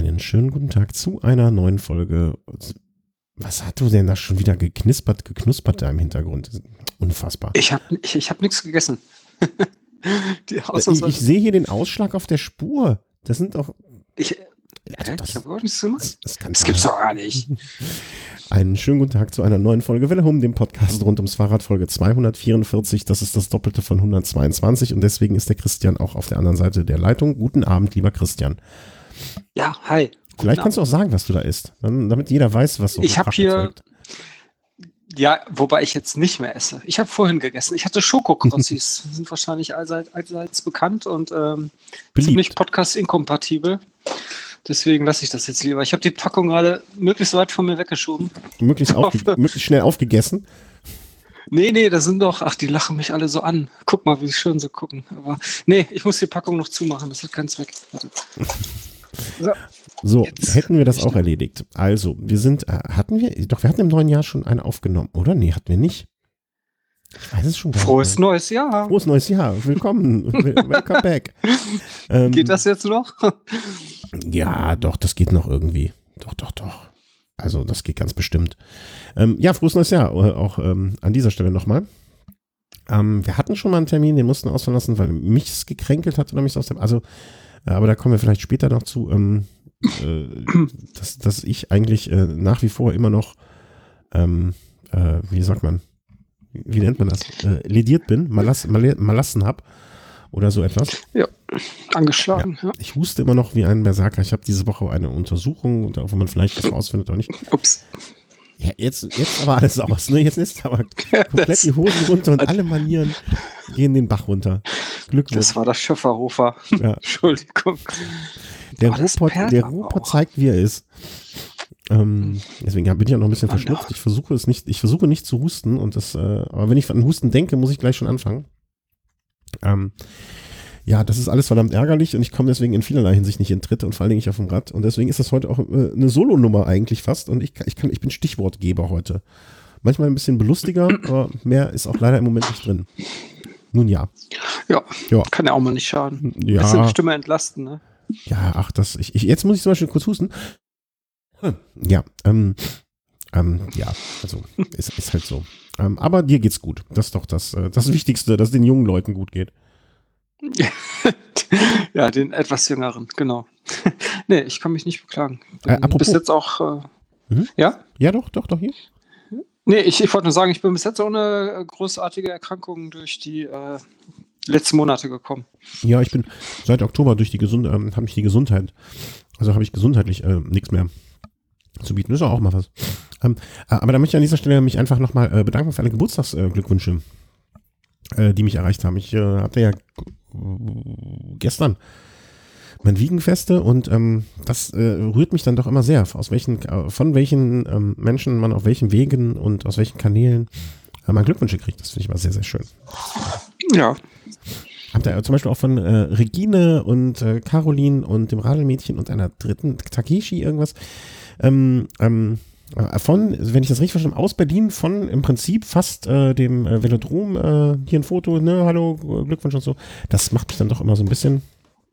Einen schönen guten Tag zu einer neuen Folge. Was hat du denn da schon wieder geknuspert da im Hintergrund? Unfassbar. Ich hab nichts gegessen. Ich sehe hier den Ausschlag auf der Spur. Das sind doch... Ich habe überhaupt nichts gemacht. Das gibt's doch gar nicht. Einen schönen guten Tag zu einer neuen Folge Welle Hum, dem Podcast rund ums Fahrrad, Folge 244. Das ist das Doppelte von 122 und deswegen ist der Christian auch auf der anderen Seite der Leitung. Guten Abend, lieber Christian. Ja, hi. Vielleicht kannst du auch sagen, was du da isst, damit jeder weiß, was so ich habe hier erzeugt. Ja, wobei ich jetzt nicht mehr esse. Ich habe vorhin gegessen. Ich hatte Schokokrossis. Die sind wahrscheinlich allseits bekannt und ziemlich podcast-inkompatibel. Deswegen lasse ich das jetzt lieber. Ich habe die Packung gerade möglichst weit von mir weggeschoben. Möglichst schnell aufgegessen? Nee, da sind doch, die lachen mich alle so an. Guck mal, wie schön sie gucken. Aber nee, ich muss die Packung noch zumachen. Das hat keinen Zweck. Warte. So, hätten wir das auch erledigt. Also, wir hatten im neuen Jahr schon eine aufgenommen, oder? Nee, hatten wir nicht. Ich weiß es schon gar nicht. Frohes neues Jahr. Frohes neues Jahr. Willkommen. Welcome back. Geht das jetzt noch? Ja, doch, das geht noch irgendwie. Doch. Also, das geht ganz bestimmt. Ja, frohes neues Jahr. Auch an dieser Stelle nochmal. Wir hatten schon mal einen Termin, den mussten wir ausfallen lassen, weil mich es gekränkelt hat oder mich aus dem... Also, aber da kommen wir vielleicht später noch zu, dass ich eigentlich nach wie vor immer noch, wie sagt man, wie nennt man das, lediert bin, Malassen habe oder so etwas. Ja, angeschlagen. Ja. Ich huste immer noch wie ein Berserker. Ich habe diese Woche eine Untersuchung, wo man vielleicht was rausfindet oder nicht. Ups. Ja, jetzt aber alles aus, ne? Jetzt ist aber komplett die Hosen runter und alle Manieren gehen den Bach runter. Glückwunsch. Das war das Schöfferhofer. Ja. Entschuldigung. Der Ruhrpott zeigt, wie er ist. Deswegen bin ich auch noch ein bisschen verschnupft. Ich versuche nicht zu husten aber wenn ich an Husten denke, muss ich gleich schon anfangen. Ja, das ist alles verdammt ärgerlich und ich komme deswegen in vielerlei Hinsicht nicht in Tritte und vor allen Dingen nicht auf dem Rad. Und deswegen ist das heute auch eine Solo-Nummer eigentlich fast und ich bin Stichwortgeber heute. Manchmal ein bisschen belustiger, aber mehr ist auch leider im Moment nicht drin. Nun ja. Ja, kann ja auch mal nicht schaden. Ja. Bisschen Stimme entlasten, ne? Ja, jetzt muss ich zum Beispiel kurz husten. Ja, ja, also ist halt so. Aber dir geht's gut. Das ist doch das Wichtigste, dass es den jungen Leuten gut geht. Ja, den etwas jüngeren, genau. Nee, ich kann mich nicht beklagen. Apropos, bis jetzt auch, ja? Ja, doch, hier. Nee, ich wollte nur sagen, ich bin bis jetzt ohne großartige Erkrankungen durch die letzten Monate gekommen. Ja, ich bin seit Oktober habe ich die Gesundheit, also habe ich gesundheitlich nichts mehr zu bieten. Das ist auch mal was. Aber da möchte ich an dieser Stelle mich einfach nochmal bedanken für alle Geburtstagsglückwünsche, die mich erreicht haben. Ich hatte ja gestern mein Wiegenfeste und das rührt mich dann doch immer sehr, von welchen Menschen man auf welchen Wegen und aus welchen Kanälen man Glückwünsche kriegt. Das finde ich mal sehr, sehr schön. Ja. Habt ihr zum Beispiel auch von Regine und Caroline und dem Radelmädchen und einer dritten, Takeshi irgendwas, wenn ich das richtig verstanden habe, aus Berlin von im Prinzip fast dem Velodrom, hier ein Foto, ne, hallo, Glückwunsch und so. Das macht mich dann doch immer so ein bisschen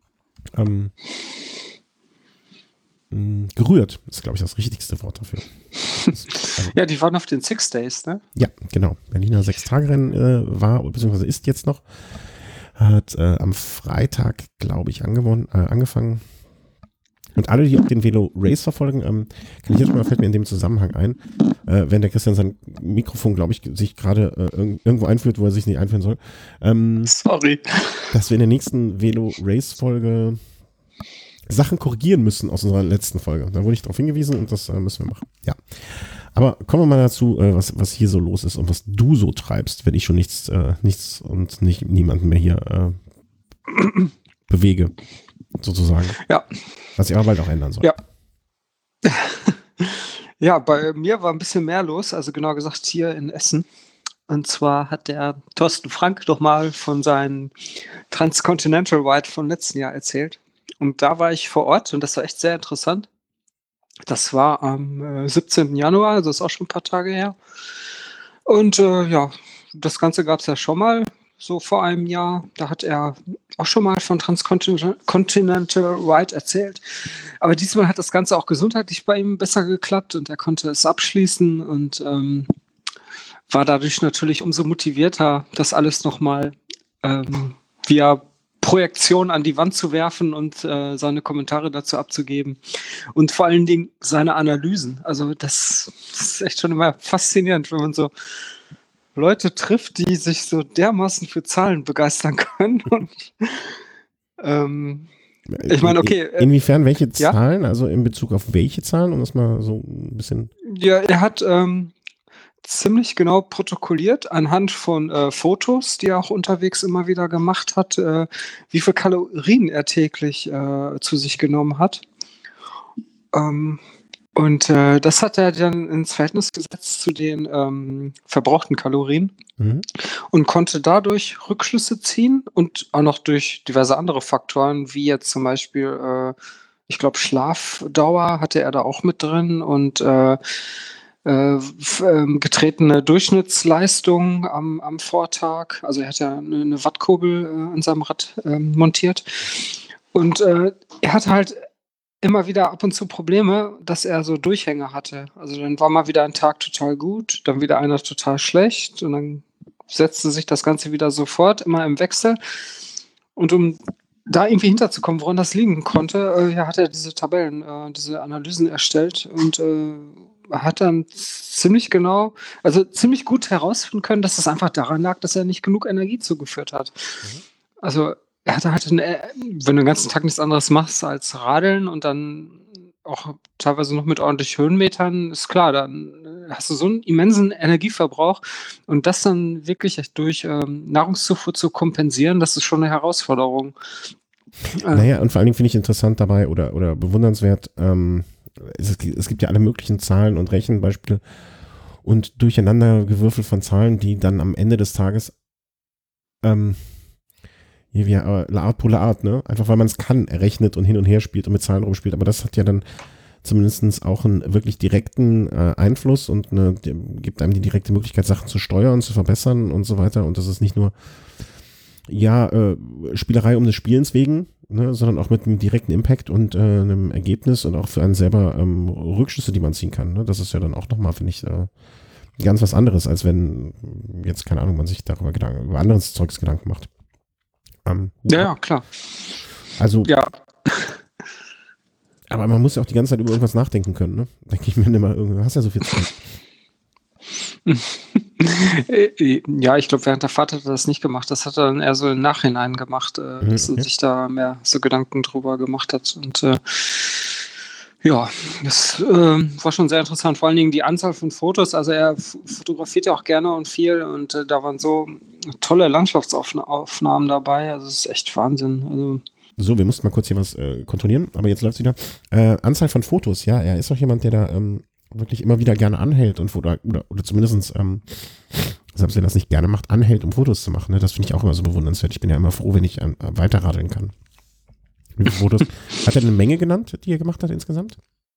gerührt. Das ist, glaube ich, das richtigste Wort dafür. Ja, die waren auf den 6 Days, ne? Ja, genau. Berliner 6-Tage-Rennen war, beziehungsweise ist jetzt noch. Hat am Freitag, glaube ich, angefangen. Und alle, die auch den Velo Race verfolgen, fällt mir in dem Zusammenhang ein, wenn der Christian sein Mikrofon, glaube ich, sich gerade irgendwo einführt, wo er sich nicht einführen soll. Sorry. Dass wir in der nächsten Velo Race Folge Sachen korrigieren müssen aus unserer letzten Folge. Da wurde ich darauf hingewiesen und das müssen wir machen. Ja. Aber kommen wir mal dazu, was hier so los ist und was du so treibst, wenn ich schon nichts und niemanden mehr hier bewege, sozusagen. Ja. Was ich aber bald auch ändern soll. Ja. Ja, bei mir war ein bisschen mehr los, also genau gesagt hier in Essen. Und zwar hat der Thorsten Frank doch mal von seinem Transcontinental Ride vom letzten Jahr erzählt. Und da war ich vor Ort und das war echt sehr interessant. Das war am 17. Januar, also ist auch schon ein paar Tage her. Und ja, das Ganze gab es ja schon mal. so vor einem Jahr. Da hat er auch schon mal von Transcontinental Ride erzählt. Aber diesmal hat das Ganze auch gesundheitlich bei ihm besser geklappt und er konnte es abschließen und war dadurch natürlich umso motivierter, das alles nochmal via Projektion an die Wand zu werfen und seine Kommentare dazu abzugeben. Und vor allen Dingen seine Analysen. Also das ist echt schon immer faszinierend, wenn man so Leute trifft, die sich so dermaßen für Zahlen begeistern können. Und, ich meine, okay. Inwiefern welche Zahlen? Ja? Also in Bezug auf welche Zahlen? Um das mal so ein bisschen... Ja, er hat ziemlich genau protokolliert anhand von Fotos, die er auch unterwegs immer wieder gemacht hat, wie viel Kalorien er täglich zu sich genommen hat. Und das hat er dann ins Verhältnis gesetzt zu den verbrauchten Kalorien und konnte dadurch Rückschlüsse ziehen und auch noch durch diverse andere Faktoren, wie jetzt zum Beispiel, ich glaube, Schlafdauer hatte er da auch mit drin und getretene Durchschnittsleistung am Vortag. Also er hat ja eine Wattkurbel an seinem Rad montiert. Und er hatte halt immer wieder ab und zu Probleme, dass er so Durchhänge hatte. Also dann war mal wieder ein Tag total gut, dann wieder einer total schlecht und dann setzte sich das Ganze wieder sofort, immer im Wechsel. Und um da irgendwie hinterzukommen, woran das liegen konnte, hat er diese Tabellen, diese Analysen erstellt und hat dann ziemlich genau, also ziemlich gut herausfinden können, dass es einfach daran lag, dass er nicht genug Energie zugeführt hat. Also er hatte halt, wenn du den ganzen Tag nichts anderes machst als Radeln und dann auch teilweise noch mit ordentlich Höhenmetern, ist klar, dann hast du so einen immensen Energieverbrauch und das dann wirklich durch Nahrungszufuhr zu kompensieren, das ist schon eine Herausforderung. Naja, und vor allen Dingen finde ich interessant dabei oder bewundernswert, es gibt ja alle möglichen Zahlen und Rechenbeispiele und Durcheinandergewürfel von Zahlen, die dann am Ende des Tages Art pro Art, ne? Einfach weil man es kann, errechnet und hin und her spielt und mit Zahlen rumspielt. Aber das hat ja dann zumindest auch einen wirklich direkten Einfluss und gibt einem die direkte Möglichkeit, Sachen zu steuern, zu verbessern und so weiter. Und das ist nicht nur Spielerei um des Spielens wegen, ne, sondern auch mit einem direkten Impact und einem Ergebnis und auch für einen selber Rückschlüsse, die man ziehen kann. Ne? Das ist ja dann auch nochmal, finde ich, ganz was anderes, als wenn jetzt, keine Ahnung, man sich darüber über anderes Zeugs Gedanken macht. Ja, klar. Also, ja. Aber man muss ja auch die ganze Zeit über irgendwas nachdenken können, ne? Denke ich mir immer, du hast ja so viel Zeit. Ja, ich glaube, während der Fahrt hat er das nicht gemacht. Das hat er dann eher so im Nachhinein gemacht, dass er sich da mehr so Gedanken drüber gemacht hat. Und ja, das war schon sehr interessant. Vor allen Dingen die Anzahl von Fotos. Also er fotografiert ja auch gerne und viel. Und da waren so tolle Landschaftsaufnahmen dabei. Also es ist echt Wahnsinn. Also so, wir mussten mal kurz hier was kontrollieren, aber jetzt läuft es wieder. Anzahl von Fotos, ja, er ist doch jemand, der da wirklich immer wieder gerne anhält und oder zumindest, selbst wenn er das nicht gerne macht, anhält, um Fotos zu machen. Ne? Das finde ich auch immer so bewundernswert. Ich bin ja immer froh, wenn ich weiterradeln kann. Wie viele Fotos? Hat er eine Menge genannt, die er gemacht hat insgesamt?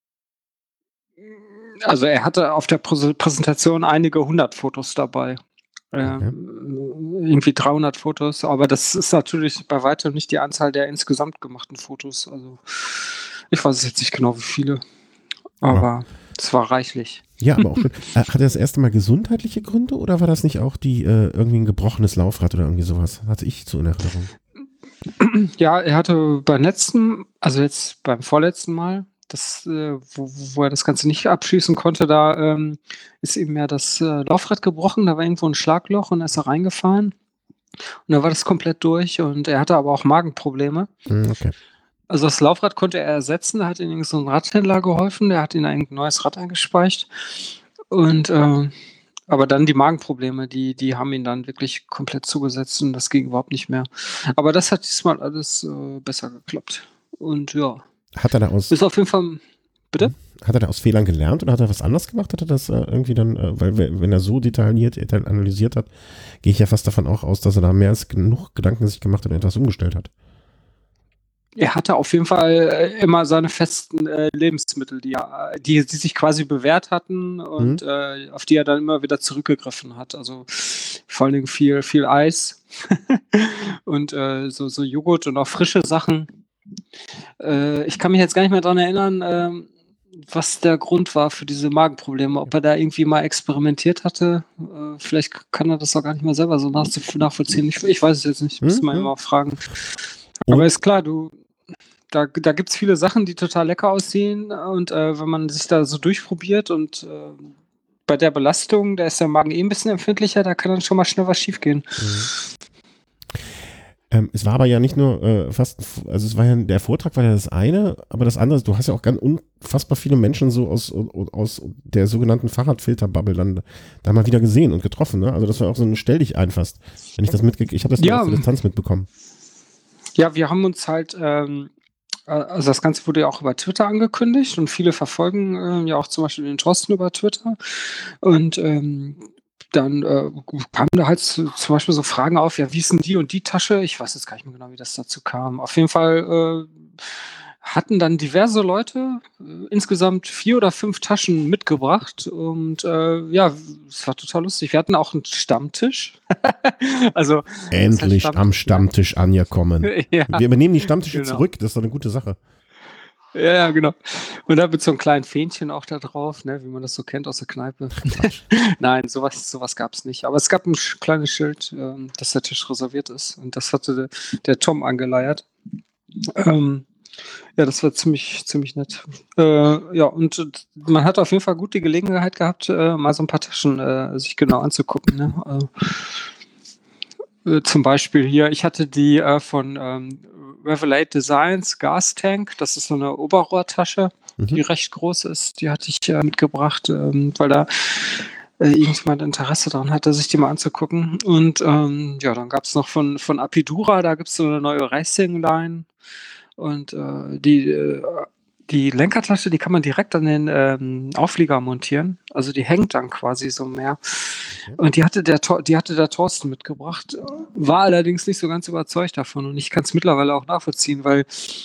Also er hatte auf der Präsentation einige 100 Fotos dabei. Okay. Irgendwie 300 Fotos, aber das ist natürlich bei weitem nicht die Anzahl der insgesamt gemachten Fotos. Also ich weiß jetzt nicht genau, wie viele, aber es war reichlich. Ja, aber auch schön. Hat er das erste Mal gesundheitliche Gründe oder war das nicht auch die irgendwie ein gebrochenes Laufrad oder irgendwie sowas? Hatte ich so in Erinnerung. Ja, er hatte also jetzt beim vorletzten Mal, wo er das Ganze nicht abschließen konnte, da ist ihm ja das Laufrad gebrochen, da war irgendwo ein Schlagloch und er ist da reingefahren und da war das komplett durch und er hatte aber auch Magenprobleme. Okay. Also das Laufrad konnte er ersetzen, da hat ihm so ein Radhändler geholfen, der hat ihm ein neues Rad eingespeicht und aber dann die Magenprobleme, die haben ihn dann wirklich komplett zugesetzt und das ging überhaupt nicht mehr. Aber das hat diesmal alles besser geklappt und ja. Hat er da aus... Ist auf jeden Fall... Bitte? Hat er da aus Fehlern gelernt oder hat er was anders gemacht? Hat er das irgendwie dann, weil wenn er so detailliert analysiert hat, gehe ich ja fast davon auch aus, dass er da mehr als genug Gedanken sich gemacht hat und etwas umgestellt hat. er hatte auf jeden Fall immer seine festen Lebensmittel, die sich quasi bewährt hatten und auf die er dann immer wieder zurückgegriffen hat. Also vor allen Dingen viel Eis und so Joghurt und auch frische Sachen. Ich kann mich jetzt gar nicht mehr daran erinnern, was der Grund war für diese Magenprobleme. Ob er da irgendwie mal experimentiert hatte. Vielleicht kann er das auch gar nicht mehr selber so nachvollziehen. Ich weiß es jetzt nicht. Muss man immer fragen. Aber ist klar, da gibt es viele Sachen, die total lecker aussehen. Und wenn man sich da so durchprobiert und bei der Belastung, da ist der Magen ein bisschen empfindlicher, da kann dann schon mal schnell was schief gehen. Es war aber ja nicht nur also es war ja, der Vortrag war ja das eine, aber das andere, du hast ja auch ganz unfassbar viele Menschen so aus der sogenannten Fahrradfilterbubble dann da mal wieder gesehen und getroffen, ne? Also das war auch so ein Stell dich ein fast, wenn ich das ich habe das nur aus der Distanz mitbekommen. Ja, wir haben uns halt, also das Ganze wurde ja auch über Twitter angekündigt und viele verfolgen ja auch zum Beispiel den Thorsten über Twitter und dann kamen da halt zum Beispiel so Fragen auf, ja, wie ist denn die und die Tasche? Ich weiß jetzt gar nicht mehr genau, wie das dazu kam. Auf jeden Fall hatten dann diverse Leute insgesamt 4 oder 5 Taschen mitgebracht und ja, es war total lustig. Wir hatten auch einen Stammtisch. Also endlich am Stammtisch angekommen. Ja, wir übernehmen die Stammtische zurück, das ist doch eine gute Sache. Ja, genau. Und da mit so einem kleinen Fähnchen auch da drauf, ne, wie man das so kennt aus der Kneipe. Nein, sowas gab es nicht. Aber es gab ein kleines Schild, dass der Tisch reserviert ist. Und das hatte der Tom angeleiert. Ja, das war ziemlich nett. Ja, und man hat auf jeden Fall gut die Gelegenheit gehabt, mal so ein paar Taschen sich genau anzugucken. Ne? Zum Beispiel hier, ich hatte die von Revelate Designs Gas Tank, das ist so eine Oberrohrtasche, die recht groß ist, die hatte ich mitgebracht, weil da irgendjemand Interesse daran hatte, sich die mal anzugucken. Und ja, dann gab es noch von Apidura, da gibt es so eine neue Racing-Line und die Lenkertasche, die kann man direkt an den Auflieger montieren. Also die hängt dann quasi so mehr. Okay. Und die hatte der Thorsten mitgebracht. War allerdings nicht so ganz überzeugt davon. Und ich kann es mittlerweile auch nachvollziehen, weil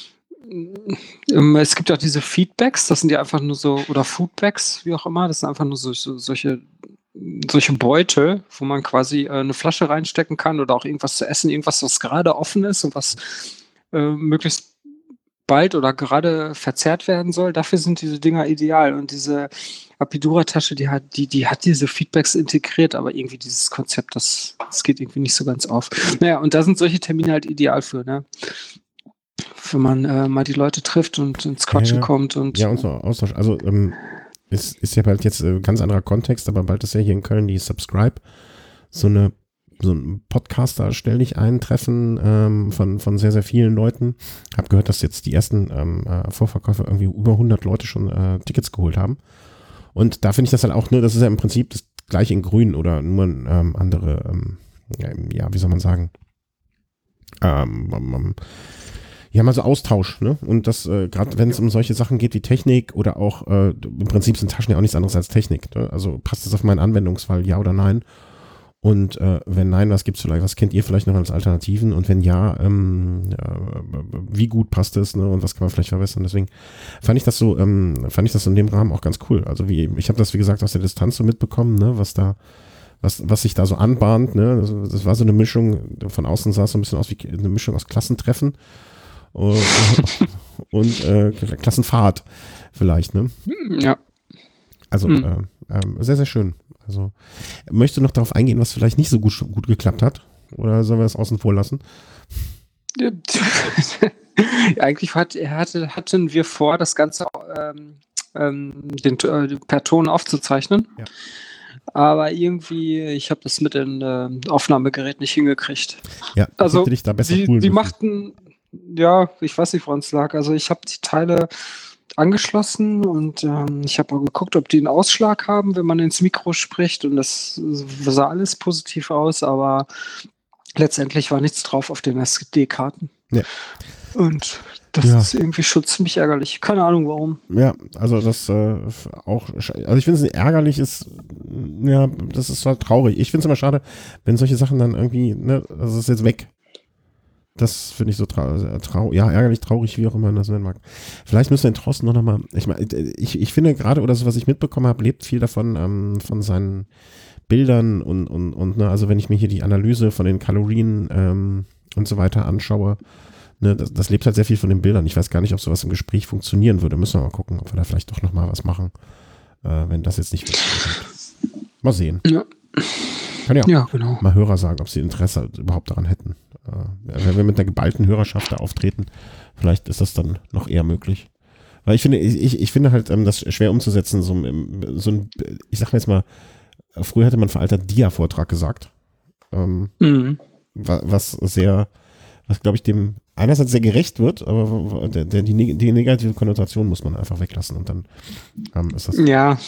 es gibt ja diese Feedbacks, das sind ja einfach nur so, oder Foodbags, wie auch immer, das sind einfach nur solche Beutel, wo man quasi eine Flasche reinstecken kann oder auch irgendwas zu essen, irgendwas, was gerade offen ist und was möglichst bald oder gerade verzehrt werden soll. Dafür sind diese Dinger ideal. Und diese Apidura-Tasche, die hat diese Feedbacks integriert, aber irgendwie dieses Konzept, das geht irgendwie nicht so ganz auf. Naja, und da sind solche Termine halt ideal für, ne? Wenn man mal die Leute trifft und ins Quatschen kommt. Und ja, und so Austausch. Also es ist ja bald jetzt ein ganz anderer Kontext, aber bald ist ja hier in Köln die Subscribe, so ein Podcaster stell dich ein Treffen von sehr, sehr vielen Leuten. Hab gehört, dass jetzt die ersten Vorverkäufer irgendwie über 100 Leute schon Tickets geholt haben. Und da finde ich das halt auch, ne, das ist ja im Prinzip das gleiche in Grün oder nur andere, ja, wie soll man sagen, ja, mal so Austausch, ne? Und das, gerade wenn es um solche Sachen geht wie Technik oder auch, im Prinzip sind Taschen ja auch nichts anderes als Technik. Ne? Also passt das auf meinen Anwendungsfall, ja oder nein? Und wenn nein, was gibt's vielleicht, was kennt ihr vielleicht noch als Alternativen? Und wenn ja, wie gut passt es, ne? Und was kann man vielleicht verbessern? Deswegen fand ich das so in dem Rahmen auch ganz cool. Also ich habe das, wie gesagt, aus der Distanz so mitbekommen, ne? Was sich da so anbahnt, ne? Das war so eine Mischung, von außen sah es so ein bisschen aus wie eine Mischung aus Klassentreffen und Klassenfahrt vielleicht, ne? Ja. Also sehr, sehr schön. Also, möchtest du noch darauf eingehen, was vielleicht nicht so gut geklappt hat? Oder sollen wir das außen vor lassen? Ja, eigentlich hatten wir vor, das Ganze per Ton aufzuzeichnen. Ja. Aber irgendwie, ich habe das mit dem Aufnahmegerät nicht hingekriegt. Ja, also dich da besser die machten, ja, ich weiß nicht, woran es lag. Also ich habe die Teile angeschlossen und ich habe geguckt, ob die einen Ausschlag haben, wenn man ins Mikro spricht, und das sah alles positiv aus, aber letztendlich war nichts drauf auf den SD-Karten. Ja. Und das ist irgendwie schon ziemlich ärgerlich. Keine Ahnung warum. Ja, also das auch, also ich finde es ärgerlich ist, ja, das ist halt traurig. Ich finde es immer schade, wenn solche Sachen dann irgendwie, ne, das ist jetzt weg. Das finde ich so ärgerlich, traurig, wie auch immer man das nennen mag. Vielleicht müssen wir den Thorsten noch mal, ich finde gerade, oder so, was ich mitbekommen habe, lebt viel davon, von seinen Bildern und ne, also wenn ich mir hier die Analyse von den Kalorien und so weiter anschaue, ne, das lebt halt sehr viel von den Bildern. Ich weiß gar nicht, ob sowas im Gespräch funktionieren würde. Müssen wir mal gucken, ob wir da vielleicht doch noch mal was machen, wenn das jetzt nicht funktioniert. Mal sehen. Ja. Kann Ja, genau. mal Hörer sagen, ob sie Interesse überhaupt daran hätten. Wenn wir mit einer geballten Hörerschaft da auftreten, vielleicht ist das dann noch eher möglich. Weil ich finde halt, das schwer umzusetzen, so ein, ich sag mal jetzt mal, früher hätte man veraltet Dia-Vortrag gesagt. Was glaube ich dem einerseits sehr gerecht wird, aber die negative Konnotation muss man einfach weglassen und dann ist das. Ja.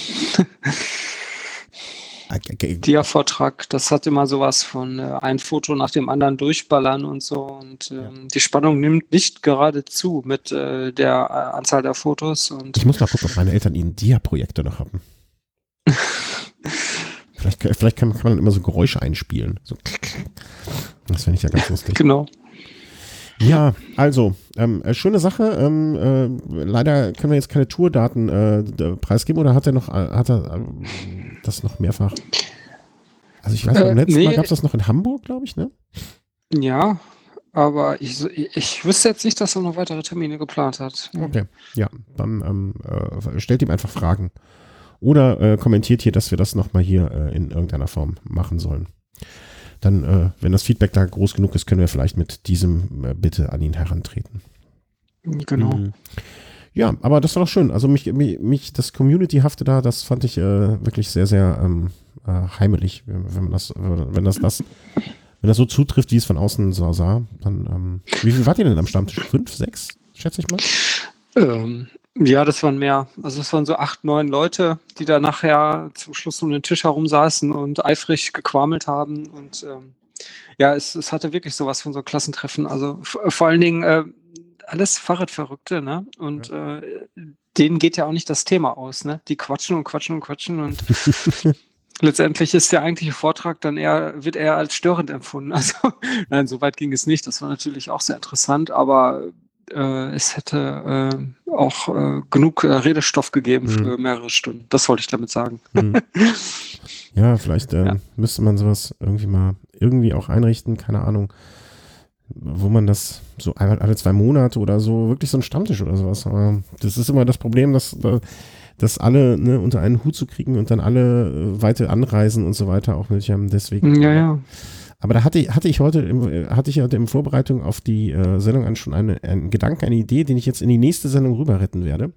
Dia-Vortrag, das hat immer sowas von ein Foto nach dem anderen durchballern und so und die Spannung nimmt nicht gerade zu mit der Anzahl der Fotos. Und ich muss mal gucken, ob meine Eltern ihnen Dia-Projekte noch haben. Vielleicht kann man dann immer so Geräusche einspielen. So. Das finde ich ja ganz lustig. Genau. Ja, also, schöne Sache. Leider können wir jetzt keine Tourdaten preisgeben, oder hat er das noch mehrfach? Also ich weiß, beim letzten Mal gab es das noch in Hamburg, glaube ich, ne? Ja, aber ich wüsste jetzt nicht, dass er noch weitere Termine geplant hat. Okay, ja, dann stellt ihm einfach Fragen. Oder kommentiert hier, dass wir das nochmal hier in irgendeiner Form machen sollen. Dann, wenn das Feedback da groß genug ist, können wir vielleicht mit diesem Bitte an ihn herantreten. Genau. Ja, aber das war doch schön. Also mich das Community-hafte da, das fand ich wirklich sehr, sehr heimelig, wenn das so zutrifft, wie es von außen so sah. Dann, wie viel wart ihr denn am Stammtisch? 5, 6, schätze ich mal? Ja, das waren mehr. Also es waren so 8, 9 Leute, die da nachher zum Schluss um den Tisch herum saßen und eifrig gequarmelt haben. Und ja, es hatte wirklich sowas von so Klassentreffen. Also vor allen Dingen alles Fahrradverrückte, ne? Und denen geht ja auch nicht das Thema aus, ne? Die quatschen und quatschen und quatschen und letztendlich ist der eigentliche Vortrag dann wird eher als störend empfunden. Also nein, so weit ging es nicht. Das war natürlich auch sehr interessant, aber es hätte auch genug Redestoff gegeben für mehrere Stunden. Das wollte ich damit sagen. Ja, vielleicht müsste man sowas irgendwie auch einrichten, keine Ahnung, wo man das so einmal alle 2 Monate oder so, wirklich so ein Stammtisch oder sowas. Aber das ist immer das Problem, dass alle unter einen Hut zu kriegen und dann alle weite anreisen und so weiter auch nötig haben. Deswegen. Ja. Aber da hatte ich heute in Vorbereitung auf die Sendung schon einen Gedanken, eine Idee, den ich jetzt in die nächste Sendung rüber retten werde.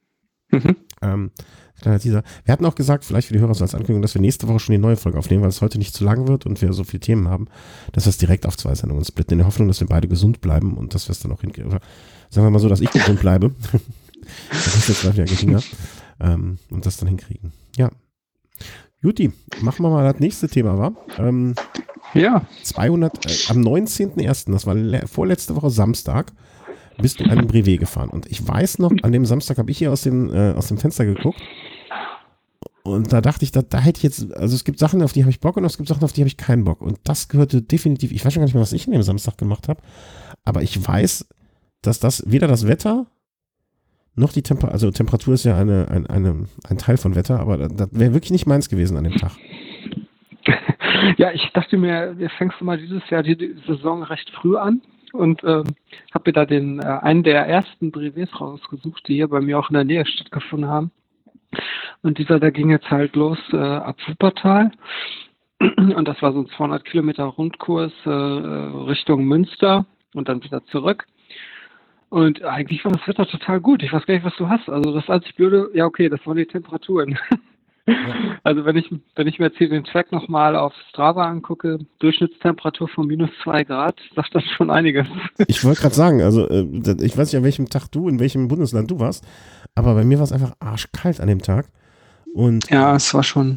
Kleiner Teaser. Wir hatten auch gesagt, vielleicht für die Hörer so als Ankündigung, dass wir nächste Woche schon die neue Folge aufnehmen, weil es heute nicht zu lang wird und wir so viele Themen haben, dass wir es direkt auf 2 Sendungen splitten, in der Hoffnung, dass wir beide gesund bleiben und dass wir es dann auch hinkriegen. Sagen wir mal so, dass ich gesund bleibe. Das ist jetzt gleich wieder geringer. Und das dann hinkriegen. Ja. Juti, machen wir mal das nächste Thema, wa? Ja. 200, am 19.01., das war vorletzte Woche Samstag, bist du einen Brevet gefahren. Und ich weiß noch, an dem Samstag habe ich hier aus dem Fenster geguckt und da dachte ich, da hätte ich jetzt, also es gibt Sachen, auf die habe ich Bock und es gibt Sachen, auf die habe ich keinen Bock. Und das gehörte definitiv, ich weiß schon gar nicht mehr, was ich an dem Samstag gemacht habe, aber ich weiß, dass das weder das Wetter noch die Temperatur, also Temperatur ist ja ein Teil von Wetter, aber das wäre wirklich nicht meins gewesen an dem Tag. Ja, ich dachte mir, wir fängst du mal dieses Jahr die Saison recht früh an und habe mir da einen der ersten Brevets rausgesucht, die hier bei mir auch in der Nähe stattgefunden haben. Und da ging jetzt halt los ab Wuppertal. Und das war so ein 200 Kilometer Rundkurs Richtung Münster und dann wieder zurück. Und eigentlich war das Wetter total gut. Ich weiß gar nicht, was du hast. Also das einzig Blöde, ja okay, das waren die Temperaturen. Ja. Also wenn ich mir jetzt hier den Track nochmal auf Strava angucke, Durchschnittstemperatur von -2 Grad, sagt das schon einiges. Ich wollte gerade sagen, also ich weiß nicht, an welchem Tag in welchem Bundesland du warst, aber bei mir war es einfach arschkalt an dem Tag. Und ja, es war schon.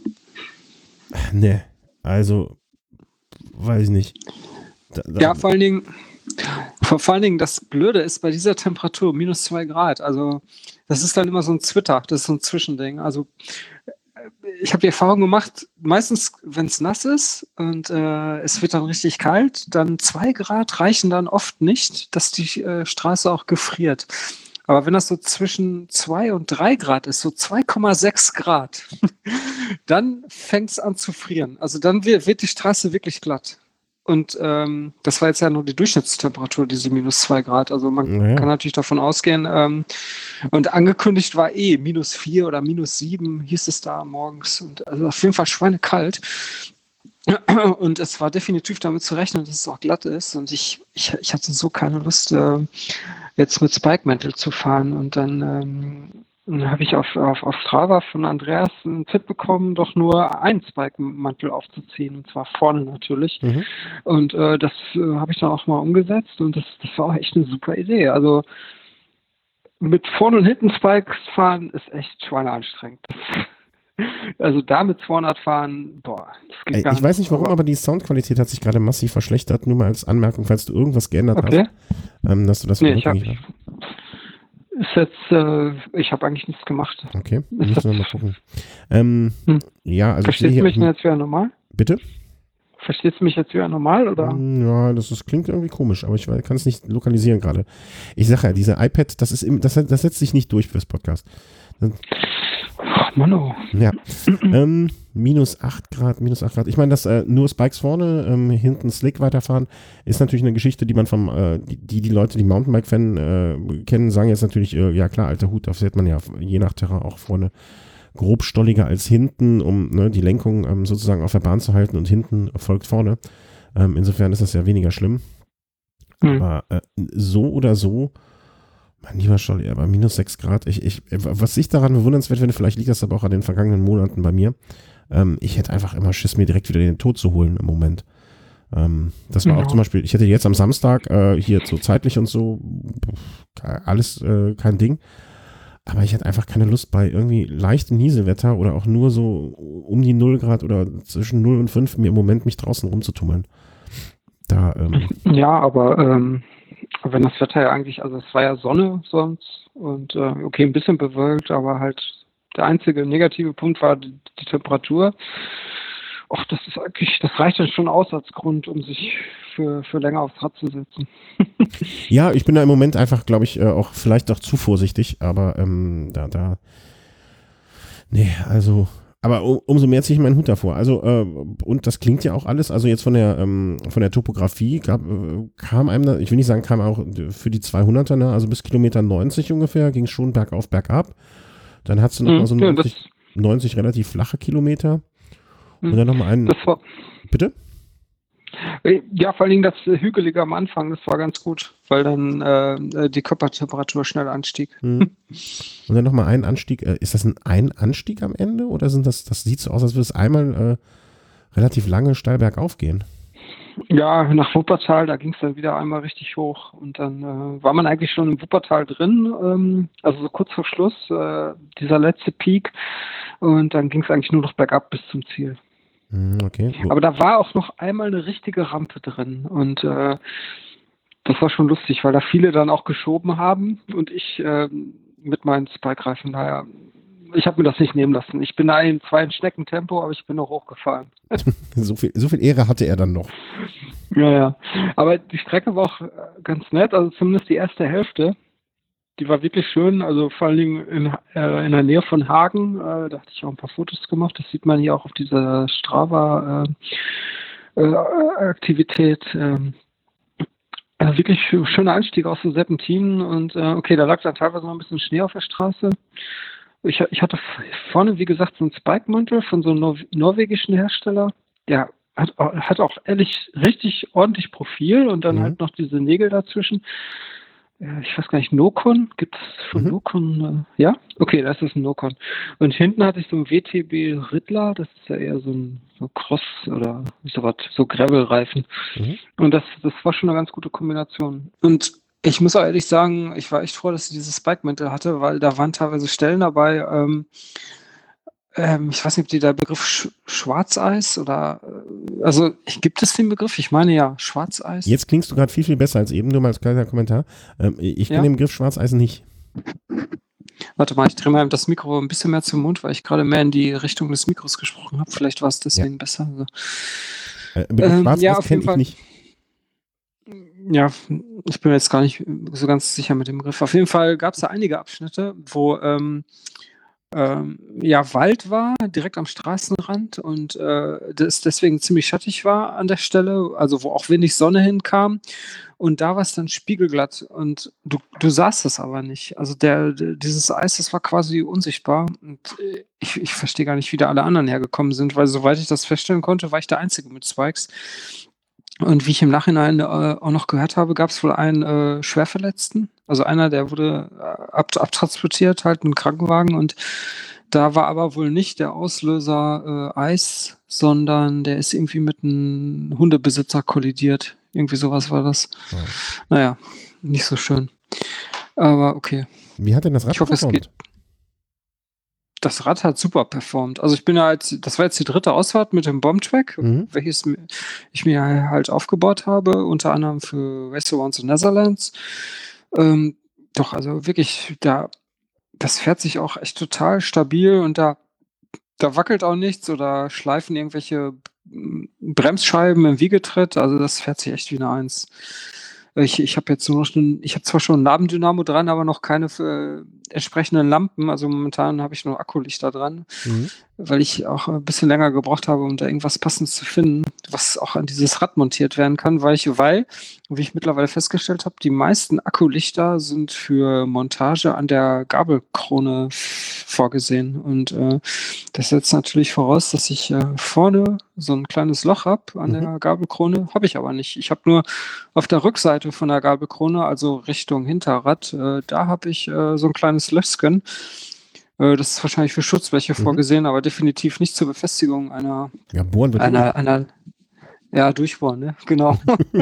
Ne, also weiß ich nicht. Ja, vor allen Dingen das Blöde ist bei dieser Temperatur -2 Grad. Also das ist dann immer so ein Zwitter, das ist so ein Zwischending. Also ich habe die Erfahrung gemacht, meistens, wenn es nass ist und es wird dann richtig kalt, dann 2 Grad reichen dann oft nicht, dass die Straße auch gefriert. Aber wenn das so zwischen 2 und 3 Grad ist, so 2,6 Grad, dann fängt es an zu frieren. Also dann wird die Straße wirklich glatt. Und das war jetzt ja nur die Durchschnittstemperatur, diese -2 Grad. Also man kann natürlich davon ausgehen. Und angekündigt war -4 oder -7, hieß es da morgens. Und also auf jeden Fall schweinekalt. Und es war definitiv damit zu rechnen, dass es auch glatt ist. Und ich hatte so keine Lust, jetzt mit Spike-Mantel zu fahren. Und dann habe ich auf Strava von Andreas einen Tipp bekommen, doch nur einen Spike-Mantel aufzuziehen, und zwar vorne natürlich. Und das habe ich dann auch mal umgesetzt, und das war auch echt eine super Idee. Also mit vorne und hinten Spikes fahren ist echt schweineanstrengend. Also da mit 200 fahren, boah, das geht gar nicht. Ich weiß nicht warum, aber die Soundqualität hat sich gerade massiv verschlechtert. Nur mal als Anmerkung, falls du irgendwas geändert hast, dass du das rückgängig hast. Ich habe eigentlich nichts gemacht. Okay, müssen wir mal gucken. Ja, also verstehst du mich denn jetzt wieder normal? Bitte? Verstehst du mich jetzt wieder normal, oder? Ja, das klingt irgendwie komisch, aber ich kann es nicht lokalisieren gerade. Ich sage ja, diese iPad, das setzt sich nicht durch fürs Podcast. Ach, Mano. Ja. -8 Grad. Ich meine, dass nur Spikes vorne, hinten Slick weiterfahren, ist natürlich eine Geschichte, die man die Leute, die Mountainbike-Fan kennen, sagen jetzt natürlich, ja klar, alter Hut, da fährt man ja je nach Terrain auch vorne grobstolliger als hinten, um die Lenkung sozusagen auf der Bahn zu halten, und hinten folgt vorne. Insofern ist das ja weniger schlimm. Aber so oder so, mein lieber Scholli, aber -6 Grad, was ich daran bewundernswert finde, vielleicht liegt das aber auch an den vergangenen Monaten bei mir, ich hätte einfach immer Schiss, mir direkt wieder den Tod zu holen im Moment. Das war auch zum Beispiel, ich hätte jetzt am Samstag hier so zeitlich und so, alles kein Ding, aber ich hätte einfach keine Lust, bei irgendwie leichtem Nieselwetter oder auch nur so um die 0 Grad oder zwischen 0 und 5 mir im Moment mich draußen rumzutummeln. Ja, aber wenn das Wetter ja eigentlich, also es war ja Sonne sonst und okay, ein bisschen bewölkt, aber halt der einzige negative Punkt war die Temperatur. Och, das reicht dann schon aus als Grund, um sich für länger aufs Rad zu setzen. Ja, ich bin da im Moment einfach, glaube ich, auch vielleicht auch zu vorsichtig, aber nee, also, aber umso mehr ziehe ich meinen Hut davor. Also, und das klingt ja auch alles, also jetzt von der Topografie kam einem, ich will nicht sagen, kam auch für die 200er, ne, also bis Kilometer 90 ungefähr, ging es schon bergauf, bergab. Dann hast du nochmal so 90 relativ flache Kilometer. Und dann nochmal einen. Bitte? Ja, vor allem das Hügelige am Anfang, das war ganz gut, weil dann die Körpertemperatur schnell anstieg. Und dann nochmal einen Anstieg. Ist das ein Anstieg am Ende, oder sind das sieht so aus, als würde es einmal relativ lange steil bergauf gehen? Ja, nach Wuppertal, da ging es dann wieder einmal richtig hoch, und dann war man eigentlich schon im Wuppertal drin, also so kurz vor Schluss, dieser letzte Peak, und dann ging es eigentlich nur noch bergab bis zum Ziel. Okay. Aber da war auch noch einmal eine richtige Rampe drin, und das war schon lustig, weil da viele dann auch geschoben haben, und ich mit meinen Spike-Reifen, naja, ich habe mir das nicht nehmen lassen. Ich bin da in 2 Schneckentempo, aber ich bin noch hochgefahren. So viel Ehre hatte er dann noch. Ja. Aber die Strecke war auch ganz nett, also zumindest die erste Hälfte. Die war wirklich schön, also vor allen Dingen in der Nähe von Hagen. Da hatte ich auch ein paar Fotos gemacht. Das sieht man hier auch auf dieser Strava-Aktivität. Also wirklich schöner Anstieg aus den Serpentinen, und okay, da lag dann teilweise noch ein bisschen Schnee auf der Straße. Ich hatte vorne, wie gesagt, so einen Spike-Mantel von so einem norwegischen Hersteller. Der hat auch ehrlich richtig ordentlich Profil, und dann halt noch diese Nägel dazwischen. Ich weiß gar nicht, Nokon? Gibt es von Nokon? Ja? Okay, das ist ein Nokon. Und hinten hatte ich so einen WTB Riddler, das ist ja eher so ein Cross- oder sowas, so Gravel-Reifen. Und das war schon eine ganz gute Kombination. Und ich muss auch ehrlich sagen, ich war echt froh, dass ich dieses Spike-Mantel hatte, weil da waren teilweise Stellen dabei, ich weiß nicht, ob der Begriff Schwarzeis oder, also gibt es den Begriff? Ich meine ja, Schwarzeis. Jetzt klingst du gerade viel, viel besser als eben, nur mal als kleiner Kommentar. Ich kenne den Begriff Schwarzeis nicht. Warte mal, ich drehe mal das Mikro ein bisschen mehr zum Mund, weil ich gerade mehr in die Richtung des Mikros gesprochen habe. Vielleicht war es deswegen besser. Also, Begriff ja, Schwarz auf kenne jeden ich Fall. nicht. Ja, ich bin mir jetzt gar nicht so ganz sicher mit dem Begriff. Auf jeden Fall gab es da einige Abschnitte, wo ja, Wald war, direkt am Straßenrand und das deswegen ziemlich schattig war an der Stelle, also wo auch wenig Sonne hinkam. Und da war es dann spiegelglatt und du sahst es aber nicht. Also dieses Eis, das war quasi unsichtbar. Und ich verstehe gar nicht, wie da alle anderen hergekommen sind, weil soweit ich das feststellen konnte, war ich der Einzige mit Spikes. Und wie ich im Nachhinein auch noch gehört habe, gab es wohl einen Schwerverletzten. Also einer, der wurde abtransportiert, halt in einen Krankenwagen. Und da war aber wohl nicht der Auslöser Eis, sondern der ist irgendwie mit einem Hundebesitzer kollidiert. Irgendwie sowas war das. Oh. Naja, nicht so schön. Aber okay. Wie hat denn das Rad Ich hoffe, es geht. Das Rad hat super performt. Also ich bin ja das war jetzt die 3. Ausfahrt mit dem Bombtrack, welches ich mir halt aufgebaut habe, unter anderem für Race Around the Netherlands. Doch, also wirklich, das fährt sich auch echt total stabil und da wackelt auch nichts oder schleifen irgendwelche Bremsscheiben im Wiegetritt. Also das fährt sich echt wie eine 1. Ich habe jetzt ich habe zwar schon ein Nabendynamo dran, aber noch keine entsprechenden Lampen. Also momentan habe ich nur Akkulichter dran, weil ich auch ein bisschen länger gebraucht habe, um da irgendwas Passendes zu finden, was auch an dieses Rad montiert werden kann, weil, wie ich mittlerweile festgestellt habe, die meisten Akkulichter sind für Montage an der Gabelkrone vorgesehen. Und das setzt natürlich voraus, dass ich vorne so ein kleines Loch habe an der Gabelkrone. Habe ich aber nicht. Ich habe nur auf der Rückseite von der Gabelkrone, also Richtung Hinterrad, da habe ich so ein kleines Löchchen. Das ist wahrscheinlich für Schutzbleche vorgesehen, aber definitiv nicht zur Befestigung einer. Ja, bohren wird ja, durchbohren, ne? Genau.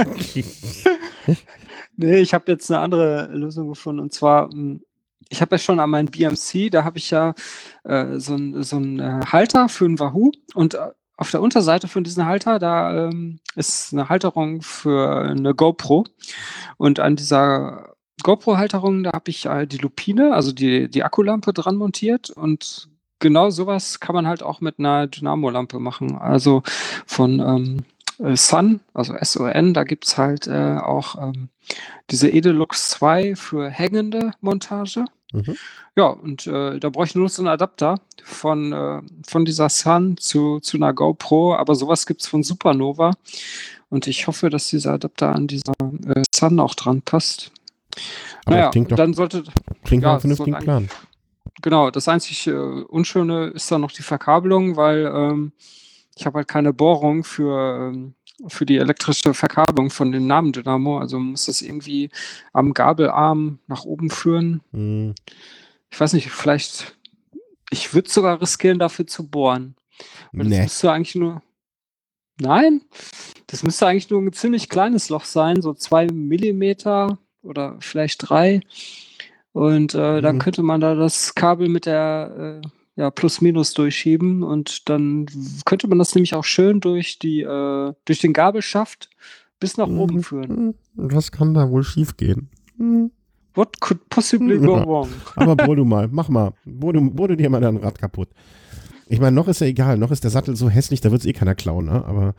Nee, ich habe jetzt eine andere Lösung gefunden. Und zwar, ich habe ja schon an meinem BMC, da habe ich ja so ein Halter für einen Wahoo und auf der Unterseite von diesem Halter, da ist eine Halterung für eine GoPro. Und an dieser GoPro-Halterung, da habe ich die Lupine, also die Akkulampe dran montiert. Und genau sowas kann man halt auch mit einer Dynamo-Lampe machen. Also von Sun, also SON, da gibt es halt auch diese Edelux 2 für hängende Montage. Ja, und da brauche ich nur so einen Adapter von dieser Sun zu einer GoPro, aber sowas gibt es von Supernova. Und ich hoffe, dass dieser Adapter an dieser Sun auch dran passt. Aber naja, klingt dann sollte. Klingt nach einem vernünftigen Plan. Genau, das einzig Unschöne ist dann noch die Verkabelung, weil ich habe halt keine Bohrung für die elektrische Verkabelung von dem Nabendynamo. Also muss das irgendwie am Gabelarm nach oben führen. Ich weiß nicht, vielleicht, ich würde sogar riskieren, dafür zu bohren. Weil das müsste eigentlich nur. Nein, das müsste eigentlich nur ein ziemlich kleines Loch sein, so 2 Millimeter oder vielleicht 3. Und dann könnte man da das Kabel mit der Plus-Minus durchschieben und dann könnte man das nämlich auch schön durch den Gabelschaft bis nach oben führen. Was kann da wohl schief gehen? What could possibly go wrong? Aber bohr du mal, mach mal. Bohr du dir mal dein Rad kaputt. Ich meine, noch ist ja egal, noch ist der Sattel so hässlich, da wird es eh keiner klauen, ne? Aber.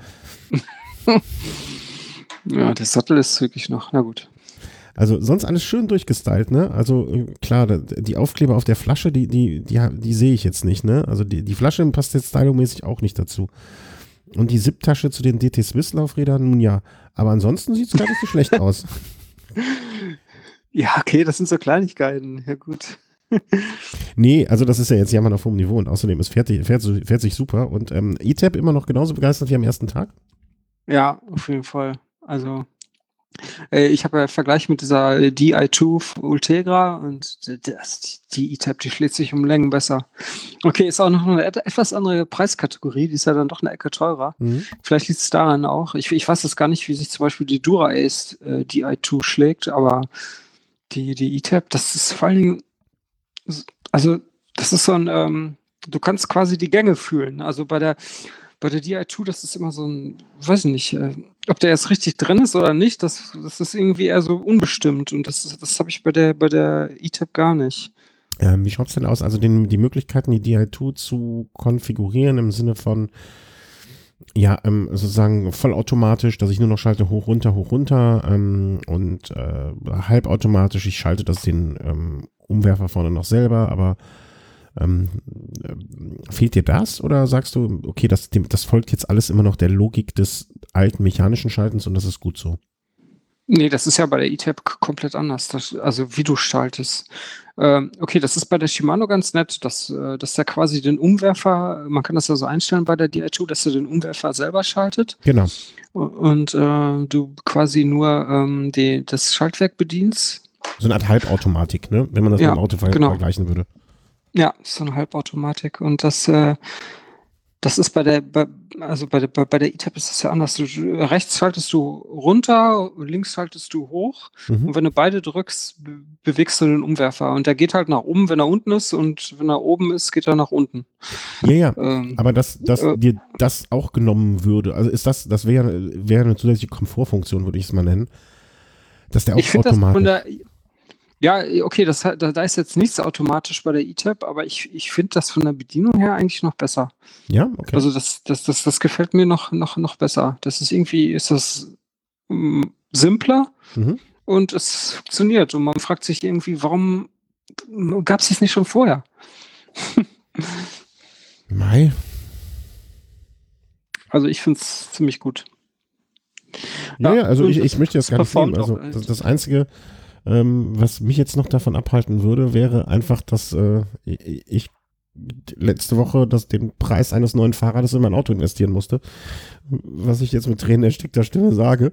Ja, der Sattel ist wirklich noch, na gut. Also sonst alles schön durchgestylt, ne? Also klar, die Aufkleber auf der Flasche, die sehe ich jetzt nicht, ne? Also die Flasche passt jetzt stylingmäßig auch nicht dazu. Und die Zip-Tasche zu den DT Swiss Laufrädern, nun ja. Aber ansonsten sieht es gar nicht so schlecht aus. Ja, okay, das sind so Kleinigkeiten. Ja, gut. Nee, also das ist ja jetzt Jammern auf hohem Niveau und außerdem es fährt sich super und E-Tab immer noch genauso begeistert wie am ersten Tag? Ja, auf jeden Fall. Also ich habe ja Vergleich mit dieser Di2 Ultegra und die E-Tab, die schlägt sich um Längen besser. Okay, ist auch noch eine etwas andere Preiskategorie, die ist ja dann doch eine Ecke teurer. Vielleicht liegt es daran auch. Ich weiß jetzt gar nicht, wie sich zum Beispiel die Dura-Ace Di2 schlägt, aber die E-Tab, das ist vor allen Dingen, also das ist so ein, du kannst quasi die Gänge fühlen. Also bei der Di2, das ist immer so ein, weiß nicht, ob der jetzt richtig drin ist oder nicht, das ist irgendwie eher so unbestimmt und das habe ich bei der E-Tab gar nicht. Wie schaut es denn aus? Also die Möglichkeiten, die Di2 zu konfigurieren im Sinne von, ja, sozusagen vollautomatisch, dass ich nur noch schalte hoch, runter und halbautomatisch, ich schalte das den Umwerfer vorne noch selber, aber fehlt dir das oder sagst du, okay, das folgt jetzt alles immer noch der Logik des alten mechanischen Schaltens und das ist gut so? Nee, das ist ja bei der E-Tab komplett anders, also wie du schaltest. Okay, das ist bei der Shimano ganz nett, dass der quasi den Umwerfer, man kann das ja so einstellen bei der Di2, dass er den Umwerfer selber schaltet. Genau. Und du quasi nur das Schaltwerk bedienst. So eine Art Halbautomatik, ne? Wenn man das mit dem Auto genau. vergleichen würde. Ja, so eine Halbautomatik. Und das ist bei der E-Tab ist das ja anders. Rechts schaltest du runter, links schaltest du hoch. Und wenn du beide drückst, bewegst du den Umwerfer. Und der geht halt nach oben, wenn er unten ist. Und wenn er oben ist, geht er nach unten. Ja, aber dass dir das auch genommen würde, also das wäre eine zusätzliche Komfortfunktion, würde ich es mal nennen, dass der auch automatisch... Ja, okay, da ist jetzt nichts automatisch bei der E-Tab, aber ich finde das von der Bedienung her eigentlich noch besser. Ja, okay. Also das gefällt mir noch besser. Das ist irgendwie, simpler und es funktioniert. Und man fragt sich irgendwie, warum gab es das nicht schon vorher? Mei. Also ich finde es ziemlich gut. Ja, also ich möchte das gar nicht sehen. Also das Einzige, was mich jetzt noch davon abhalten würde, wäre einfach, dass ich letzte Woche den Preis eines neuen Fahrrades in mein Auto investieren musste. Was ich jetzt mit Tränen erstickter Stimme sage.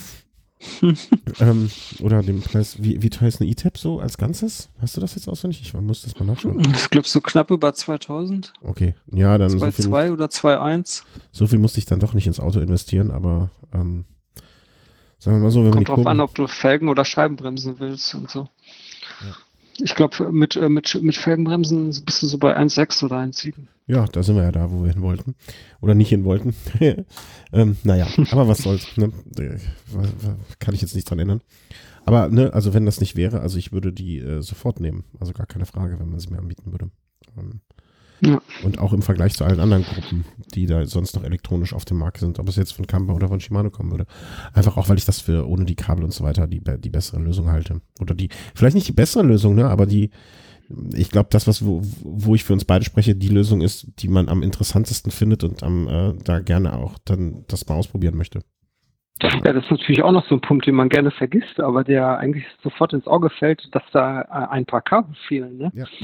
Oder den Preis, wie teuer ist eine E-Tab so als Ganzes? Hast du das jetzt auswendig? Ich muss das mal nachschauen. Ich glaube so knapp über 2000. Okay, ja, dann 2,2 oder 2,1. So viel musste ich dann doch nicht ins Auto investieren, aber sagen wir mal so, wenn kommt drauf an, ob du Felgen oder Scheibenbremsen willst und so. Ja. Ich glaube, mit Felgenbremsen bist du so bei 1,6 oder 1,7. Ja, da sind wir ja da, wo wir hin wollten. Oder nicht hin wollten. Naja, aber was soll's. Ne? Kann ich jetzt nicht dran ändern. Aber, ne, also wenn das nicht wäre, also ich würde die sofort nehmen. Also gar keine Frage, wenn man sie mir anbieten würde. Ja. Und auch im Vergleich zu allen anderen Gruppen, die da sonst noch elektronisch auf dem Markt sind, ob es jetzt von Kampa oder von Shimano kommen würde. Einfach auch, weil ich das für ohne die Kabel und so weiter die bessere Lösung halte. Oder vielleicht nicht die bessere Lösung, ne, aber ich glaube, das, wo ich für uns beide spreche, die Lösung ist, die man am interessantesten findet und da gerne auch dann das mal ausprobieren möchte. Ja, das ist natürlich auch noch so ein Punkt, den man gerne vergisst, aber der eigentlich sofort ins Auge fällt, dass da ein paar Kabel fehlen, ne? Ja.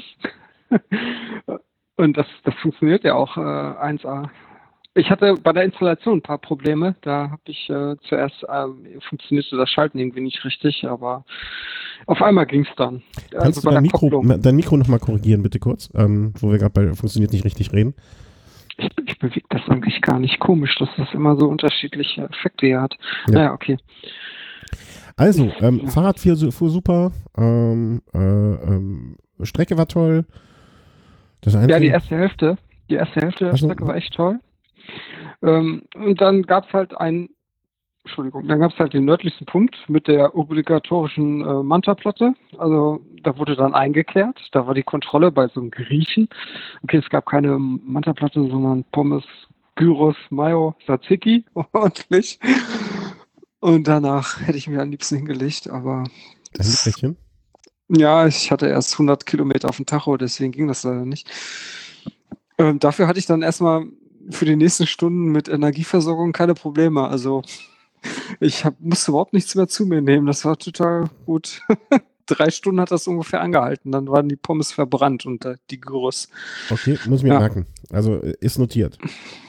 Und das funktioniert ja auch 1A. Ich hatte bei der Installation ein paar Probleme. Da habe ich zuerst funktionierte das Schalten irgendwie nicht richtig, aber auf einmal ging es dann. Kannst du dein Mikro nochmal korrigieren, bitte kurz, wo wir gerade bei funktioniert nicht richtig reden? Ich bewege das eigentlich gar nicht. Komisch, dass das immer so unterschiedliche Effekte hier hat. Ja. Naja, okay. Also, Fahrrad fuhr super, Strecke war toll. Ja, die erste Hälfte der Strecke war echt toll. Und dann gab es halt den nördlichsten Punkt mit der obligatorischen Manta-Platte. Also da wurde dann eingekehrt. Da war die Kontrolle bei so einem Griechen. Okay, es gab keine Manta-Platte, sondern Pommes, Gyros, Mayo, Tzatziki, ordentlich. Und danach hätte ich mir am liebsten hingelegt, aber... Ein Leckerchen? Ja, ich hatte erst 100 Kilometer auf dem Tacho, deswegen ging das leider nicht. Dafür hatte ich dann erstmal für die nächsten Stunden mit Energieversorgung keine Probleme. Also ich musste überhaupt nichts mehr zu mir nehmen. Das war total gut. 3 Stunden hat das ungefähr angehalten. Dann waren die Pommes verbrannt und die Gyros. Okay, muss ich mir merken. Also ist notiert.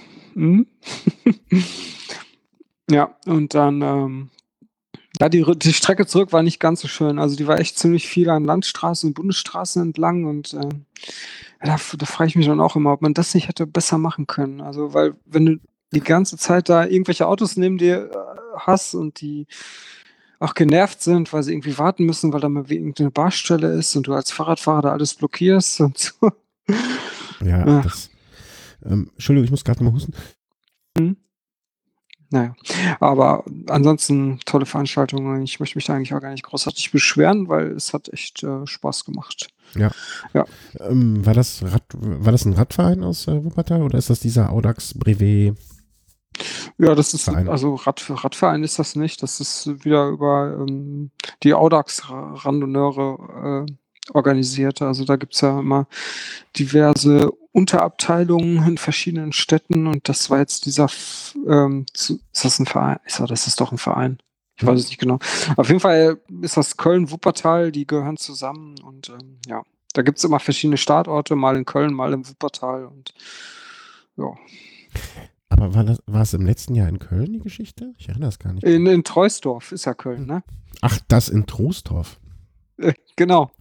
Ja, und dann die Strecke zurück war nicht ganz so schön. Also die war echt ziemlich viel an Landstraßen und Bundesstraßen entlang und da frage ich mich dann auch immer, ob man das nicht hätte besser machen können. Also weil wenn du die ganze Zeit da irgendwelche Autos neben dir hast und die auch genervt sind, weil sie irgendwie warten müssen, weil da mal irgendeine Baustelle ist und du als Fahrradfahrer da alles blockierst und so. Ja, das Entschuldigung, ich muss gerade mal husten. naja. Aber ansonsten tolle Veranstaltungen. Ich möchte mich da eigentlich auch gar nicht großartig beschweren, weil es hat echt Spaß gemacht. Ja. Ja. War das ein Radverein aus Wuppertal oder ist das dieser Audax Brevet? Ja, das ist, Verein. also Radverein ist das nicht. Das ist wieder über die Audax-Randonneure organisiert. Also da gibt es ja immer diverse Unterabteilungen in verschiedenen Städten und das war jetzt dieser, ist das ein Verein? Das ist doch ein Verein. Ich weiß es nicht genau. Auf jeden Fall ist das Köln-Wuppertal, die gehören zusammen und ja, da gibt es immer verschiedene Startorte, mal in Köln, mal im Wuppertal und ja. Aber war es im letzten Jahr in Köln, die Geschichte? Ich erinnere es gar nicht. In Troisdorf ist ja Köln, ne? Ach, das in Troisdorf. Genau.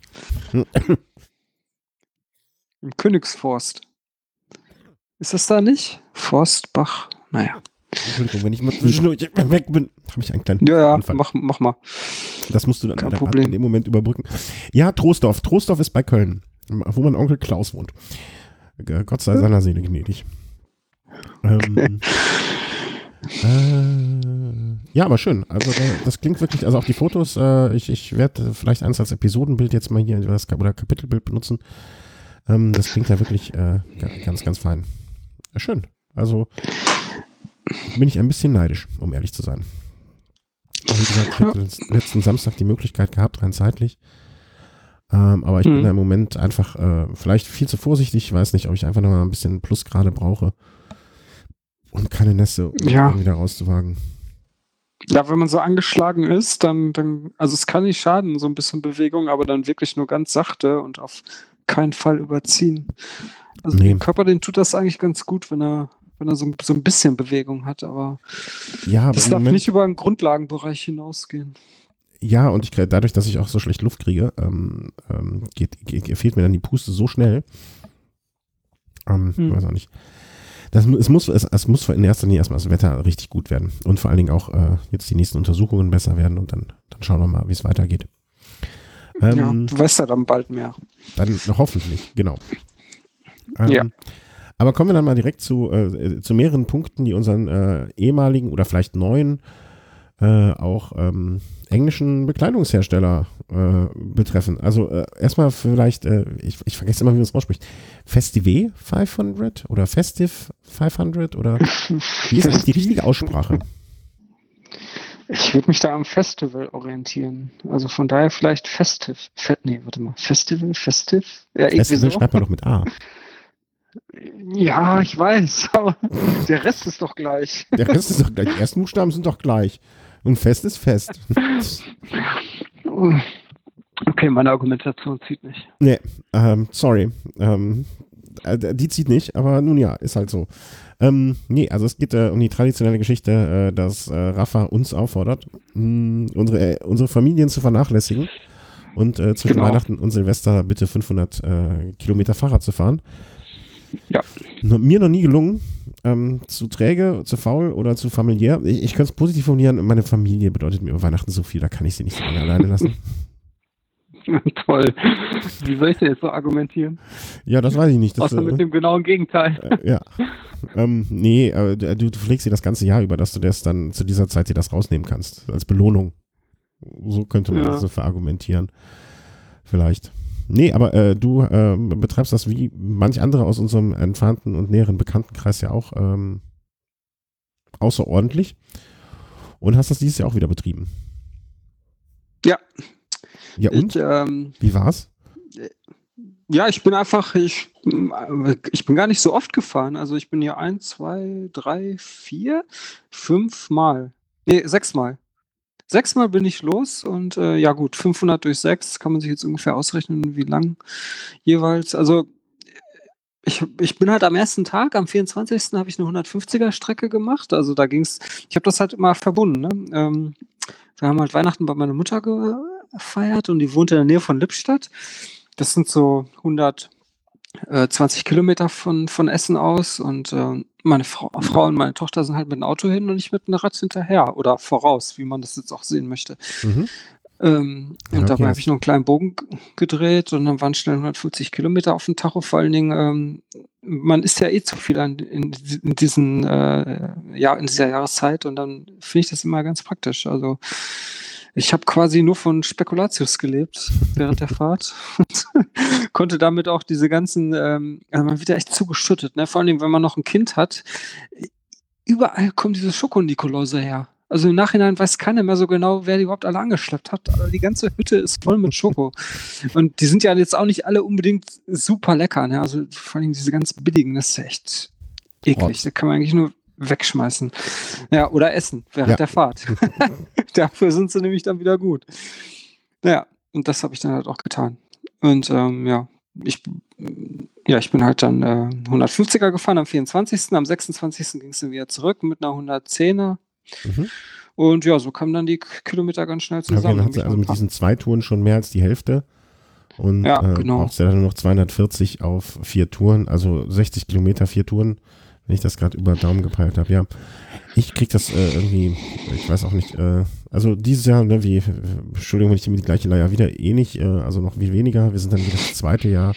Im Königsforst. Ist das da nicht? Forstbach? Naja. Entschuldigung, wenn ich mal zwischendurch weg bin, habe ich einen kleinen Ja, Anfall. mach mal. Das musst du dann Kein in Problem. dem Moment überbrücken. Ja, Troisdorf. Troisdorf ist bei Köln, wo mein Onkel Klaus wohnt. Gott sei seiner Seele gnädig. Ja, aber schön. Also das klingt wirklich, also auch die Fotos, ich werde vielleicht eins als Episodenbild jetzt mal hier oder Kapitelbild benutzen. Das klingt ja wirklich ganz, ganz fein. Schön. Also bin ich ein bisschen neidisch, um ehrlich zu sein. Wie gesagt, ich hätte letzten Samstag die Möglichkeit gehabt, rein zeitlich. Aber ich bin da im Moment einfach vielleicht viel zu vorsichtig. Ich weiß nicht, ob ich einfach noch mal ein bisschen Plusgrade brauche. Und keine Nässe, um wieder rauszuwagen. Ja, wenn man so angeschlagen ist, dann, also es kann nicht schaden, so ein bisschen Bewegung, aber dann wirklich nur ganz sachte und auf keinen Fall überziehen. Also dem Körper, den tut das eigentlich ganz gut, wenn er so ein bisschen Bewegung hat, aber das darf nicht über den Grundlagenbereich hinausgehen. Ja, und dadurch, dass ich auch so schlecht Luft kriege, fehlt mir dann die Puste so schnell. Weiß auch nicht. Es muss in erster Linie erstmal das Wetter richtig gut werden und vor allen Dingen auch jetzt die nächsten Untersuchungen besser werden und dann schauen wir mal, wie es weitergeht. Ja, du weißt ja dann bald mehr. Dann hoffentlich, genau. Ja. Aber kommen wir dann mal direkt zu mehreren Punkten, die unseren ehemaligen oder vielleicht neuen auch englischen Bekleidungshersteller betreffen. Also erstmal vielleicht, ich vergesse immer, wie man es ausspricht, Festive 500 oder Festive 500 oder wie ist eigentlich die richtige Aussprache? Ich würde mich da am Festival orientieren. Also von daher vielleicht Festive. Festive? Ja, Festival schreibt man doch mit A. Ja, ich weiß, aber der Rest ist doch gleich. Der Rest ist doch gleich. Die ersten Buchstaben sind doch gleich. Und fest ist fest. Okay, meine Argumentation zieht nicht. Nee, sorry. Die zieht nicht, aber nun ja, ist halt so. Nee, also es geht um die traditionelle Geschichte, dass Rafa uns auffordert, unsere Familien zu vernachlässigen und zwischen Weihnachten und Silvester bitte 500 Kilometer Fahrrad zu fahren. Ja. Mir noch nie gelungen, zu träge, zu faul oder zu familiär. Ich könnte es positiv formulieren, meine Familie bedeutet mir über Weihnachten so viel, da kann ich sie nicht so lange alleine lassen. Toll. Wie soll ich denn jetzt so argumentieren? Ja, das weiß ich nicht. Außer mit dem genauen Gegenteil. Ja. Nee, du pflegst dir das ganze Jahr über, dass du das dann zu dieser Zeit dir das rausnehmen kannst. Als Belohnung. So könnte man das so verargumentieren. Vielleicht. Nee, aber du betreibst das wie manch andere aus unserem entfernten und näheren Bekanntenkreis ja auch außerordentlich und hast das dieses Jahr auch wieder betrieben. Ja. Ja und? Wie war's? Ja, ich bin gar nicht so oft gefahren. Also ich bin hier 1, 2, 3, 4, 5 Mal. Nee, 6 Mal. 6 Mal bin ich los und ja gut, 500 durch 6 kann man sich jetzt ungefähr ausrechnen, wie lang jeweils. Also ich bin halt am ersten Tag, am 24. habe ich eine 150er Strecke gemacht. Also da ging's, ich habe das halt immer verbunden. Ne? Wir haben halt Weihnachten bei meiner Mutter gefeiert und die wohnt in der Nähe von Lippstadt. Das sind so 120 Kilometer von Essen aus und meine Frau und meine Tochter sind halt mit dem Auto hin und ich mit einem Rad hinterher oder voraus, wie man das jetzt auch sehen möchte. Und dabei habe ich noch einen kleinen Bogen gedreht und dann waren schnell 150 Kilometer auf dem Tacho. Vor allen Dingen man isst ja eh zu viel in dieser Jahreszeit und dann finde ich das immer ganz praktisch. Also ich habe quasi nur von Spekulatius gelebt während der Fahrt und konnte damit auch diese ganzen, also man wird ja echt zugeschüttet, ne? Vor allem, wenn man noch ein Kind hat. Überall kommen diese Schoko-Nikoläuse her. Also im Nachhinein weiß keiner mehr so genau, wer die überhaupt alle angeschleppt hat. Aber die ganze Hütte ist voll mit Schoko. Und die sind ja jetzt auch nicht alle unbedingt super lecker. Ne? Also vor allem diese ganz billigen, das ist echt eklig. Da kann man eigentlich nur wegschmeißen. Ja, oder essen während der Fahrt. Dafür sind sie nämlich dann wieder gut. Naja, und das habe ich dann halt auch getan. Und ich bin halt dann 150er gefahren am 24. Am 26. ging es dann wieder zurück mit einer 110er. Und ja, so kamen dann die Kilometer ganz schnell zusammen. Okay, dann also mit diesen 2 Touren schon mehr als die Hälfte. Und genau. brauchst du dann nur noch 240 auf 4 Touren, also 60 Kilometer, 4 Touren, wenn ich das gerade über den Daumen gepeilt habe. Ja, ich krieg das irgendwie, ich weiß auch nicht, also dieses Jahr, ne, Entschuldigung, wenn ich die gleiche Leier wieder nicht, also noch viel weniger. Wir sind dann wieder das 2. Jahr.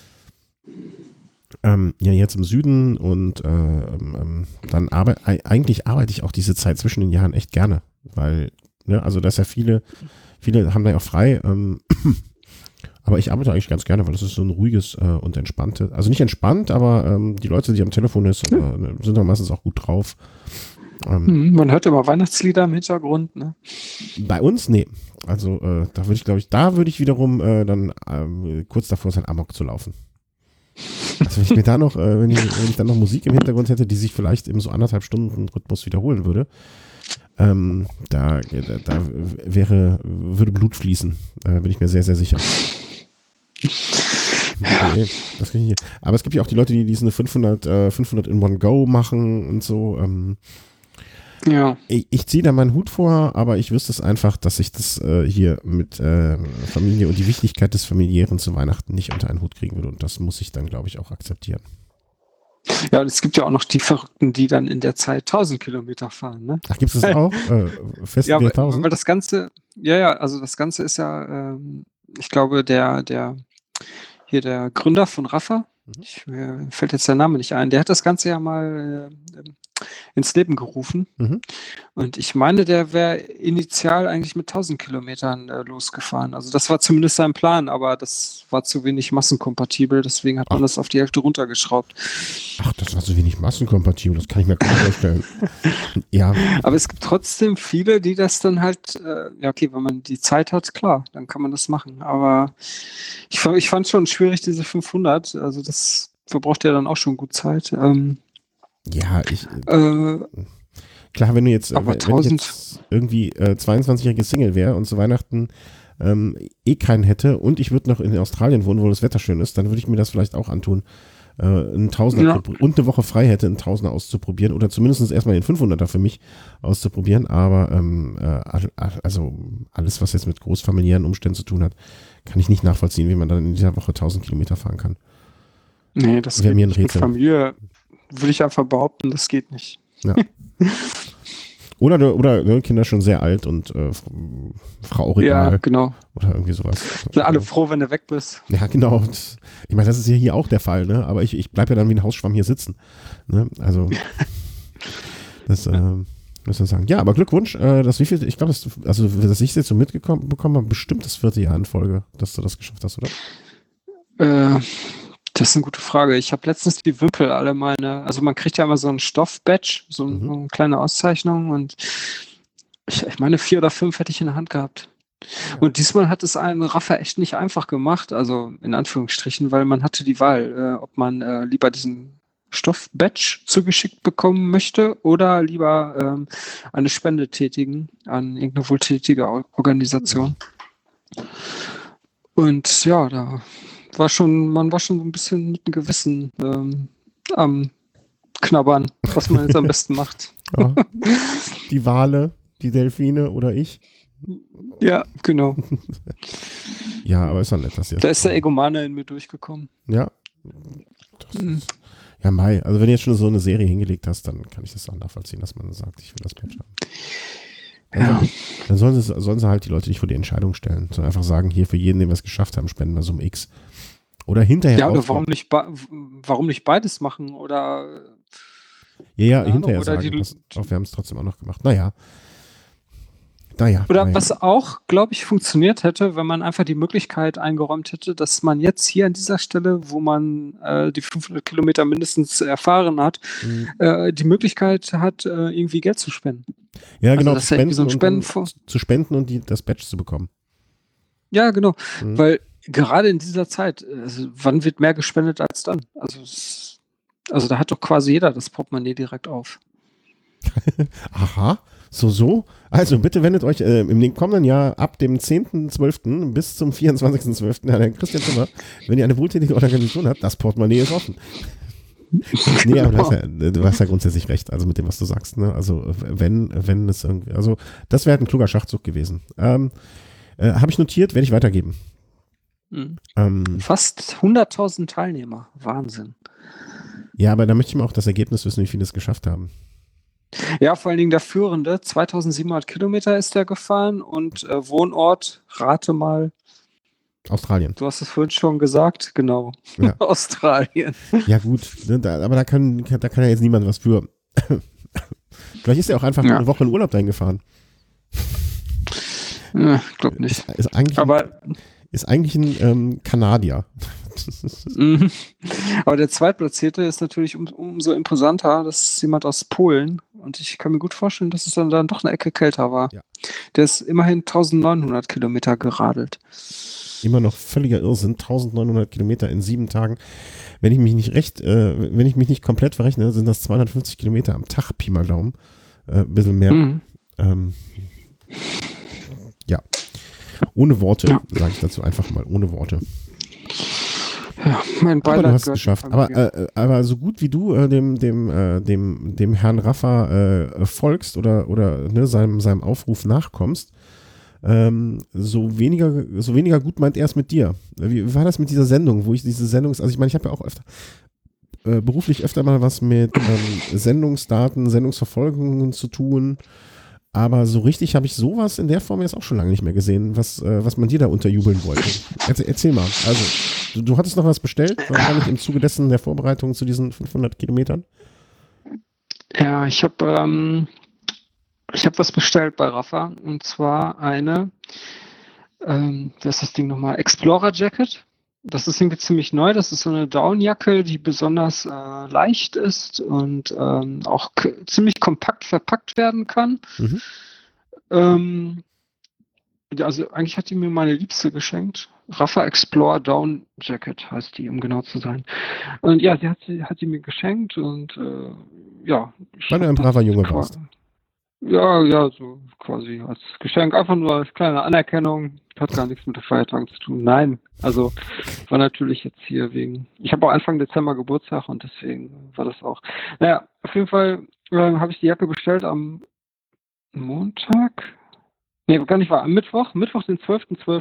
Jetzt im Süden und dann eigentlich arbeite ich auch diese Zeit zwischen den Jahren echt gerne, weil, ne, also da ist ja viele haben da ja auch frei, aber ich arbeite eigentlich ganz gerne, weil das ist so ein ruhiges und entspanntes, also nicht entspannt, aber die Leute, die am Telefon sind dann meistens auch gut drauf. Man hört immer Weihnachtslieder im Hintergrund, ne? Bei uns? Nee. Also da würde ich wiederum dann kurz davor sein, Amok zu laufen. Also wenn ich mir da noch, wenn ich dann noch Musik im Hintergrund hätte, die sich vielleicht im so 1,5 Stunden Rhythmus wiederholen würde, da würde Blut fließen, bin ich mir sehr, sehr sicher. Okay, das kann ich nicht. Aber es gibt ja auch die Leute, die diese 500 in One Go machen und so. Ja. Ich ziehe da meinen Hut vor, aber ich wüsste es einfach, dass ich das hier mit Familie und die Wichtigkeit des Familiären zu Weihnachten nicht unter einen Hut kriegen würde. Und das muss ich dann, glaube ich, auch akzeptieren. Ja, und es gibt ja auch noch die Verrückten, die dann in der Zeit 1000 Kilometer fahren, ne? Ach, gibt es das auch? Ja, weil das Ganze, also das Ganze ist ja, ich glaube, der Gründer von Rafa, mir fällt jetzt der Name nicht ein, der hat das Ganze ja mal ins Leben gerufen. Und ich meine, der wäre initial eigentlich mit 1000 Kilometern losgefahren. Also das war zumindest sein Plan, aber das war zu wenig massenkompatibel, deswegen hat man das auf die Hälfte runtergeschraubt. Ach, das war zu wenig massenkompatibel, das kann ich mir gar nicht vorstellen. Ja. Aber es gibt trotzdem viele, die das dann halt, wenn man die Zeit hat, klar, dann kann man das machen. Aber ich fand es schon schwierig, diese 500, also das verbraucht ja dann auch schon gut Zeit. Ja, klar, wenn du jetzt, wenn ich jetzt irgendwie 22-jährige Single wäre und zu Weihnachten keinen hätte und ich würde noch in Australien wohnen, wo das Wetter schön ist, dann würde ich mir das vielleicht auch antun, einen Tausender und eine Woche frei hätte, einen Tausender auszuprobieren oder zumindest erstmal den 500er für mich auszuprobieren, aber also alles, was jetzt mit großfamiliären Umständen zu tun hat, kann ich nicht nachvollziehen, wie man dann in dieser Woche 1000 Kilometer fahren kann. Nee, das wäre mir ein Rätsel. Mit Familie würde ich einfach behaupten, das geht nicht. Ja. Oder Kinder schon sehr alt und Frau Original. Ja, genau. Oder irgendwie sowas. Sind alle froh, wenn du weg bist. Ja, genau. Ich meine, das ist ja hier auch der Fall, ne? Aber ich bleibe ja dann wie ein Hausschwamm hier sitzen. Ne? Also, das muss man sagen. Ja, aber Glückwunsch. Ich glaube, dass ich jetzt so mitbekommen habe, bestimmt das 4. Jahr in Folge, dass du das geschafft hast, oder? Das ist eine gute Frage. Ich habe letztens die Wimpel alle also man kriegt ja immer so ein Stoff-Badge, so eine kleine Auszeichnung und ich meine 4 oder 5 hätte ich in der Hand gehabt. Ja. Und diesmal hat es einen Raffa echt nicht einfach gemacht, also in Anführungsstrichen, weil man hatte die Wahl, ob man lieber diesen Stoff-Badge zugeschickt bekommen möchte oder lieber eine Spende tätigen an irgendeine wohltätige Organisation. Und ja, man war schon so ein bisschen mit dem Gewissen am Knabbern, was man jetzt am besten macht. Ja. Die Wale, die Delfine oder ich? Ja, genau. Ja, aber ist doch nett, dass ihr. Da ist der Egomane in mir durchgekommen. Ja. Ja, Mai. Also wenn du jetzt schon so eine Serie hingelegt hast, dann kann ich das auch nachvollziehen, dass man sagt, ich will das Badge haben. Ja. Dann sollen sie halt die Leute nicht vor die Entscheidung stellen, sondern einfach sagen, hier für jeden, den wir es geschafft haben, spenden wir so um X. Oder hinterher. Ja, oder warum warum nicht beides machen? Oder Ja, keine Ahnung, hinterher oder sagen, pass auf, wir haben es trotzdem auch noch gemacht. Naja. Oder was auch, glaube ich, funktioniert hätte, wenn man einfach die Möglichkeit eingeräumt hätte, dass man jetzt hier an dieser Stelle, wo man die 500 Kilometer mindestens erfahren hat, die Möglichkeit hat, irgendwie Geld zu spenden. Ja, Also, genau, dass zu da irgendwie so spenden, ein zu spenden und das Badge zu bekommen. Ja, genau. Weil gerade in dieser Zeit, also, wann wird mehr gespendet als dann? Also da hat doch quasi jeder das Portemonnaie direkt auf. Aha, so. Also bitte wendet euch im kommenden Jahr ab dem 10.12. bis zum 24.12. an Herrn Christian Zimmer, wenn ihr eine wohltätige Organisation habt, das Portemonnaie ist offen. Nee, aber du hast ja grundsätzlich recht, also mit dem, was du sagst. Ne? Also wenn es irgendwie, also das wäre ein kluger Schachzug gewesen. Habe ich notiert, werde ich weitergeben. Fast 100.000 Teilnehmer, Wahnsinn. Ja, aber da möchte ich mal auch das Ergebnis wissen, wie viele es geschafft haben. Ja, vor allen Dingen der Führende, 2700 Kilometer ist der gefahren und Wohnort, rate mal. Australien. Du hast es vorhin schon gesagt, genau. Ja. Australien. Ja gut, ne, aber da kann ja jetzt niemand was für. Vielleicht ist er auch einfach eine Woche in Urlaub dahin gefahren. Ja, glaub nicht. Ist eigentlich ein Kanadier. Aber der Zweitplatzierte ist natürlich umso imposanter. Das ist jemand aus Polen. Und ich kann mir gut vorstellen, dass es dann doch eine Ecke kälter war. Ja. Der ist immerhin 1900 Kilometer geradelt. Immer noch völliger Irrsinn. 1900 Kilometer in 7 Tagen. Wenn ich mich nicht komplett verrechne, sind das 250 Kilometer am Tag, Pi mal Daumen. Ein bisschen mehr. Ja. Ohne Worte, sage ich dazu einfach mal. Ohne Worte. Ja, mein Beileid. Aber du hast es geschafft. Aber so gut wie du dem Herrn Raffa folgst oder ne, seinem Aufruf nachkommst, so weniger gut meint er es mit dir. Wie war das mit dieser Sendung, wo ich diese also ich meine, ich habe ja auch beruflich öfter mal was mit Sendungsdaten, Sendungsverfolgungen zu tun. Aber so richtig habe ich sowas in der Form jetzt auch schon lange nicht mehr gesehen, was man dir da unterjubeln wollte. Erzähl mal. Also, du hattest noch was bestellt, wahrscheinlich im Zuge dessen der Vorbereitung zu diesen 500 Kilometern? Ja, ich habe was bestellt bei Rafa, und zwar eine, das ist das Ding nochmal, Explorer Jacket. Das ist irgendwie ziemlich neu. Das ist so eine Downjacke, die besonders leicht ist und auch ziemlich kompakt verpackt werden kann. Also eigentlich hat die mir meine Liebste geschenkt. Rafa Explorer Down Jacket heißt die, um genau zu sein. Und ja, hat sie mir geschenkt und ja. Weil du ein braver Junge warst. Ja, so quasi als Geschenk, einfach nur als kleine Anerkennung, hat gar nichts mit den Feiertagen zu tun. Nein, also war natürlich jetzt hier ich habe auch Anfang Dezember Geburtstag und deswegen war das auch. Naja, auf jeden Fall habe ich die Jacke bestellt am Montag. Nee, gar nicht wahr, am Mittwoch den 12.12.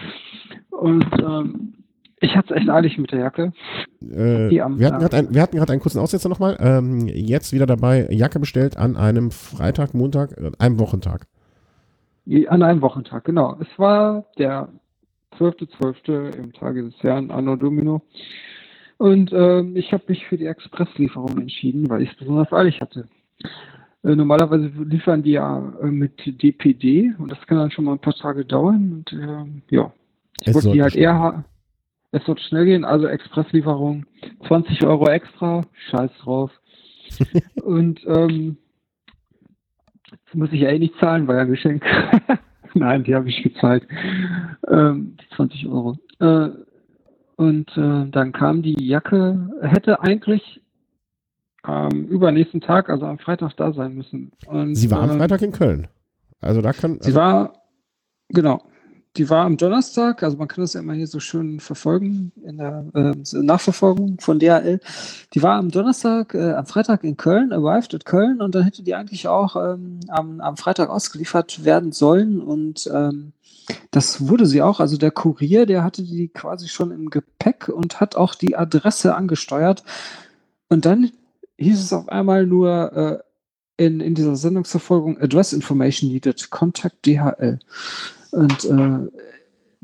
Und ich hatte es echt eilig mit der Jacke. Wir hatten gerade einen kurzen Aussetzer nochmal. Jetzt wieder dabei, Jacke bestellt an einem Freitag, Montag, einem Wochentag. An einem Wochentag, genau. Es war der 12.12. im Tage des Herrn Anno Domino. Und ich habe mich für die Expresslieferung entschieden, weil ich es besonders eilig hatte. Normalerweise liefern die ja mit DPD und das kann dann schon mal ein paar Tage dauern. Und ja, ich wollte die halt es wird schnell gehen, also Expresslieferung, 20 Euro extra, scheiß drauf. Und das muss ich ja nicht zahlen, war ja ein Geschenk. Nein, die habe ich gezahlt. Die 20 Euro. Und dann kam die Jacke, hätte eigentlich übernächsten Tag, also am Freitag da sein müssen. Und, sie war am Freitag in Köln. Also da die war am Donnerstag, also man kann das ja immer hier so schön verfolgen in der Nachverfolgung von DHL. Die war am Freitag in Köln, arrived at Köln, und dann hätte die eigentlich auch am Freitag ausgeliefert werden sollen, und das wurde sie auch. Also der Kurier, der hatte die quasi schon im Gepäck und hat auch die Adresse angesteuert. Und dann hieß es auf einmal nur in dieser Sendungsverfolgung, Address Information needed, Contact DHL. Und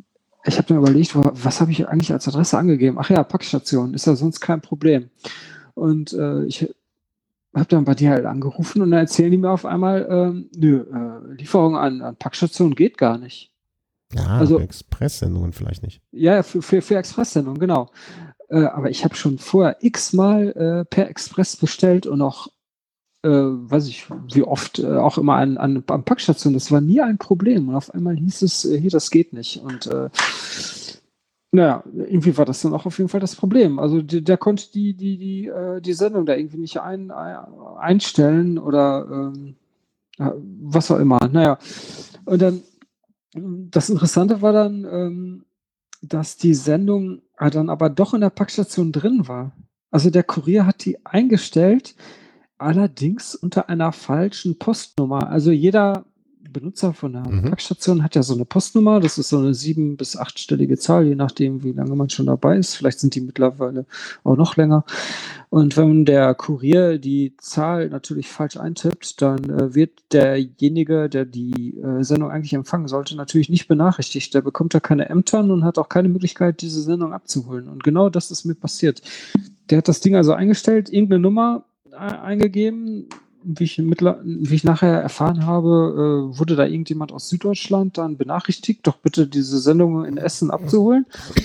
ich habe mir überlegt, was habe ich eigentlich als Adresse angegeben? Ach ja, Packstation, ist ja sonst kein Problem. Und ich habe dann bei DHL angerufen und dann erzählen die mir auf einmal, Lieferung an Packstationen geht gar nicht. Ja, für Also, Expresssendungen vielleicht nicht. ja, für Expresssendung, genau. Aber ich habe schon vorher x-mal per Express bestellt und auch, weiß ich, wie oft auch immer an Packstationen. Das war nie ein Problem. Und auf einmal hieß es, hier, das geht nicht. Und naja, irgendwie war das dann auch auf jeden Fall das Problem. Also der konnte die Sendung da irgendwie nicht einstellen oder was auch immer. Naja, und dann das Interessante war dann, dass die Sendung dann aber doch in der Packstation drin war. Also der Kurier hat die eingestellt, allerdings unter einer falschen Postnummer. Also jeder Benutzer von der Packstation hat ja so eine Postnummer. Das ist so eine 7- bis 8-stellige Zahl, je nachdem, wie lange man schon dabei ist. Vielleicht sind die mittlerweile auch noch länger. Und wenn der Kurier die Zahl natürlich falsch eintippt, dann wird derjenige, der die Sendung eigentlich empfangen sollte, natürlich nicht benachrichtigt. Der bekommt ja keine Ämtern und hat auch keine Möglichkeit, diese Sendung abzuholen. Und genau das ist mir passiert. Der hat das Ding also eingestellt, irgendeine Nummer eingegeben. Wie ich nachher erfahren habe, wurde da irgendjemand aus Süddeutschland dann benachrichtigt, doch bitte diese Sendung in Essen abzuholen.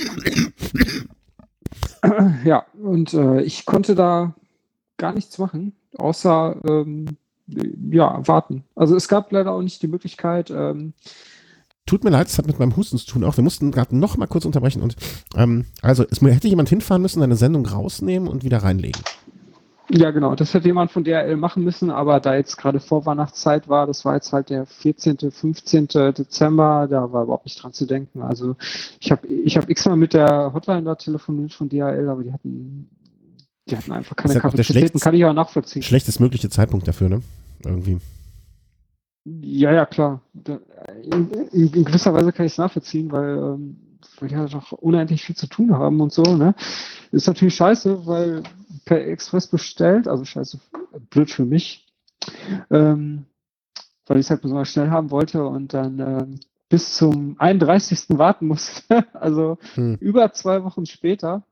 Ja, und ich konnte da gar nichts machen, außer warten. Also es gab leider auch nicht die Möglichkeit. Tut mir leid, es hat mit meinem Husten zu tun auch. Wir mussten gerade noch mal kurz unterbrechen und also es hätte jemand hinfahren müssen, eine Sendung rausnehmen und wieder reinlegen. Ja, genau, das hätte jemand von DHL machen müssen, aber da jetzt gerade Vorweihnachtszeit war, das war jetzt halt der 14., 15. Dezember, da war überhaupt nicht dran zu denken. Also ich hab x-mal mit der Hotline da telefoniert von DHL, aber die hatten einfach keine Kapazitäten, kann ich auch nachvollziehen. Schlechtestmögliche Zeitpunkt dafür, ne? Irgendwie. Ja, klar. In gewisser Weise kann ich es nachvollziehen, weil die halt auch unendlich viel zu tun haben und so, ne? Ist natürlich scheiße, weil per Express bestellt, also scheiße, blöd für mich, weil ich es halt besonders schnell haben wollte und dann bis zum 31. warten musste, also über 2 Wochen später.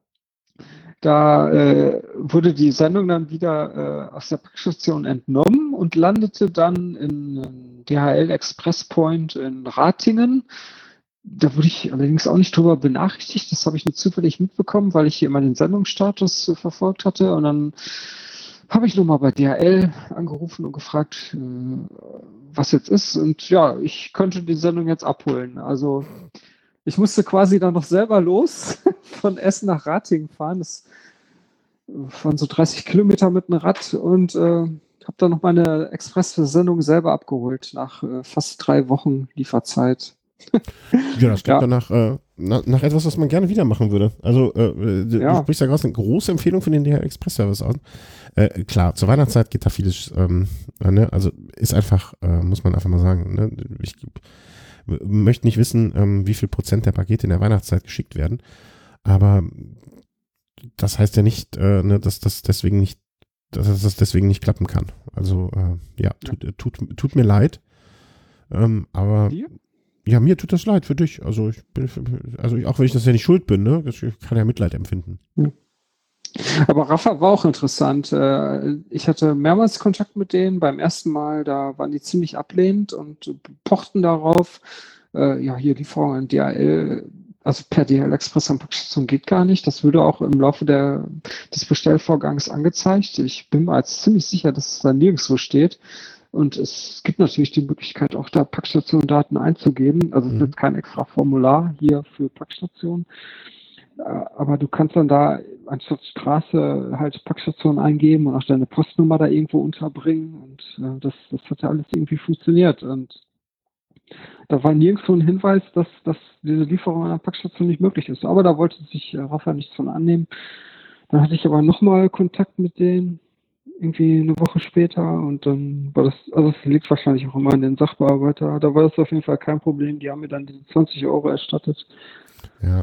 Da wurde die Sendung dann wieder aus der Packstation entnommen und landete dann in DHL Express Point in Ratingen. Da wurde ich allerdings auch nicht drüber benachrichtigt. Das habe ich nur zufällig mitbekommen, weil ich hier immer den Sendungsstatus verfolgt hatte. Und dann habe ich nochmal bei DHL angerufen und gefragt, was jetzt ist. Und ja, ich könnte die Sendung jetzt abholen. Also ich musste quasi dann noch selber los von Essen nach Ratingen fahren. Das waren so 30 Kilometer mit dem Rad und habe dann noch meine Express-Sendung selber abgeholt nach fast 3 Wochen Lieferzeit. Ja, das klingt dann nach etwas, was man gerne wieder machen würde. Also, du sprichst ja gerade eine große Empfehlung für den DHL Express-Service aus. Klar, zur Weihnachtszeit geht da vieles, ne? Also ist einfach, muss man einfach mal sagen, ne? Ich möchte nicht wissen, wie viel Prozent der Pakete in der Weihnachtszeit geschickt werden, aber das heißt ja nicht, ne, dass das deswegen nicht klappen kann. Also, tut mir leid, aber ja, mir tut das leid für dich. Also auch wenn ich das ja nicht schuld bin, ne? Ich kann ja Mitleid empfinden. Aber Rafa war auch interessant. Ich hatte mehrmals Kontakt mit denen. Beim ersten Mal, da waren die ziemlich ablehnend und pochten darauf, hier Lieferung an DHL, also per DHL Express an Packstation geht gar nicht. Das würde auch im Laufe des Bestellvorgangs angezeigt. Ich bin mir als ziemlich sicher, dass es da nirgendwo steht. Und es gibt natürlich die Möglichkeit, auch da Packstation-Daten einzugeben. Also es ist kein extra Formular hier für Packstationen. Aber du kannst dann da anstatt Straße halt Packstation eingeben und auch deine Postnummer da irgendwo unterbringen. Und das hat ja alles irgendwie funktioniert. Und da war nirgendwo ein Hinweis, dass diese Lieferung an der Packstation nicht möglich ist. Aber da wollte sich Rafa nichts von annehmen. Dann hatte ich aber nochmal Kontakt mit denen. Irgendwie eine Woche später und dann war das, also es liegt wahrscheinlich auch immer an den Sachbearbeiter, da war das auf jeden Fall kein Problem, die haben mir dann diese 20 € erstattet. Ja.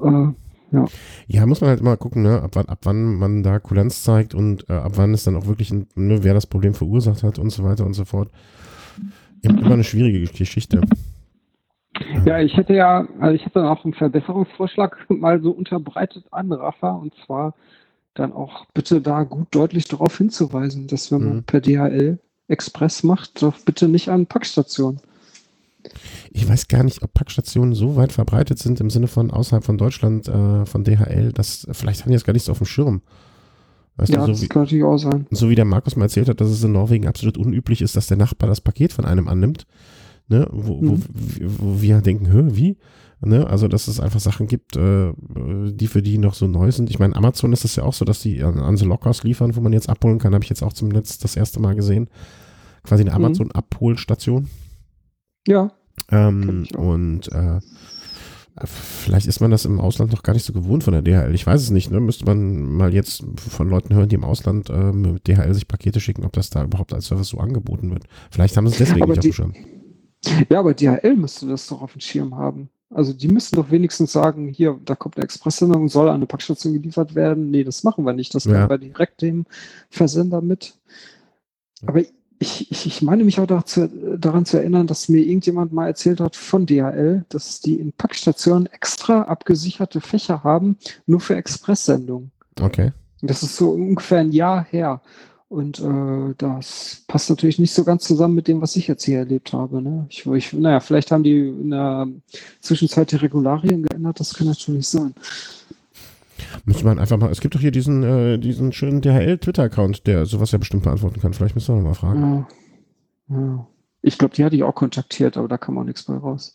Ja, muss man halt immer gucken, ne, ab wann man da Kulanz zeigt und ab wann es dann auch wirklich, ne, wer das Problem verursacht hat und so weiter und so fort. Immer eine schwierige Geschichte. Ja, ich hätte dann auch einen Verbesserungsvorschlag mal so unterbreitet an Rafa, und zwar dann auch bitte da gut deutlich darauf hinzuweisen, dass wenn man per DHL Express macht, doch bitte nicht an Packstationen. Ich weiß gar nicht, ob Packstationen so weit verbreitet sind im Sinne von außerhalb von Deutschland, von DHL, dass vielleicht haben die das gar nicht so auf dem Schirm. Weißt Ja, du, das kann natürlich auch sein. so wie der Markus mal erzählt hat, dass es in Norwegen absolut unüblich ist, dass der Nachbar das Paket von einem annimmt, ne? Wo wir denken, wie? Ne? Also, dass es einfach Sachen gibt, die für die noch so neu sind. Ich meine, Amazon ist es ja auch so, dass die an so Lockers liefern, wo man jetzt abholen kann, habe ich jetzt auch zumindest das erste Mal gesehen. Quasi eine Amazon-Abholstation. Ja. Und vielleicht ist man das im Ausland noch gar nicht so gewohnt von der DHL. Ich weiß es nicht, ne? Müsste man mal jetzt von Leuten hören, die im Ausland mit DHL sich Pakete schicken, ob das da überhaupt als Service so angeboten wird. Vielleicht haben sie es deswegen nicht auf dem Schirm. Ja, aber DHL müsste das doch auf dem Schirm haben. Also die müssten doch wenigstens sagen, hier, da kommt eine Expresssendung, soll an eine Packstation geliefert werden. Nee, das machen wir nicht. Das machen wir direkt dem Versender mit. Aber ich meine mich auch daran zu erinnern, dass mir irgendjemand mal erzählt hat von DHL, dass die in Packstationen extra abgesicherte Fächer haben, nur für Expresssendungen. Okay. Das ist so ungefähr ein Jahr her. Und das passt natürlich nicht so ganz zusammen mit dem, was ich jetzt hier erlebt habe. Ne? Vielleicht haben die in der Zwischenzeit die Regularien geändert, das kann natürlich sein. Müsste man einfach mal, es gibt doch hier diesen schönen DHL-Twitter-Account, der sowas ja bestimmt beantworten kann. Vielleicht müssen wir mal fragen. Ja. Ich glaube, die hatte ich auch kontaktiert, aber da kam auch nichts bei raus.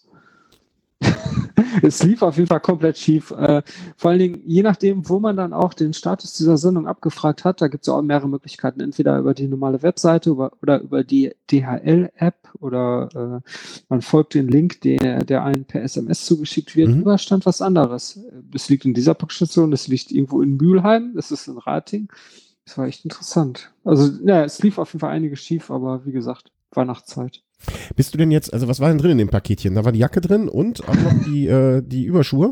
Es lief auf jeden Fall komplett schief. Vor allen Dingen, je nachdem, wo man dann auch den Status dieser Sendung abgefragt hat, da gibt es auch mehrere Möglichkeiten. Entweder über die normale Webseite oder über die DHL-App oder man folgt den Link, der einem per SMS zugeschickt wird. Über stand was anderes. Das liegt in dieser Packstation, das liegt irgendwo in Mülheim, das ist in Rating. Das war echt interessant. Also, ja, es lief auf jeden Fall einiges schief, aber wie gesagt, Weihnachtszeit. Bist du denn jetzt, also was war denn drin in dem Paketchen? Da war die Jacke drin und auch noch die Überschuhe?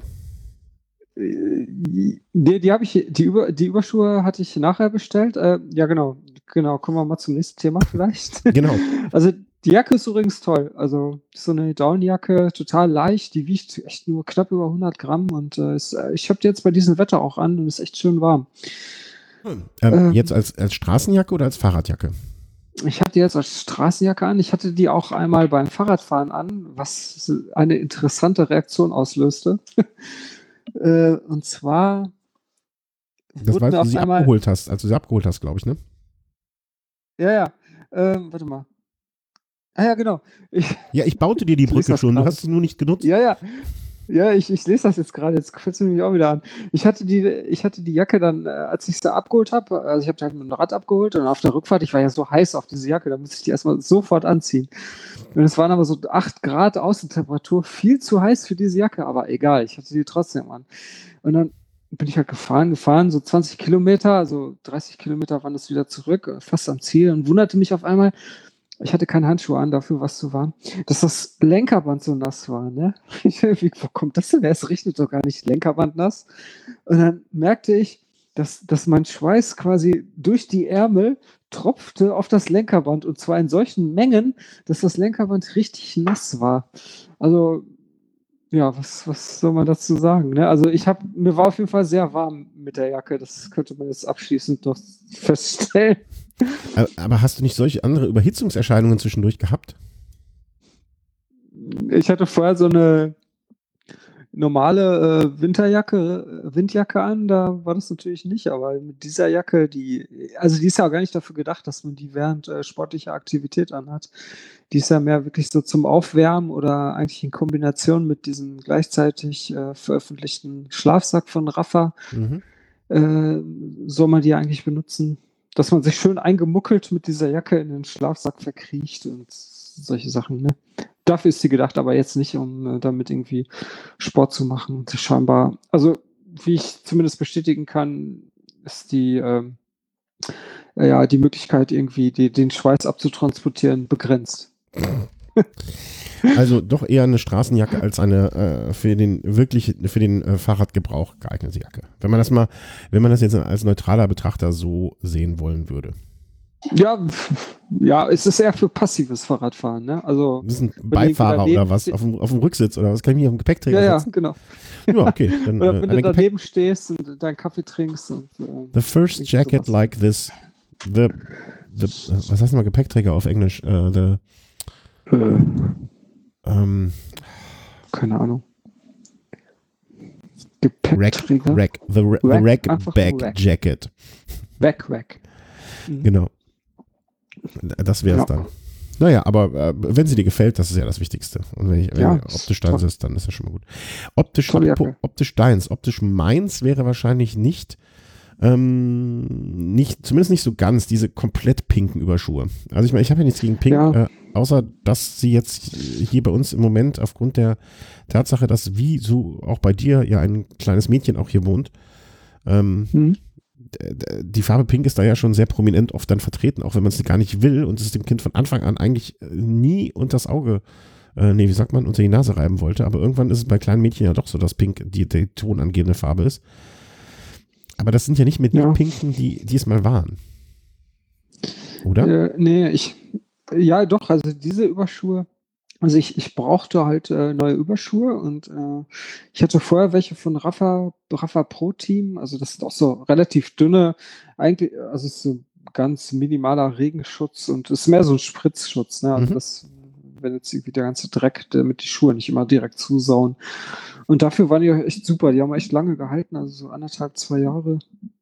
Die Überschuhe hatte ich nachher bestellt. Ja, genau. Kommen wir mal zum nächsten Thema vielleicht. Genau. Also die Jacke ist übrigens toll. Also so eine Downjacke, total leicht. Die wiegt echt nur knapp über 100 Gramm und ich habe die jetzt bei diesem Wetter auch an und ist echt schön warm. Jetzt als Straßenjacke oder als Fahrradjacke? Ich hatte die jetzt als Straßenjacke an. Ich hatte die auch einmal beim Fahrradfahren an, was eine interessante Reaktion auslöste. Und zwar das war, als du sie abgeholt hast, glaube ich, ne? Ja. Warte mal. Ja, genau. Ich baute dir die Brücke schon, du hast sie nur nicht genutzt. Ja, ich lese das jetzt gerade, jetzt fällt es mir nämlich auch wieder an. Ich hatte die Jacke dann, als ich sie abgeholt habe, also ich habe die halt mit dem Rad abgeholt und auf der Rückfahrt, ich war ja so heiß auf diese Jacke, da musste ich die erstmal sofort anziehen. Und es waren aber so 8 Grad Außentemperatur, viel zu heiß für diese Jacke, aber egal, ich hatte die trotzdem an. Und dann bin ich halt gefahren, so 20 Kilometer, also 30 Kilometer waren es wieder zurück, fast am Ziel und wunderte mich auf einmal, ich hatte keine Handschuhe an, dafür was zu warm, dass das Lenkerband so nass war, ne? Wo kommt das denn? Es regnet doch gar nicht, Lenkerband nass. Und dann merkte ich, dass mein Schweiß quasi durch die Ärmel tropfte auf das Lenkerband und zwar in solchen Mengen, dass das Lenkerband richtig nass war. Also, ja, was soll man dazu sagen, ne? Also mir war auf jeden Fall sehr warm mit der Jacke, das könnte man jetzt abschließend noch feststellen. Aber hast du nicht solche andere Überhitzungserscheinungen zwischendurch gehabt? Ich hatte vorher so eine normale Windjacke an, da war das natürlich nicht, aber mit dieser Jacke, die ist ja auch gar nicht dafür gedacht, dass man die während sportlicher Aktivität anhat. Die ist ja mehr wirklich so zum Aufwärmen oder eigentlich in Kombination mit diesem gleichzeitig veröffentlichten Schlafsack von Rafa soll man die eigentlich benutzen, dass man sich schön eingemuckelt mit dieser Jacke in den Schlafsack verkriecht und solche Sachen, ne? Dafür ist sie gedacht, aber jetzt nicht, um damit irgendwie Sport zu machen. Scheinbar, also wie ich zumindest bestätigen kann, ist die Möglichkeit, irgendwie den Schweiß abzutransportieren, begrenzt. Also doch eher eine Straßenjacke als eine für den Fahrradgebrauch geeignete Jacke. Wenn man das jetzt als neutraler Betrachter so sehen wollen würde. Ja, es ist eher für passives Fahrradfahren, ne? Also, Das ist ein wenn du irgendwie Beifahrer daneben oder was? Auf dem Rücksitz oder was? Kann ich mich auf den Gepäckträger ja, setzen? genau. Ja, okay. Dann Oder wenn du eine daneben stehst und deinen Kaffee trinkst und The first irgendwie jacket sowas. like this. Was heißt nochmal Gepäckträger auf Englisch? Ähm, Keine Ahnung. Rack, Gepäckträger. the Rack Einfach Back Rack. Jacket. Rack. Mhm. Genau. Das wäre es dann. Naja, aber wenn sie dir gefällt, das ist ja das Wichtigste. Und wenn optisch deins ist, dann ist das schon mal gut. Optisch deins. Optisch meins wäre wahrscheinlich nicht, zumindest nicht so ganz, diese komplett pinken Überschuhe. Also ich meine, ich habe ja nichts gegen Pink, außer dass sie jetzt hier bei uns im Moment aufgrund der Tatsache, dass wie so auch bei dir ja ein kleines Mädchen auch hier wohnt, die Farbe Pink ist da ja schon sehr prominent oft dann vertreten, auch wenn man es gar nicht will und es dem Kind von Anfang an eigentlich nie unter das Auge, unter die Nase reiben wollte. Aber irgendwann ist es bei kleinen Mädchen ja doch so, dass Pink die tonangebende Farbe ist. Aber das sind ja nicht mehr die Pinken, die es mal waren. Oder? Ja, doch, also diese Überschuhe, also ich brauchte halt neue Überschuhe und ich hatte vorher welche von Rafa Pro Team, also das sind auch so relativ dünne, eigentlich, also es ist so ganz minimaler Regenschutz und es ist mehr so ein Spritzschutz, ne? Also das, wenn jetzt irgendwie der ganze Dreck, damit die Schuhe nicht immer direkt zusauen. Und dafür waren die echt super, die haben echt lange gehalten, also so 1,5, 2 Jahre.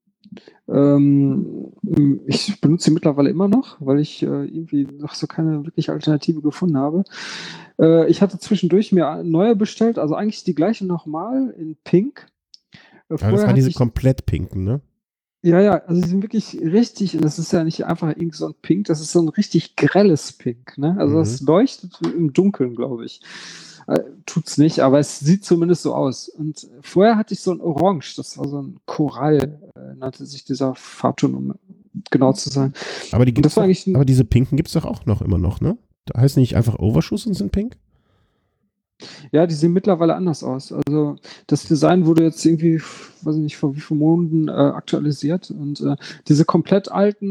Ich benutze sie mittlerweile immer noch, weil ich irgendwie noch so keine wirkliche Alternative gefunden habe. Ich hatte zwischendurch mir neue bestellt, also eigentlich die gleiche nochmal in Pink. Aber das waren diese komplett pinken, ne? Ja, also die sind wirklich richtig, das ist ja nicht einfach irgend so ein Pink, das ist so ein richtig grelles Pink, ne? Also das leuchtet im Dunkeln, glaube ich. Tut's nicht, aber es sieht zumindest so aus. Und vorher hatte ich so ein Orange, das war so ein Korall, nannte sich dieser Farbton, um genau zu sein. Aber diese Pinken gibt es doch auch immer noch, ne? Da heißen nicht einfach Overshoes und sind pink? Ja, die sehen mittlerweile anders aus. Also das Design wurde jetzt irgendwie, weiß ich nicht, vor wie vielen Monaten aktualisiert und diese komplett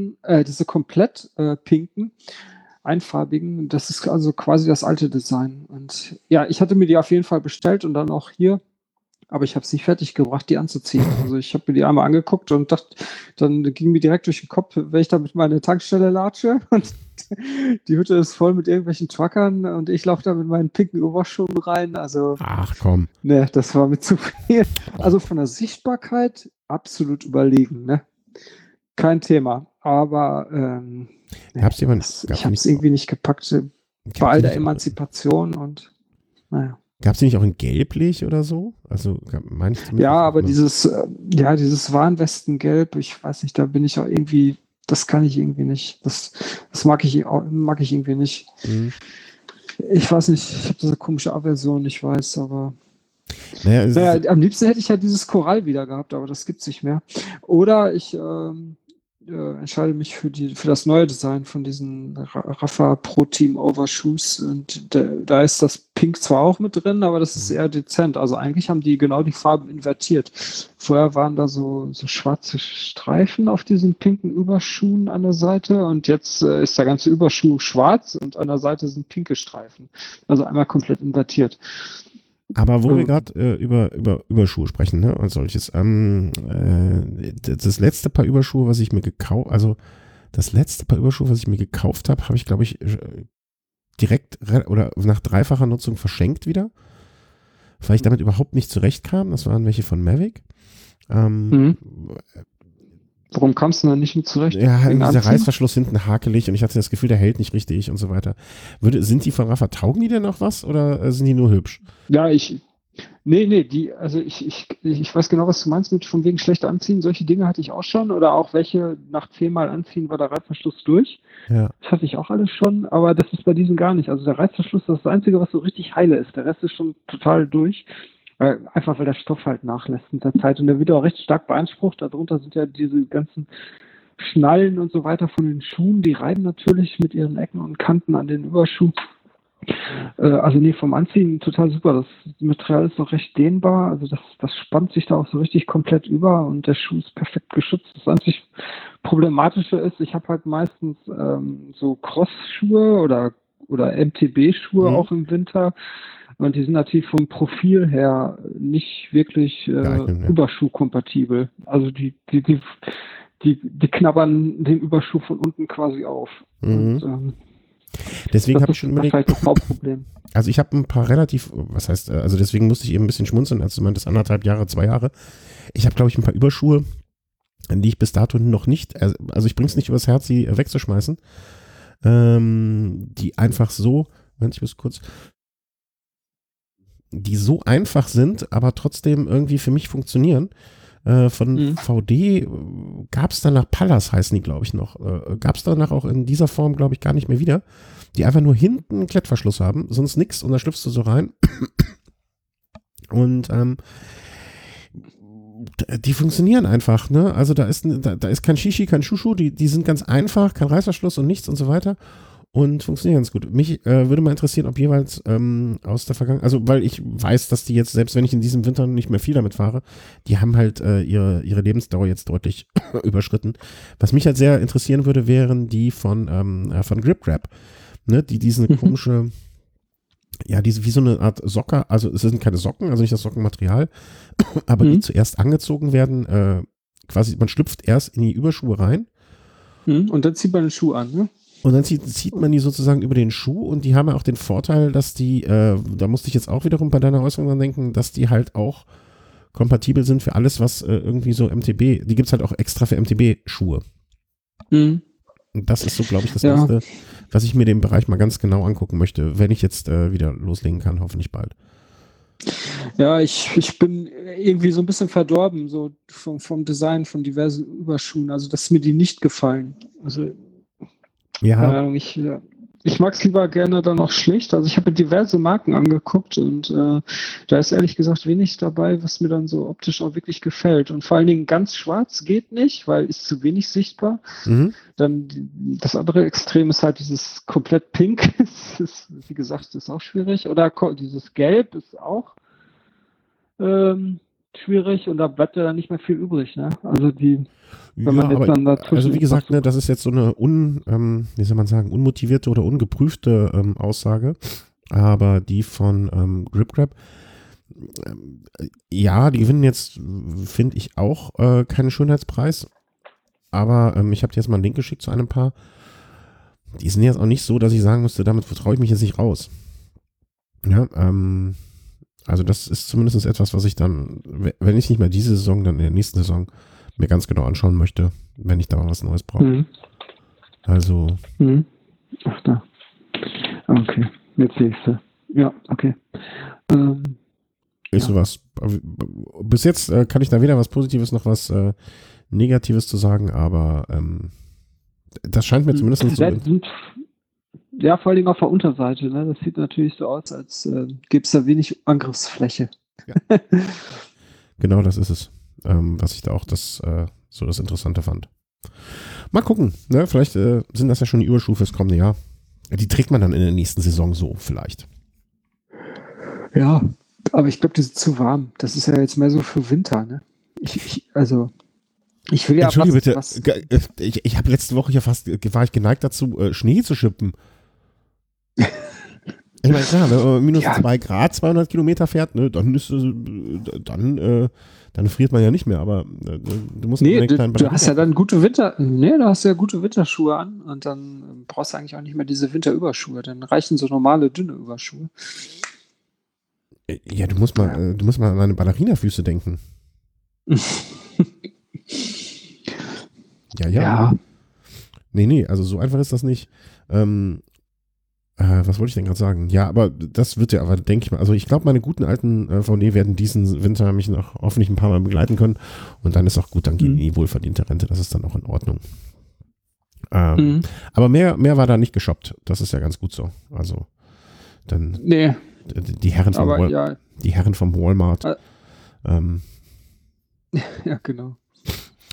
pinken, einfarbigen, das ist also quasi das alte Design. Und ja, ich hatte mir die auf jeden Fall bestellt und dann auch hier, aber ich habe es nicht fertig gebracht, die anzuziehen. Also ich habe mir die einmal angeguckt und dachte, dann ging mir direkt durch den Kopf, wenn ich da mit meiner Tankstelle latsche und die Hütte ist voll mit irgendwelchen Truckern und ich laufe da mit meinen pinken Überschuhen rein. Also, ach komm. Ne, das war mir zu viel. Also von der Sichtbarkeit absolut überlegen, ne? Kein Thema. Aber ich habe es irgendwie nicht gepackt. Bei all der Emanzipation und naja. Gab es die nicht auch in gelblich oder so? Also ja, aber dieses Warnwestengelb, ich weiß nicht, da bin ich auch irgendwie, das kann ich irgendwie nicht. Das mag ich irgendwie nicht. Ich weiß nicht, ich habe diese komische Aversion, ich weiß, aber am liebsten hätte ich ja dieses Korall wieder gehabt, aber das gibt's nicht mehr. Oder ich entscheide mich für das neue Design von diesen Rafa Pro Team Overshoes und da ist das Pink zwar auch mit drin, aber das ist eher dezent. Also eigentlich haben die genau die Farben invertiert. Vorher waren da so schwarze Streifen auf diesen pinken Überschuhen an der Seite und jetzt ist der ganze Überschuh schwarz und an der Seite sind pinke Streifen. Also einmal komplett invertiert. Aber wo wir gerade über Überschuhe sprechen, ne, und solches, das letzte Paar Überschuhe, was ich mir gekauft habe, habe ich, glaube ich, direkt oder nach dreifacher Nutzung verschenkt wieder, weil ich damit überhaupt nicht zurechtkam. Das waren welche von Mavic. Warum kamst du denn nicht mit zurecht? Ja, dieser Reißverschluss hinten hakelig und ich hatte das Gefühl, der hält nicht richtig und so weiter. Sind die von Rafa, taugen die denn noch was oder sind die nur hübsch? Ja, ich weiß genau, was du meinst mit von wegen schlecht anziehen. Solche Dinge hatte ich auch schon oder auch welche nach 10-mal anziehen war der Reißverschluss durch. Ja. Das hatte ich auch alles schon, aber das ist bei diesen gar nicht. Also der Reißverschluss, das ist das Einzige, was so richtig heile ist. Der Rest ist schon total durch. Einfach weil der Stoff halt nachlässt mit der Zeit und der wird auch recht stark beansprucht. Darunter sind ja diese ganzen Schnallen und so weiter von den Schuhen, die reiben natürlich mit ihren Ecken und Kanten an den Überschuh. Also nee, vom Anziehen total super. Das Material ist noch recht dehnbar. Also das spannt sich da auch so richtig komplett über und der Schuh ist perfekt geschützt. Das einzig Problematische ist, ich habe halt meistens so Cross-Schuhe oder MTB-Schuhe Mhm. auch im Winter. Und die sind natürlich vom Profil her nicht wirklich Geeignet, ja. überschuhkompatibel. Also die knabbern den Überschuh von unten quasi auf. Und Mhm. Deswegen das habe ich ist schon überlegt, wahrscheinlich das Hauptproblem. also ich habe ein paar relativ, was heißt, also deswegen musste ich eben ein bisschen schmunzeln, als du meintest 1,5 Jahre, 2 Jahre. Ich habe, glaube ich, ein paar Überschuhe, die ich bis dato noch nicht, also ich bringe es nicht übers Herz, sie wegzuschmeißen, die einfach so, Moment, ich muss kurz, die so einfach sind, aber trotzdem irgendwie für mich funktionieren. Von VD gab es danach, Pallas heißen die, glaube ich, noch. Gab es danach auch in dieser Form, glaube ich, gar nicht mehr wieder. Die einfach nur hinten einen Klettverschluss haben, sonst nichts und da schlüpfst du so rein. Und die funktionieren einfach, ne? Also da ist kein Shishi, kein Shushu, die sind ganz einfach, kein Reißverschluss und nichts und so weiter. Und funktionieren ganz gut. Mich würde mal interessieren, ob jeweils aus der Vergangenheit, also weil ich weiß, dass die jetzt, selbst wenn ich in diesem Winter nicht mehr viel damit fahre, die haben halt ihre Lebensdauer jetzt deutlich überschritten. Was mich halt sehr interessieren würde, wären die von Grip Grab, ne? Die diese komische, ja, diese wie so eine Art Socker, also es sind keine Socken, also nicht das Sockenmaterial, aber die zuerst angezogen werden, quasi, man schlüpft erst in die Überschuhe rein. Und dann zieht man den Schuh an, ne? Und dann zieht man die sozusagen über den Schuh und die haben ja auch den Vorteil, dass die, da musste ich jetzt auch wiederum bei deiner Äußerung dran denken, dass die halt auch kompatibel sind für alles, was irgendwie so MTB, die gibt es halt auch extra für MTB-Schuhe. Und das ist so, glaube ich, das Erste, was ich mir den Bereich mal ganz genau angucken möchte, wenn ich jetzt wieder loslegen kann, hoffentlich bald. Ja, ich bin irgendwie so ein bisschen verdorben, so vom Design von diversen Überschuhen, also dass mir die nicht gefallen. Also Ja, ich mag es lieber gerne dann auch schlicht. Also ich habe mir diverse Marken angeguckt und da ist ehrlich gesagt wenig dabei, was mir dann so optisch auch wirklich gefällt. Und vor allen Dingen ganz schwarz geht nicht, weil ist zu wenig sichtbar. Dann das andere Extrem ist halt dieses komplett pink. Wie gesagt, ist auch schwierig. Oder dieses Gelb ist auch schwierig und da bleibt ja dann nicht mehr viel übrig. Ne? Also wenn man jetzt aber dann dazwischen also wie gesagt, ne, das ist jetzt so eine wie soll man sagen, unmotivierte oder ungeprüfte Aussage, aber die von Grip Grab, ja, die gewinnen jetzt, finde ich, auch keinen Schönheitspreis, aber ich habe dir jetzt mal einen Link geschickt zu einem Paar. Die sind jetzt auch nicht so, dass ich sagen müsste, damit traue ich mich jetzt nicht raus. Ja, also das ist zumindest etwas, was ich dann, wenn ich nicht mehr diese Saison, dann in der nächsten Saison mir ganz genau anschauen möchte, wenn ich da mal was Neues brauche. Also. Ach da. Okay, jetzt sehe ich sie. Ja, okay. Ist sowas. Bis jetzt kann ich da weder was Positives noch was Negatives zu sagen, aber das scheint mir zumindest so. Ja, vor allen Dingen auf der Unterseite. Ne? Das sieht natürlich so aus, als gäbe es da wenig Angriffsfläche. Ja. Genau, das ist es. Was ich da auch so das Interessante fand. Mal gucken. Ne? Vielleicht sind das ja schon die Überschuhe fürs kommende Jahr. Die trägt man dann in der nächsten Saison so vielleicht. Ja, aber ich glaube, die sind zu warm. Das ist ja jetzt mehr so für Winter. Ne? Ich will ja Entschuldige bitte, ich habe letzte Woche ja war ich geneigt dazu, Schnee zu schippen. Ich meine, klar, wenn man -2 Grad 200 Kilometer fährt, ne, dann friert man ja nicht mehr, aber du musst du hast ja dann gute du hast ja gute Winterschuhe an und dann brauchst du eigentlich auch nicht mehr diese Winterüberschuhe, dann reichen so normale, dünne Überschuhe. Ja, du musst mal an deine Ballerinafüße denken. Ja. Nee, also so einfach ist das nicht. Was wollte ich denn gerade sagen? Ja, aber das wird ja, aber denke ich mal, also ich glaube, meine guten alten VD werden diesen Winter mich noch hoffentlich ein paar Mal begleiten können und dann ist auch gut, dann gehen die wohlverdiente Rente, das ist dann auch in Ordnung. Aber mehr war da nicht geshoppt, das ist ja ganz gut so. Also dann die Herren vom Walmart. Ja, genau.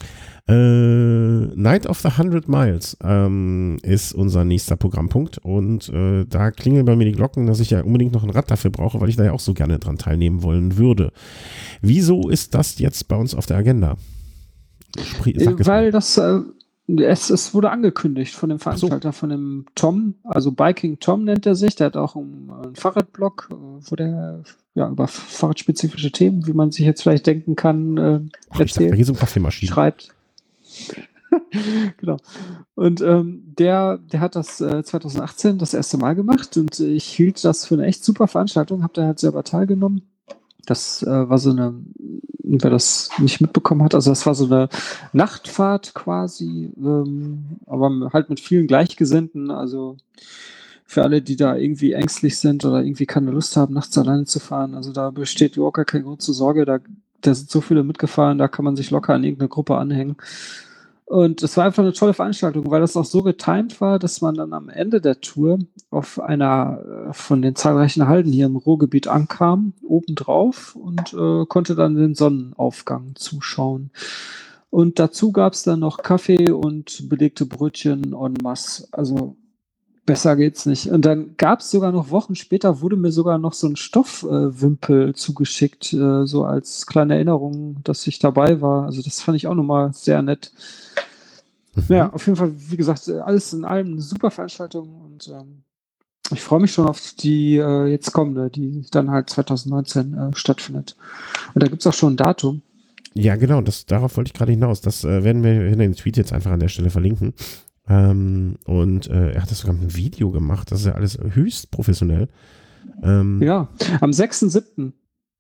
Night of the 100 Miles ist unser nächster Programmpunkt und da klingeln bei mir die Glocken, dass ich ja unbedingt noch ein Rad dafür brauche, weil ich da ja auch so gerne dran teilnehmen wollen würde. Wieso ist das jetzt bei uns auf der Agenda? Weil es wurde angekündigt von dem Veranstalter, von dem Tom, also Biking Tom nennt er sich, der hat auch einen Fahrradblog, wo der über fahrradspezifische Themen, wie man sich jetzt vielleicht denken kann, erzählt. Hier so eine Kaffeemaschine. Schreibt. Genau. Und der hat das 2018 das erste Mal gemacht und ich hielt das für eine echt super Veranstaltung, habe da halt selber teilgenommen. Das war so eine, wer das nicht mitbekommen hat, also das war so eine Nachtfahrt quasi, aber halt mit vielen Gleichgesinnten, also für alle, die da irgendwie ängstlich sind oder irgendwie keine Lust haben, nachts alleine zu fahren, also da besteht überhaupt gar keine Grund zur Sorge, da sind so viele mitgefahren, da kann man sich locker an irgendeine Gruppe anhängen. Und es war einfach eine tolle Veranstaltung, weil das auch so getimt war, dass man dann am Ende der Tour auf einer von den zahlreichen Halden hier im Ruhrgebiet ankam, obendrauf und konnte dann den Sonnenaufgang zuschauen. Und dazu gab es dann noch Kaffee und belegte Brötchen en masse. Also besser geht's nicht. Und dann gab es sogar noch Wochen später, wurde mir sogar noch so ein Stoffwimpel zugeschickt, so als kleine Erinnerung, dass ich dabei war. Also das fand ich auch nochmal sehr nett. Ja, auf jeden Fall, wie gesagt, alles in allem eine super Veranstaltung und ich freue mich schon auf die jetzt kommende, die dann halt 2019 stattfindet. Und da gibt es auch schon ein Datum. Ja, genau, darauf wollte ich gerade hinaus. Das werden wir in den Tweet jetzt einfach an der Stelle verlinken. Und er hat das sogar mit einem Video gemacht. Das ist ja alles höchst professionell. Ja, am 6.7.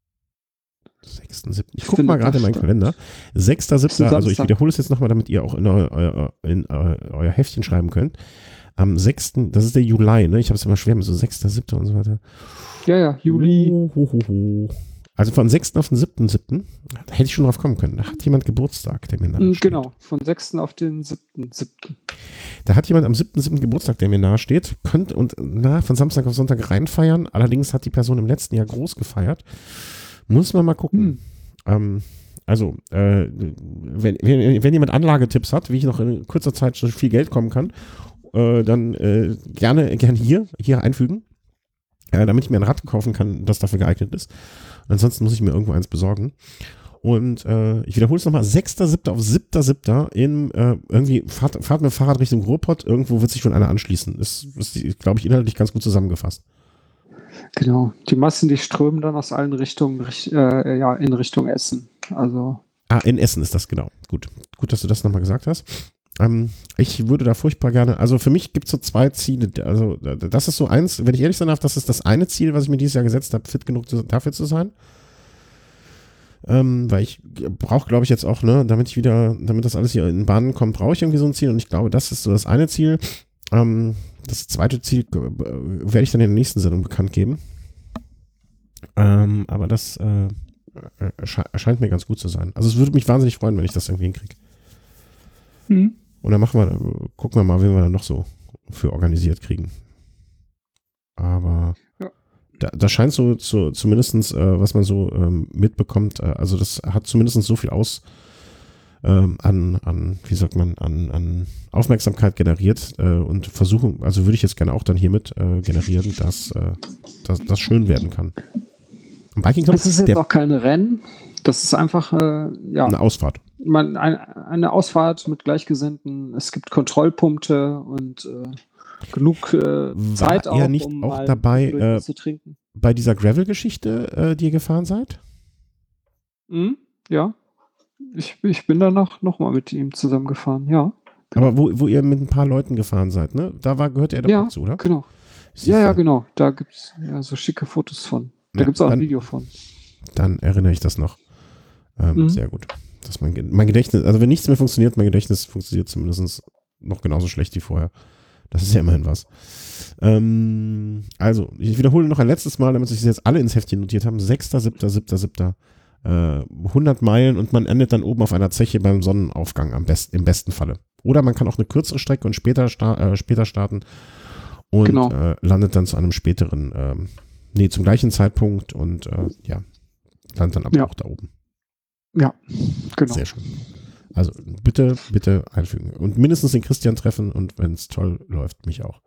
6.7. Ich gucke mal gerade in meinen Kalender. 6.7. Also ich wiederhole es jetzt nochmal, damit ihr auch in euer Heftchen schreiben könnt. Am 6. Das ist der Juli, ne? Ich habe es immer schwer mit so 6.7. und so weiter. Ja, Juli. Also von 6. auf den 7.7. Da hätte ich schon drauf kommen können. Da hat jemand Geburtstag, der mir nahe steht. Genau, von 6. auf den 7.7. Da hat jemand am 7.7. Geburtstag, der mir nahe steht. Könnt von Samstag auf Sonntag reinfeiern. Allerdings hat die Person im letzten Jahr groß gefeiert. Muss man mal gucken. Wenn jemand Anlagetipps hat, wie ich noch in kurzer Zeit so viel Geld kommen kann, dann gerne hier einfügen, damit ich mir ein Rad kaufen kann, das dafür geeignet ist. Ansonsten muss ich mir irgendwo eins besorgen. Und ich wiederhole es nochmal, 6.7. auf 7.7. irgendwie fahrt mit dem Fahrrad Richtung Ruhrpott, irgendwo wird sich schon einer anschließen. Das ist, glaube ich, inhaltlich ganz gut zusammengefasst. Genau, die Massen, die strömen dann aus allen Richtungen in Richtung Essen. Also. In Essen ist das, genau. Gut, dass du das nochmal gesagt hast. Ich würde da furchtbar gerne, also für mich gibt es so zwei Ziele. Also das ist so eins, wenn ich ehrlich sein darf, das ist das eine Ziel, was ich mir dieses Jahr gesetzt habe, fit genug dafür zu sein. Weil ich brauche, glaube ich, jetzt auch, ne, damit das alles hier in Bahnen kommt, brauche ich irgendwie so ein Ziel und ich glaube, das ist so das eine Ziel. Das zweite Ziel werde ich dann in der nächsten Sendung bekannt geben. Aber das erscheint mir ganz gut zu sein. Also es würde mich wahnsinnig freuen, wenn ich das irgendwie hinkriege. Und dann gucken wir mal, wen wir dann noch so für organisiert kriegen. Aber da scheint so zumindest, was man so mitbekommt, also das hat zumindest so viel an Aufmerksamkeit generiert und versuchen, also würde ich jetzt gerne auch dann hiermit generieren, dass das schön werden kann. Das ist jetzt auch kein Rennen, das ist einfach eine Ausfahrt. Eine Ausfahrt mit Gleichgesinnten, es gibt Kontrollpunkte und genug Zeit auch, nicht um auch mal dabei zu trinken. Bei dieser Gravel-Geschichte, die ihr gefahren seid? Ja. Ich bin danach nochmal mit ihm zusammengefahren, ja. Genau. Aber wo ihr mit ein paar Leuten gefahren seid, ne? Gehört er doch dazu, oder? Genau. Ja, genau. Da gibt es so schicke Fotos von. Da gibt es auch ein Video von. Dann erinnere ich das noch. Sehr gut. Dass mein Gedächtnis, also wenn nichts mehr funktioniert, mein Gedächtnis funktioniert zumindest noch genauso schlecht wie vorher. Das ist ja immerhin was. Also, ich wiederhole noch ein letztes Mal, damit sich das jetzt alle ins Heftchen notiert haben. 6.7. 100 Meilen und man endet dann oben auf einer Zeche beim Sonnenaufgang im besten Falle. Oder man kann auch eine kürzere Strecke und später starten und landet dann zu einem späteren, zum gleichen Zeitpunkt und landet dann aber auch da oben. Ja, genau. Sehr schön. Also bitte, bitte einfügen. Und mindestens den Christian treffen und wenn es toll läuft, mich auch.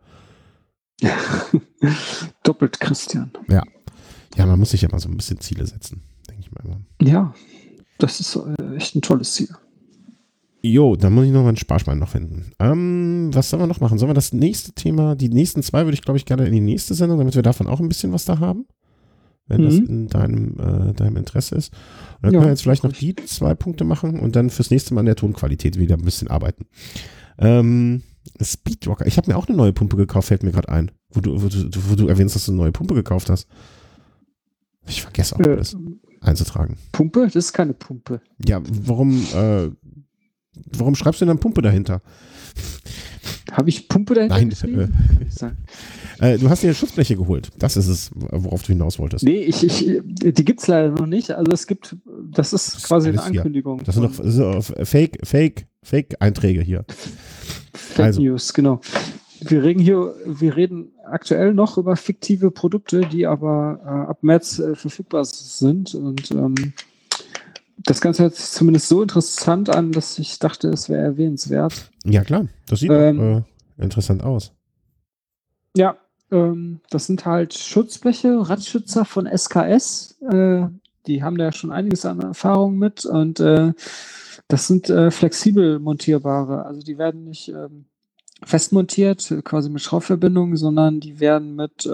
Doppelt Christian. Ja. Ja, man muss sich ja mal so ein bisschen Ziele setzen, denke ich mal immer. Ja, das ist echt ein tolles Ziel. Jo, dann muss ich noch mal ein Sparschwein noch finden. Was sollen wir noch machen? Sollen wir das nächste Thema, die nächsten zwei würde ich, glaube ich, gerne in die nächste Sendung, damit wir davon auch ein bisschen was da haben, wenn das in deinem Interesse ist. Und dann können wir jetzt vielleicht noch die 2 Punkte machen und dann fürs nächste Mal an der Tonqualität wieder ein bisschen arbeiten. Speedrocker. Ich habe mir auch eine neue Pumpe gekauft, fällt mir gerade ein, wo du erwähnst, dass du eine neue Pumpe gekauft hast. Ich vergesse auch alles einzutragen. Pumpe? Das ist keine Pumpe. Ja, warum schreibst du denn Pumpe dahinter? Habe ich Pumpe dahinter geschrieben? Du hast dir eine Schutzbleche geholt. Das ist es, worauf du hinaus wolltest. Nee, die gibt es leider noch nicht. Also das ist quasi eine Ankündigung. Hier. Das sind noch Fake-Einträge hier. Fake News, genau. Wir reden aktuell noch über fiktive Produkte, die aber ab März verfügbar sind. Und das Ganze hört sich zumindest so interessant an, dass ich dachte, es wäre erwähnenswert. Ja, klar. Das sieht interessant aus. Ja, das sind halt Schutzbleche, Radschützer von SKS. Die haben da schon einiges an Erfahrung mit. Und das sind flexibel montierbare. Also die werden nicht fest montiert, quasi mit Schraubverbindungen, sondern die werden mit,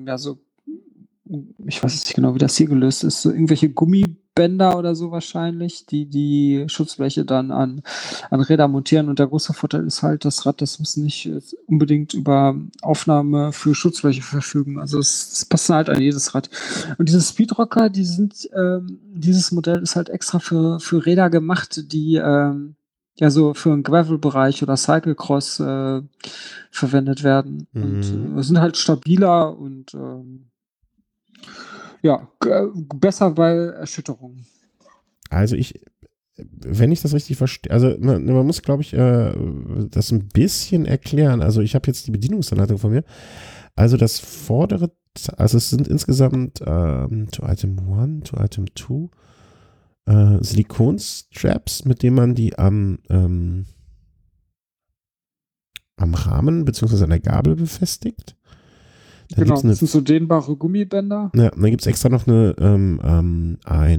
ich weiß nicht genau, wie das hier gelöst ist, so irgendwelche Gummibänder oder so wahrscheinlich, die Schutzbleche dann an Räder montieren. Und der große Vorteil ist halt, das Rad, das muss nicht unbedingt über Aufnahme für Schutzbleche verfügen. Also es passt halt an jedes Rad. Und diese Speedrocker, dieses Modell ist halt extra für Räder gemacht, die so für den Gravel-Bereich oder Cyclecross verwendet werden. Und sind halt stabiler und besser bei Erschütterungen. Also wenn ich das richtig verstehe, also man muss, glaube ich, das ein bisschen erklären. Also ich habe jetzt die Bedienungsanleitung von mir. Also das vordere, also es sind insgesamt to Item 1, to Item 2 Silikonstraps, mit denen man die am Rahmen bzw. an der Gabel befestigt. Dann genau, das sind so dehnbare Gummibänder. Ja, dann gibt es extra noch eine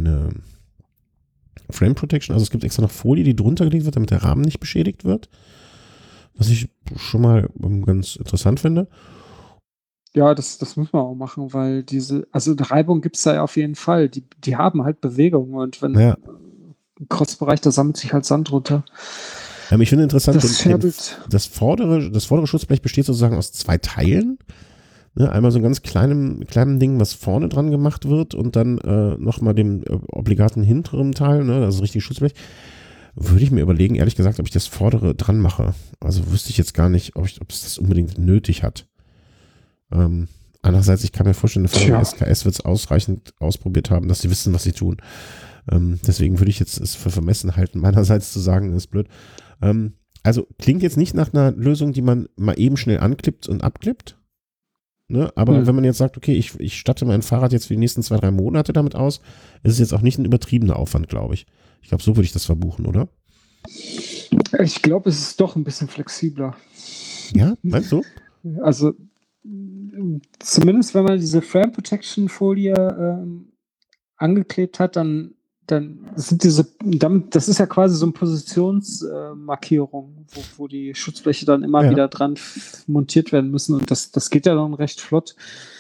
Frame Protection, also es gibt extra noch Folie, die drunter gelegt wird, damit der Rahmen nicht beschädigt wird. Was ich schon mal ganz interessant finde. Ja, das muss man auch machen, weil also Reibung gibt es da ja auf jeden Fall. Die haben halt Bewegung und wenn im Crossbereich, da sammelt sich halt Sand runter. Ich finde interessant, das vordere Schutzblech besteht sozusagen aus 2 Teilen. Ne, einmal so ein ganz kleinem Ding, was vorne dran gemacht wird und dann nochmal dem obligaten hinteren Teil, ne, also richtig Schutzblech. Würde ich mir überlegen, ehrlich gesagt, ob ich das vordere dran mache. Also wüsste ich jetzt gar nicht, ob es das unbedingt nötig hat. Andererseits, ich kann mir vorstellen, von der SKS wird es ausreichend ausprobiert haben, dass sie wissen, was sie tun. Deswegen würde ich jetzt es für vermessen halten, meinerseits zu sagen, ist blöd. Also klingt jetzt nicht nach einer Lösung, die man mal eben schnell anklippt und abklippt. Ne? Aber wenn man jetzt sagt, okay, ich statte mein Fahrrad jetzt für die nächsten 2-3 Monate damit aus, ist es jetzt auch nicht ein übertriebener Aufwand, glaube ich. Ich glaube, so würde ich das verbuchen, oder? Ich glaube, es ist doch ein bisschen flexibler. Ja, meinst du? Also zumindest, wenn man diese Frame Protection Folie angeklebt hat, dann sind das ist ja quasi so eine Positionsmarkierung, wo die Schutzbleche dann immer wieder dran montiert werden müssen und das geht ja dann recht flott.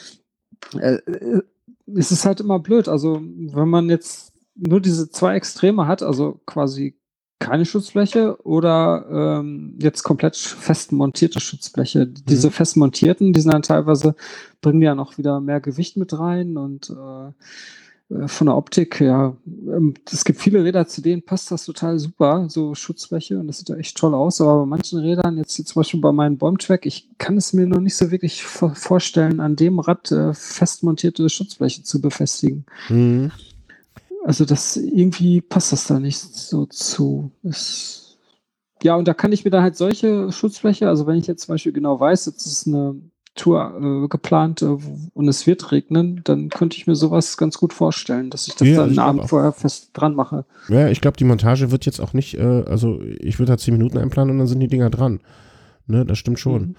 Es ist halt immer blöd, also wenn man jetzt nur diese 2 Extreme hat, also quasi keine Schutzbleche oder jetzt komplett fest montierte Schutzbleche. Diese fest montierten, die sind dann teilweise, bringen ja noch wieder mehr Gewicht mit rein und von der Optik, ja, es gibt viele Räder, zu denen passt das total super, so Schutzbleche, und das sieht ja echt toll aus, aber bei manchen Rädern, jetzt hier zum Beispiel bei meinem Bombtrack, ich kann es mir noch nicht so wirklich vorstellen, an dem Rad fest montierte Schutzbleche zu befestigen. Also irgendwie passt das da nicht so zu. Ja, und da kann ich mir dann halt solche Schutzbleche, also wenn ich jetzt zum Beispiel genau weiß, das ist eine Tour geplant und es wird regnen, dann könnte ich mir sowas ganz gut vorstellen, dass ich das dann einen Abend vorher fest dran mache. Ja, ich glaube, die Montage wird jetzt auch nicht, also ich würde da 10 Minuten einplanen und dann sind die Dinger dran. Ne, das stimmt schon.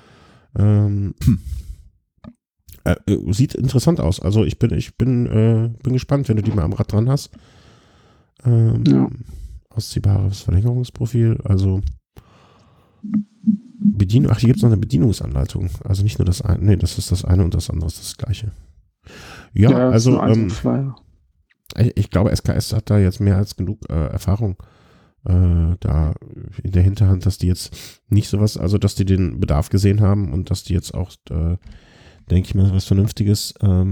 Sieht interessant aus. Also ich bin gespannt, wenn du die mal am Rad dran hast. Ausziehbares Verlängerungsprofil, also Bedienung, hier gibt es noch eine Bedienungsanleitung. Also nicht nur das eine, nee, das ist das eine und das andere ist das gleiche. Ja, also ich glaube, SKS hat da jetzt mehr als genug Erfahrung da in der Hinterhand, dass die jetzt nicht sowas, also dass die den Bedarf gesehen haben und dass die jetzt auch, denke ich mal, was Vernünftiges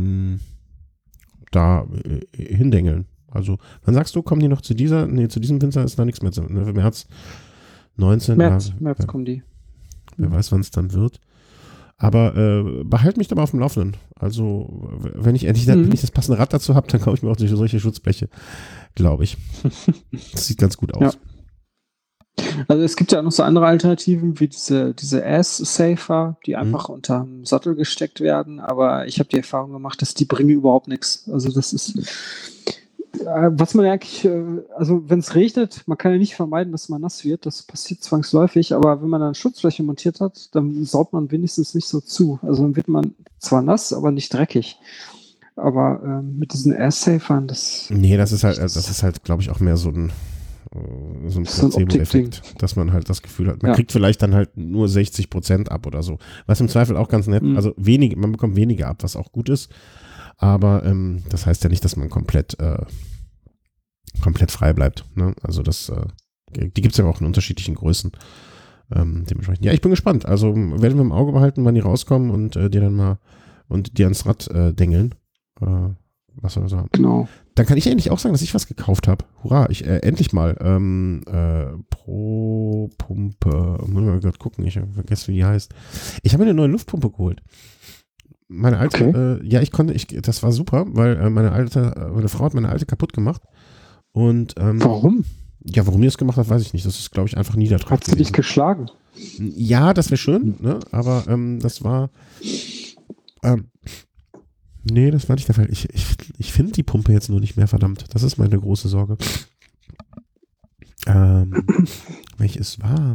da hindengeln. Also, wann sagst du, kommen die noch zu diesem Winter ist da nichts mehr zu, ne, für März 19. März kommen die. Wer weiß, wann es dann wird. Aber behalt mich da mal auf dem Laufenden. Also, wenn ich das passende Rad dazu habe, dann kaufe ich mir auch solche Schutzbleche, glaube ich. Das sieht ganz gut aus. Ja. Also es gibt ja auch noch so andere Alternativen, wie diese Ass-Safer, die einfach unterm Sattel gesteckt werden, aber ich habe die Erfahrung gemacht, dass die bringen überhaupt nichts. Also das ist was man eigentlich, also wenn es regnet, man kann ja nicht vermeiden, dass man nass wird, das passiert zwangsläufig, aber wenn man dann Schutzfläche montiert hat, dann saugt man wenigstens nicht so zu. Also dann wird man zwar nass, aber nicht dreckig. Aber mit diesen Air-Safern, das... Nee, das ist halt, glaube ich, auch mehr so ein Placebo-Effekt, dass man halt das Gefühl hat, man kriegt vielleicht dann halt nur 60% ab oder so. Was im Zweifel auch ganz nett, also man bekommt weniger ab, was auch gut ist. Aber das heißt ja nicht, dass man komplett frei bleibt. Ne? Also die gibt es ja auch in unterschiedlichen Größen. Dementsprechend. Ja, ich bin gespannt. Also werden wir im Auge behalten, wann die rauskommen und dir dann mal und dir ans Rad dengeln. Was soll ich sagen? Genau. Dann kann ich endlich auch sagen, dass ich was gekauft habe. Hurra, ich endlich mal Pro Pumpe. Muss mal gerade gucken, ich habe vergessen, wie die heißt. Ich habe mir eine neue Luftpumpe geholt. Meine alte, das war super, weil meine Frau hat meine alte kaputt gemacht. Und warum? Ja, warum die das gemacht hat, weiß ich nicht. Das ist, glaube ich, einfach niederträchtig. Hat sie dich geschlagen? Ja, das wäre schön, ne? Aber das war nee, das war nicht der Fall. Ich finde die Pumpe jetzt nur nicht mehr, verdammt. Das ist meine große Sorge. Welches war?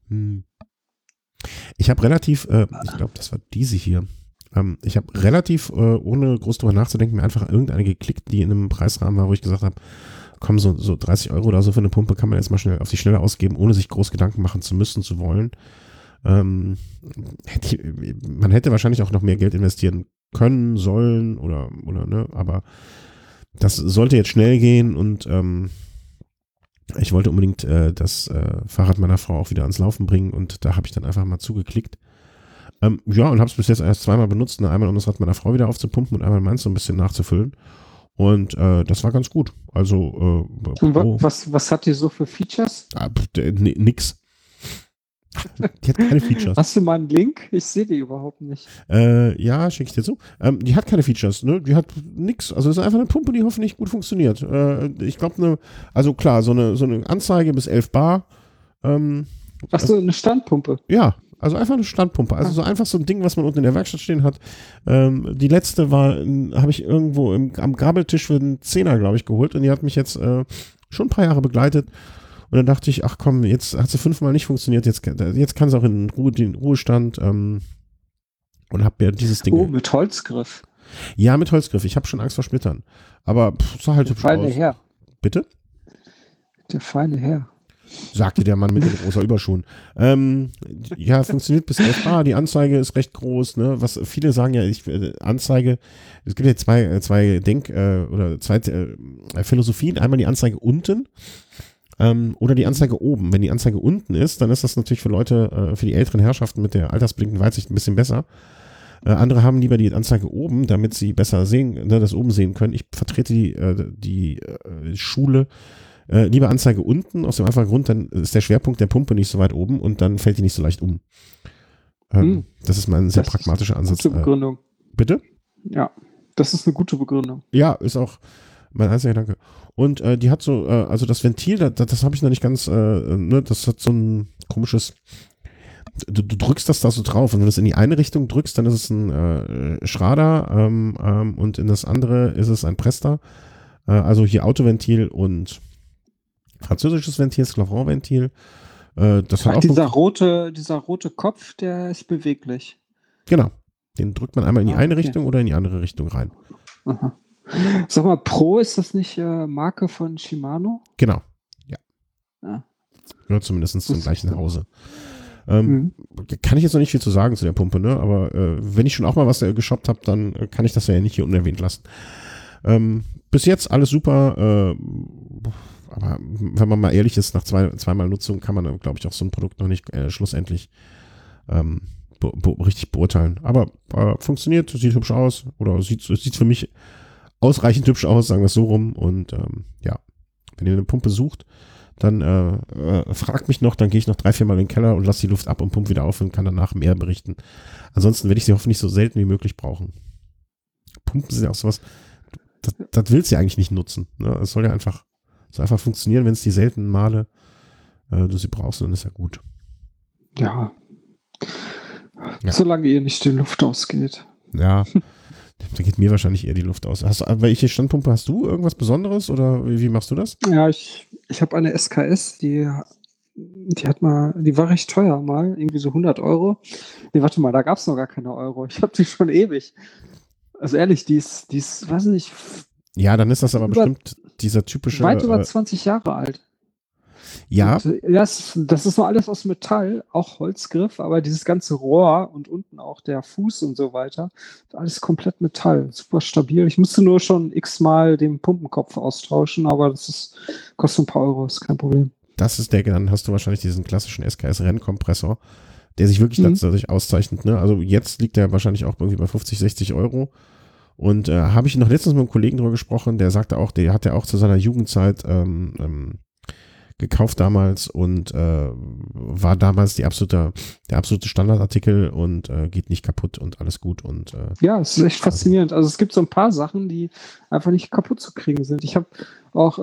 Ich habe relativ, ich glaube, das war diese hier. Ich habe relativ, ohne groß drüber nachzudenken, mir einfach irgendeine geklickt, die in einem Preisrahmen war, wo ich gesagt habe, komm, so 30 € oder so für eine Pumpe kann man jetzt mal schnell auf die Schnelle ausgeben, ohne sich groß Gedanken machen zu müssen, zu wollen. Man hätte wahrscheinlich auch noch mehr Geld investieren können, sollen oder ne, aber das sollte jetzt schnell gehen und ich wollte unbedingt das Fahrrad meiner Frau auch wieder ans Laufen bringen und da habe ich dann einfach mal zugeklickt. Ja, und habe es bis jetzt erst zweimal benutzt, ne? Einmal um das Rad meiner Frau wieder aufzupumpen und einmal meins so ein bisschen nachzufüllen. Und das war ganz gut. Also was hat die so für Features? Nix. Die hat keine Features. Hast du mal einen Link? Ich sehe die überhaupt nicht. Ja, schicke ich dir zu. Die hat keine Features, ne? Die hat nix. Also es ist einfach eine Pumpe, die hoffentlich gut funktioniert. Ich glaube, also klar, so eine Anzeige bis 11 Bar. Ach so, eine Standpumpe. Ja, also einfach eine Standpumpe. Also so einfach so ein Ding, was man unten in der Werkstatt stehen hat. Die letzte habe ich irgendwo am Grabbeltisch für einen 10er, glaube ich, geholt. Und die hat mich jetzt schon ein paar Jahre begleitet. Und dann dachte ich, ach komm, jetzt hat sie 5-mal nicht funktioniert, jetzt kann es auch in den Ruhestand und habe mir dieses Ding... Oh, mit Holzgriff. Ja, mit Holzgriff. Ich habe schon Angst vor Splittern. Aber sah halt hübsch aus. Der feine Herr. Bitte? Der feine Herr. Sagte der Mann mit den rosa Überschuhen. Ja, funktioniert bis 11 Bar. Die Anzeige ist recht groß. Ne? Was viele sagen ja, Anzeige, es gibt ja zwei Philosophien. Einmal die Anzeige unten oder die Anzeige oben. Wenn die Anzeige unten ist, dann ist das natürlich für Leute, für die älteren Herrschaften mit der altersbedingten Weitsicht ein bisschen besser. Andere haben lieber die Anzeige oben, damit sie besser sehen, ne, das oben sehen können. Ich vertrete die Schule lieber Anzeige unten, aus dem einfachen Grund, dann ist der Schwerpunkt der Pumpe nicht so weit oben und dann fällt die nicht so leicht um. Das ist mein sehr pragmatischer Ansatz. Gute Begründung. Bitte? Ja, das ist eine gute Begründung. Ja, ist auch mein einziger Gedanke. Und die hat so, also das Ventil, das habe ich noch nicht ganz, ne, das hat so ein komisches, du drückst das da so drauf und wenn du das in die eine Richtung drückst, dann ist es ein Schrader und in das andere ist es ein Presta. Also hier Autoventil und französisches Ventil, Sclavron-Ventil. Das hat auch dieser rote Kopf, der ist beweglich. genau. Den drückt man einmal in die eine Okay. Richtung oder in die andere Richtung rein. Aha. Sag mal, Pro, ist das nicht Marke von Shimano? Genau. Ja. Gehört zumindest zum gleichen Hause. Mhm. Kann ich jetzt noch nicht viel zu sagen zu der Pumpe, ne? Aber wenn ich schon auch mal was geshoppt habe, dann kann ich das ja nicht hier unerwähnt lassen. Bis jetzt alles super, aber wenn man mal ehrlich ist, nach zweimal Nutzung kann man, glaube ich, auch so ein Produkt noch nicht schlussendlich richtig beurteilen. Aber funktioniert, sieht hübsch aus oder sieht für mich ausreichend hübsch aus, sagen wir es so rum. Und ja, wenn ihr eine Pumpe sucht, dann fragt mich noch, dann gehe ich noch 3-4 Mal in den Keller und lasse die Luft ab und pumpe wieder auf und kann danach mehr berichten. Ansonsten werde ich sie hoffentlich so selten wie möglich brauchen. Pumpen sind ja auch sowas, das willst du ja eigentlich nicht nutzen. Ne? Es soll ja einfach funktionieren, wenn es die seltenen Male du sie brauchst, dann ist ja gut. Ja. Solange ihr nicht die Luft ausgeht. Ja, da geht mir wahrscheinlich eher die Luft aus. Welche Standpumpe hast du? Irgendwas Besonderes oder wie machst du das? Ja, ich habe eine SKS, die war recht teuer mal, irgendwie so 100 Euro. Nee, warte mal, da gab es noch gar keine Euro. Ich habe die schon ewig. Also ehrlich, die ist, weiß nicht, Ja, dann ist das aber bestimmt dieser typische. weit über 20 Jahre alt. Ja. Und, das ist noch alles aus Metall, auch Holzgriff, aber dieses ganze Rohr und unten auch der Fuß und so weiter, alles komplett Metall, super stabil. Ich musste nur schon x-mal den Pumpenkopf austauschen, aber kostet ein paar Euro, ist kein Problem. Das ist dann hast du wahrscheinlich diesen klassischen SKS-Rennkompressor, der sich wirklich dadurch auszeichnet. Ne? Also jetzt liegt der wahrscheinlich auch irgendwie bei 50, 60 Euro. Und habe ich noch letztens mit einem Kollegen drüber gesprochen, der sagte auch, der hat ja auch zu seiner Jugendzeit gekauft damals und war damals der absolute Standardartikel und geht nicht kaputt und alles gut. Und ja, es ist echt faszinierend. Also es gibt so ein paar Sachen, die einfach nicht kaputt zu kriegen sind. Ich habe auch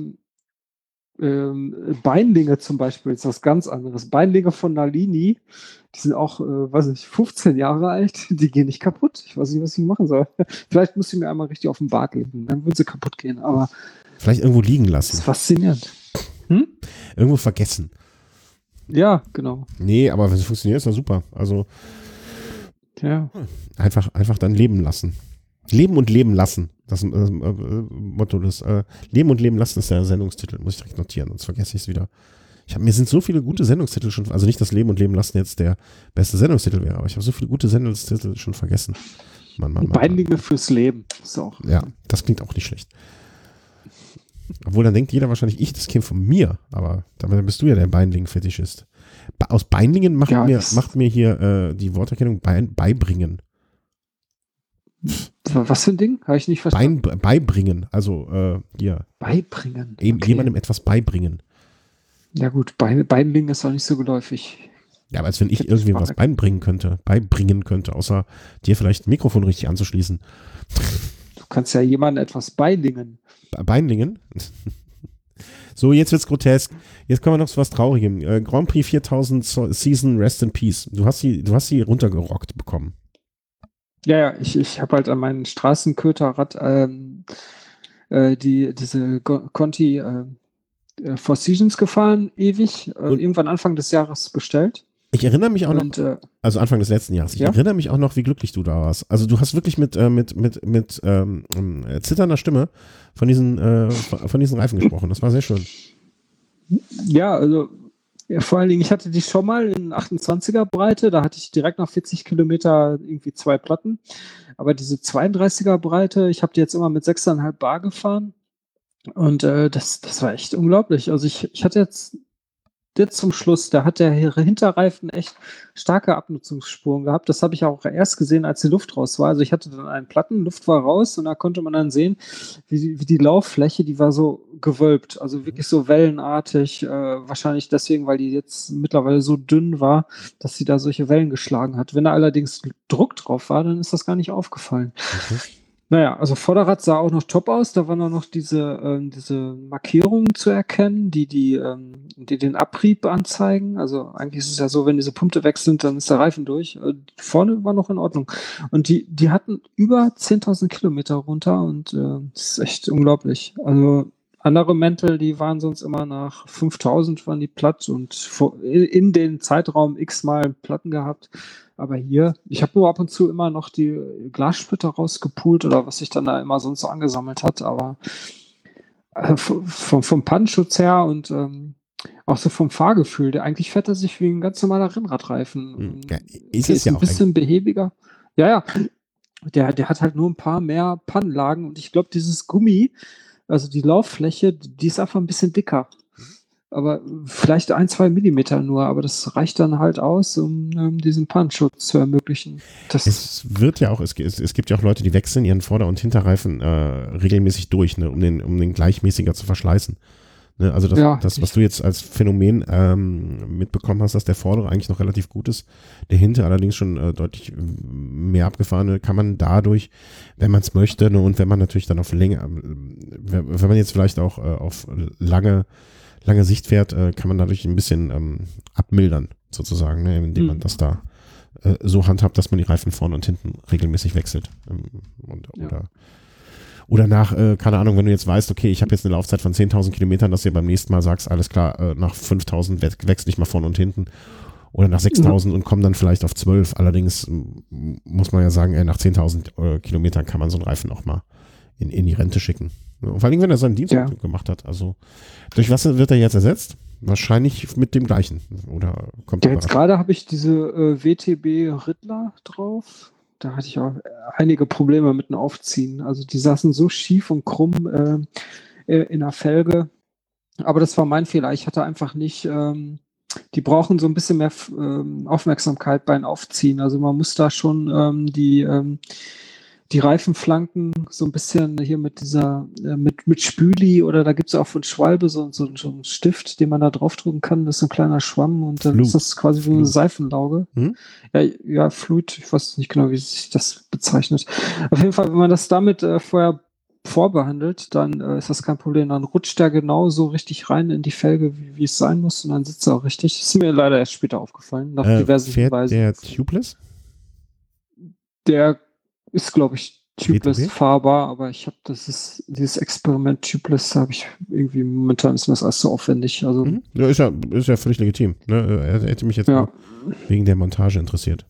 Beinlinge zum Beispiel, ist was ganz anderes. Beinlinge von Nalini, die sind auch, weiß nicht, 15 Jahre alt, die gehen nicht kaputt. Ich weiß nicht, was ich machen soll. Vielleicht muss ich mir einmal richtig auf den Bart legen, dann würden sie kaputt gehen, aber vielleicht irgendwo liegen lassen. das ist faszinierend. Irgendwo vergessen. Ja, genau. Nee, aber wenn es funktioniert, ist das super. Also ja. Einfach dann leben lassen. Leben und leben lassen. Das Motto des Leben und leben lassen ist der Sendungstitel. Muss ich direkt notieren, sonst vergesse ich es wieder. Mir sind so viele gute Sendungstitel schon, also nicht, dass Leben und Leben lassen jetzt der beste Sendungstitel wäre, aber ich habe so viele gute Sendungstitel schon vergessen. Mann. Beinlinge fürs Leben. Ist auch. Ja, das klingt auch nicht schlecht. Obwohl, dann denkt jeder wahrscheinlich, das käme von mir, aber dann bist du ja der Beinling-Fetischist. Aus Beinlingen macht mir hier die Worterkennung beibringen. Was für ein Ding? Habe ich nicht verstanden. Beibringen, also hier. Beibringen. Eben jemandem etwas beibringen. Ja gut, Beinling ist auch nicht so geläufig. Ja, aber als wenn ich irgendwie was beibringen könnte, außer dir vielleicht ein Mikrofon richtig anzuschließen. Du kannst ja jemandem etwas beilingen. Beinlingen? So, jetzt wird's grotesk. Jetzt kommen wir noch zu was Traurigem. Grand Prix 4000 Season Rest in Peace. Du hast sie runtergerockt bekommen. Ja, ich habe halt an meinem Straßenköterrad diese Conti Four Seasons gefahren, ewig. Irgendwann Anfang des Jahres bestellt. Ich erinnere mich auch noch, also Anfang des letzten Jahres, erinnere mich auch noch, wie glücklich du da warst. Also du hast wirklich mit zitternder Stimme von diesen Reifen gesprochen. Das war sehr schön. Ja, also vor allen Dingen, ich hatte die schon mal in 28er Breite, da hatte ich direkt nach 40 Kilometer irgendwie 2 Platten. Aber diese 32er Breite, ich habe die jetzt immer mit 6,5 Bar gefahren. Und das war echt unglaublich. Also ich hatte jetzt zum Schluss, da hat der Hinterreifen echt starke Abnutzungsspuren gehabt. Das habe ich auch erst gesehen, als die Luft raus war. Also ich hatte dann einen Platten, Luft war raus und da konnte man dann sehen, wie die Lauffläche, die war so gewölbt, also wirklich so wellenartig. Wahrscheinlich deswegen, weil die jetzt mittlerweile so dünn war, dass sie da solche Wellen geschlagen hat. Wenn da allerdings Druck drauf war, dann ist das gar nicht aufgefallen. Okay. Naja, also Vorderrad sah auch noch top aus. Da waren auch noch diese Markierungen zu erkennen, die den Abrieb anzeigen. Also eigentlich ist es ja so, wenn diese Punkte weg sind, dann ist der Reifen durch. Vorne war noch in Ordnung. Und die hatten über 10.000 Kilometer runter und das ist echt unglaublich. Also andere Mäntel, die waren sonst immer nach 5.000 waren die platt und in den Zeitraum x-mal Platten gehabt. Aber hier, ich habe nur ab und zu immer noch die Glassplitter rausgepult oder was sich dann da immer sonst so angesammelt hat. Aber vom Pannenschutz her und auch so vom Fahrgefühl, eigentlich fährt er sich wie ein ganz normaler Rennradreifen. Ja, ist es ja ein auch bisschen behäbiger. Ja. Der hat halt nur ein paar mehr Pannenlagen und ich glaube, dieses Gummi, also die Lauffläche, die ist einfach ein bisschen dicker. Aber vielleicht 1-2 Millimeter nur, aber das reicht dann halt aus, um diesen Pannenschutz zu ermöglichen. Es wird ja auch, es gibt ja auch Leute, die wechseln ihren Vorder- und Hinterreifen regelmäßig durch, ne, um den gleichmäßiger zu verschleißen. Ne, also das, was du jetzt als Phänomen mitbekommen hast, dass der Vordere eigentlich noch relativ gut ist, der Hinter allerdings schon deutlich mehr abgefahrene, kann man dadurch, wenn man es möchte, ne, und wenn man natürlich dann auf Länge, wenn man jetzt vielleicht auch auf lange Sicht fährt, kann man dadurch ein bisschen abmildern, sozusagen, ne, indem man das da so handhabt, dass man die Reifen vorne und hinten regelmäßig wechselt. Oder nach, keine Ahnung, wenn du jetzt weißt, okay, ich habe jetzt eine Laufzeit von 10.000 Kilometern, dass du beim nächsten Mal sagst, alles klar, nach 5.000 wechsle ich mal vorne und hinten. Oder nach 6.000 und komme dann vielleicht auf 12. Allerdings muss man ja sagen, nach 10.000 Kilometern kann man so einen Reifen auch mal in die Rente schicken. Vor allem, wenn er seinen Dienst gemacht hat. Also, durch was wird er jetzt ersetzt? Wahrscheinlich mit dem gleichen. Oder kommt jetzt gerade habe ich diese WTB Riddler drauf. Da hatte ich auch einige Probleme mit dem Aufziehen. Also die saßen so schief und krumm in der Felge. Aber das war mein Fehler. Ich hatte einfach nicht, die brauchen so ein bisschen mehr Aufmerksamkeit beim Aufziehen. Also man muss da schon die Reifenflanken so ein bisschen hier mit dieser, mit Spüli oder da gibt es auch von Schwalbe so einen Stift, den man da draufdrücken kann. Das ist ein kleiner Schwamm und dann ist das quasi wie eine Seifenlauge. Ja, Flut, ich weiß nicht genau, wie sich das bezeichnet. Auf jeden Fall, wenn man das damit vorher vorbehandelt, dann ist das kein Problem. Dann rutscht der genau so richtig rein in die Felge, wie es sein muss und dann sitzt er auch richtig. Das ist mir leider erst später aufgefallen, nach diversen Hinweisen. Der Tubeless? Der ist, glaube ich, Tubeless fahrbar, aber ich habe dieses Experiment Tubeless habe ich irgendwie, momentan ist mir das alles so aufwendig. Also, ja, ist ja völlig legitim. Ne? Er hätte mich jetzt nur wegen der Montage interessiert.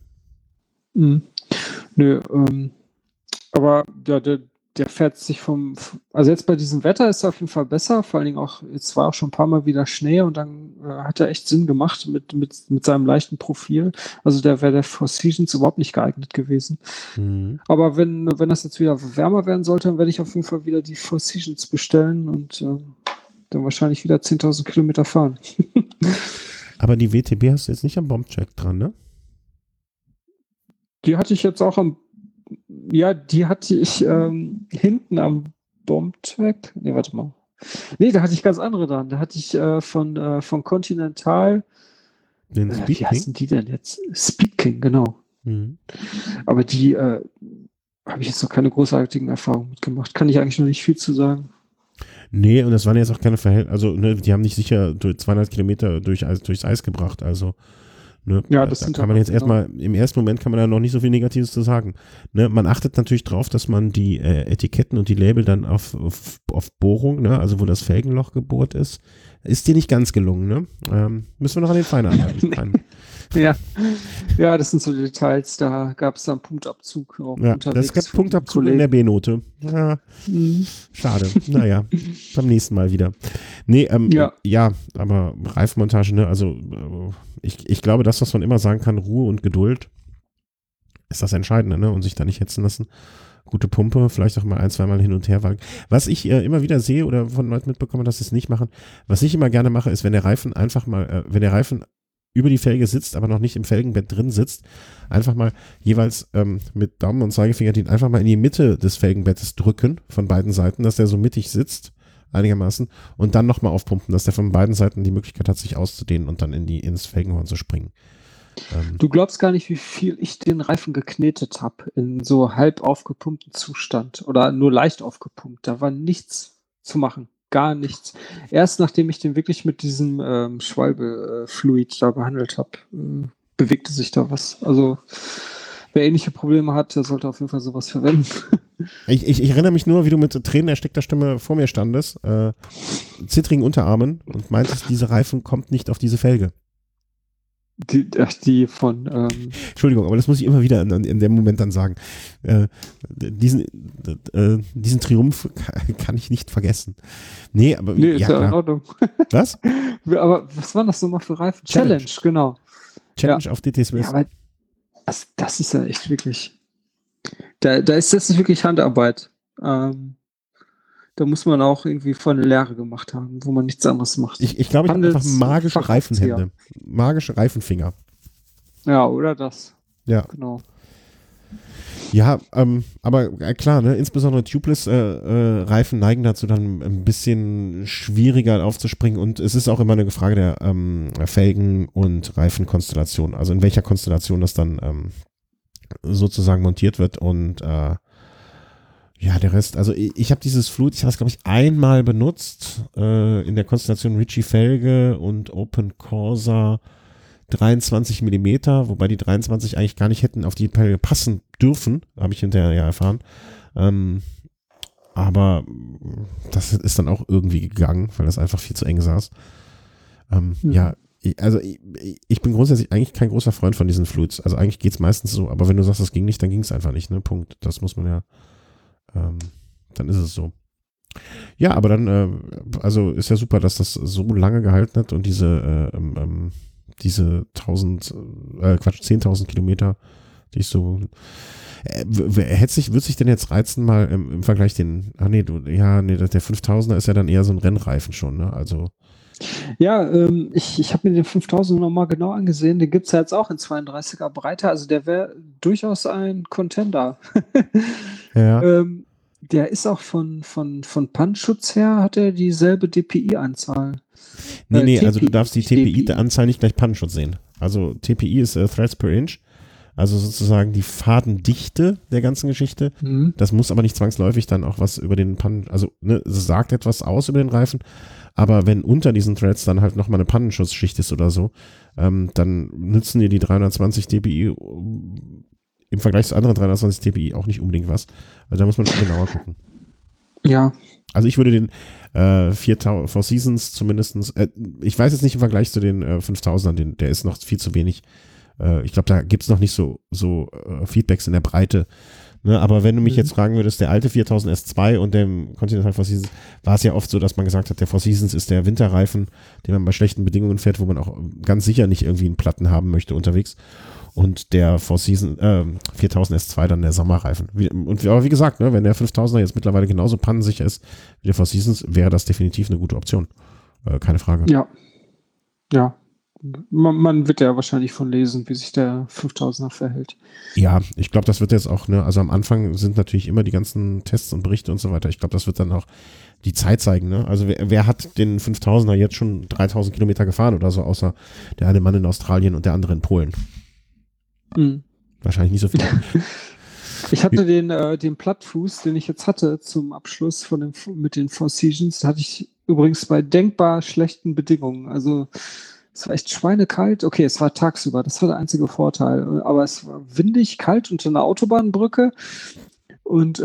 Nö, aber ja, der fährt sich also jetzt bei diesem Wetter ist er auf jeden Fall besser, vor allen Dingen auch, jetzt war auch schon ein paar Mal wieder Schnee und dann hat er echt Sinn gemacht mit seinem leichten Profil. Also der wäre der Four Seasons überhaupt nicht geeignet gewesen. Aber wenn das jetzt wieder wärmer werden sollte, dann werde ich auf jeden Fall wieder die Four Seasons bestellen und dann wahrscheinlich wieder 10.000 Kilometer fahren. Aber die WTB hast du jetzt nicht am Bombtrack dran, ne? Die hatte ich jetzt auch die hatte ich hinten am Bombtrack. Ne, warte mal. Ne, da hatte ich ganz andere dran. Da hatte ich von Continental. Den Speed King? Wie heißen die denn jetzt? Speed King, genau. Aber die habe ich jetzt noch keine großartigen Erfahrungen mitgemacht. Kann ich eigentlich noch nicht viel zu sagen. Nee, und das waren jetzt auch keine Verhältnisse. Also, ne, die haben nicht sicher 200 Kilometer durchs Eis gebracht. Also, ne, ja, das da kann man jetzt erstmal, im ersten Moment kann man da noch nicht so viel Negatives zu sagen. Ne, man achtet natürlich drauf, dass man die Etiketten und die Label dann auf Bohrung, ne, also wo das Felgenloch gebohrt ist dir nicht ganz gelungen, ne? Müssen wir noch an den Feinen arbeiten. Ja, das sind so Details, da gab es dann Punktabzug. Das gab Punktabzug in der B-Note. Ja, schade. Naja, beim nächsten Mal wieder. Nee, aber Reifenmontage, ne, also ich glaube, das, was man immer sagen kann, Ruhe und Geduld ist das Entscheidende, ne, und sich da nicht hetzen lassen. Gute Pumpe, vielleicht auch mal 1-2 Mal hin und her wagen. Was ich immer wieder sehe oder von Leuten mitbekomme, dass sie es nicht machen, was ich immer gerne mache, ist, wenn der Reifen wenn der Reifen über die Felge sitzt, aber noch nicht im Felgenbett drin sitzt, einfach mal jeweils mit Daumen und Zeigefinger den einfach mal in die Mitte des Felgenbettes drücken, von beiden Seiten, dass der so mittig sitzt, einigermaßen, und dann nochmal aufpumpen, dass der von beiden Seiten die Möglichkeit hat, sich auszudehnen und dann ins Felgenhorn zu springen. Du glaubst gar nicht, wie viel ich den Reifen geknetet habe in so halb aufgepumpten Zustand oder nur leicht aufgepumpt. Da war nichts zu machen, gar nichts. Erst nachdem ich den wirklich mit diesem Schwalbe-Fluid da behandelt habe, bewegte sich da was. Also wer ähnliche Probleme hat, der sollte auf jeden Fall sowas verwenden. Ich erinnere mich nur, wie du mit Tränen erstickter Stimme vor mir standest, zittrigen Unterarmen und meintest, diese Reifen kommt nicht auf diese Felge. Die von Entschuldigung, aber das muss ich immer wieder in dem Moment dann sagen. Diesen Triumph kann ich nicht vergessen. Nee, aber nee, ist ja in Ordnung. Was? Aber was waren das nochmal für Reifen? Challenge, genau. Challenge auf DT Swiss. Ja, aber das ist ja echt wirklich. Da ist das nicht wirklich Handarbeit. Da muss man auch irgendwie voll eine Lehre gemacht haben, wo man nichts anderes macht. Ich glaube, ich habe einfach magische Reifenhände. Magische Reifenfinger. Ja, oder das. Ja. Genau. Ja, aber klar, ne, insbesondere Tubeless-Reifen neigen dazu, dann ein bisschen schwieriger aufzuspringen und es ist auch immer eine Frage der Felgen- und Reifenkonstellation, also in welcher Konstellation das dann sozusagen montiert wird und ja, der Rest, also ich habe dieses Fluid, ich habe es glaube ich einmal benutzt in der Konstellation Ritchie Felge und Open Corsa 23 Millimeter, wobei die 23 eigentlich gar nicht hätten auf die Felge passen dürfen, habe ich hinterher ja erfahren. Aber das ist dann auch irgendwie gegangen, weil das einfach viel zu eng saß. Ja, ich bin grundsätzlich eigentlich kein großer Freund von diesen Fluids. Also eigentlich geht es meistens so, aber wenn du sagst, das ging nicht, dann ging es einfach nicht, ne? Punkt. Das muss man ja dann ist es so. Ja, aber dann, also ist ja super, dass das so lange gehalten hat und diese 10.000 Kilometer, die ich so, wird sich denn jetzt reizen, mal im Vergleich der 5000er ist ja dann eher so ein Rennreifen schon, ne? Also. Ja, ich habe mir den 5000 nochmal genau angesehen. Den gibt es ja jetzt auch in 32er Breite. Also der wäre durchaus ein Contender. Ja. Der ist auch von Pannschutz her, hat er dieselbe DPI-Anzahl. Nee, also du darfst die TPI-Anzahl nicht gleich Pannenschutz sehen. Also TPI ist Threads per Inch. Also sozusagen die Fadendichte der ganzen Geschichte. Mhm. Das muss aber nicht zwangsläufig dann auch was über den es sagt etwas aus über den Reifen. Aber wenn unter diesen Threads dann halt nochmal eine Pannenschutzschicht ist oder so, dann nützen dir die 320 dpi im Vergleich zu anderen 320 dpi auch nicht unbedingt was. Also da muss man schon genauer gucken. Ja. Also ich würde den Four Seasons zumindestens, ich weiß jetzt nicht im Vergleich zu den 5000ern, der ist noch viel zu wenig. Ich glaube, da gibt es noch nicht so Feedbacks in der Breite. Ne, aber wenn du mich jetzt fragen würdest, der alte 4000 S2 und dem Continental Four Seasons, war es ja oft so, dass man gesagt hat, der Four Seasons ist der Winterreifen, den man bei schlechten Bedingungen fährt, wo man auch ganz sicher nicht irgendwie einen Platten haben möchte unterwegs. Und der 4000 S2 dann der Sommerreifen. Aber wie gesagt, ne, wenn der 5000er jetzt mittlerweile genauso pannensicher ist wie der Four Seasons, wäre das definitiv eine gute Option. Keine Frage. Ja. Ja. Man wird ja wahrscheinlich von lesen, wie sich der 5000er verhält. Ja, ich glaube, das wird jetzt auch, ne, also am Anfang sind natürlich immer die ganzen Tests und Berichte und so weiter. Ich glaube, das wird dann auch die Zeit zeigen, ne? Also wer hat den 5000er jetzt schon 3000 Kilometer gefahren oder so, außer der eine Mann in Australien und der andere in Polen? Mhm. Wahrscheinlich nicht so viel. Ich hatte den Plattfuß, den ich jetzt hatte zum Abschluss mit den Four Seasons, hatte ich übrigens bei denkbar schlechten Bedingungen. Also es war echt schweinekalt. Okay, es war tagsüber, das war der einzige Vorteil. Aber es war windig, kalt unter einer Autobahnbrücke. Und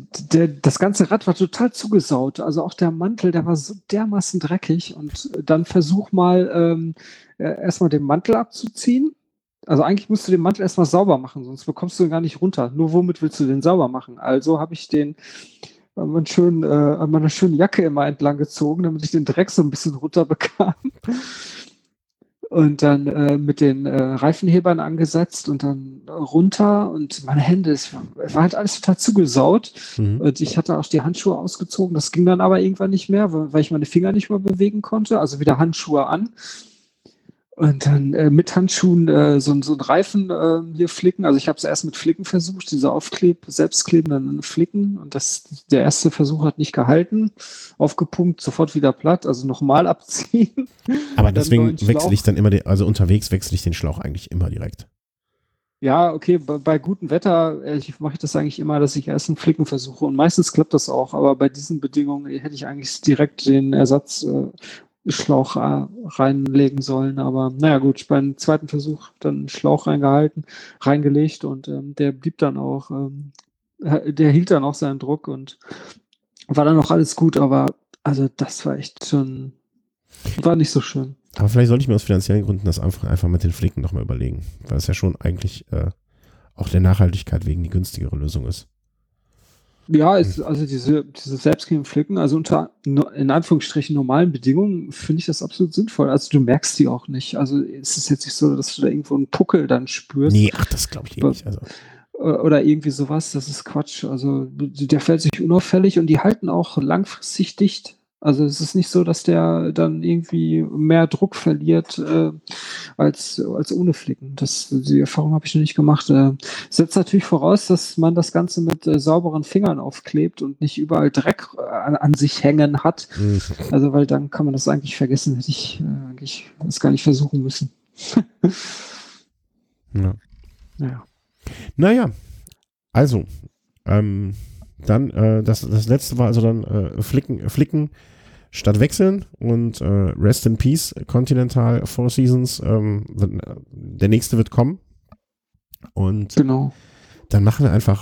das ganze Rad war total zugesaut. Also auch der Mantel, der war so dermaßen dreckig. Und dann versuch mal erstmal den Mantel abzuziehen. Also eigentlich musst du den Mantel erstmal sauber machen, sonst bekommst du ihn gar nicht runter. Nur womit willst du den sauber machen? Also habe ich den an meiner schönen Jacke immer entlang gezogen, damit ich den Dreck so ein bisschen runterbekam. Und dann mit den Reifenhebern angesetzt und dann runter und meine Hände, es war halt alles total zugesaut. Mhm. Und ich hatte auch die Handschuhe ausgezogen. Das ging dann aber irgendwann nicht mehr, weil ich meine Finger nicht mehr bewegen konnte. Also wieder Handschuhe an. Und dann mit Handschuhen so einen Reifen hier flicken. Also ich habe es erst mit Flicken versucht, diese selbstkleben, dann flicken. Und der erste Versuch hat nicht gehalten. Aufgepumpt, sofort wieder platt. Also nochmal abziehen. Aber deswegen wechsle ich dann immer, also unterwegs wechsle ich den Schlauch eigentlich immer direkt. Ja, okay, bei gutem Wetter mache ich das eigentlich immer, dass ich erst einen Flicken versuche. Und meistens klappt das auch. Aber bei diesen Bedingungen hätte ich eigentlich direkt den Ersatzschlauch reinlegen sollen. Aber naja gut, beim zweiten Versuch dann einen Schlauch reingelegt und der blieb dann auch, der hielt dann auch seinen Druck und war dann auch alles gut. Aber also das war echt schon, war nicht so schön. Aber vielleicht sollte ich mir aus finanziellen Gründen das einfach mit den Flicken nochmal überlegen, weil es ja schon eigentlich auch der Nachhaltigkeit wegen die günstigere Lösung ist. Ja, also diese selbstklebenden Flicken, also unter in Anführungsstrichen normalen Bedingungen, finde ich das absolut sinnvoll. Also du merkst die auch nicht. Also es ist jetzt nicht so, dass du da irgendwo einen Puckel dann spürst. Nee, ach, das glaube ich nicht. Also. Oder irgendwie sowas, das ist Quatsch. Also der fällt sich unauffällig und die halten auch langfristig dicht. Also es ist nicht so, dass der dann irgendwie mehr Druck verliert als ohne Flicken. Die Erfahrung habe ich noch nicht gemacht. Setzt natürlich voraus, dass man das Ganze mit sauberen Fingern aufklebt und nicht überall Dreck an sich hängen hat. Also weil dann kann man das eigentlich vergessen. Hätte ich eigentlich das gar nicht versuchen müssen. Ja. Naja. Also dann das letzte war also dann Flicken statt wechseln und Rest in Peace, Continental Four Seasons, der nächste wird kommen und genau. Dann machen wir einfach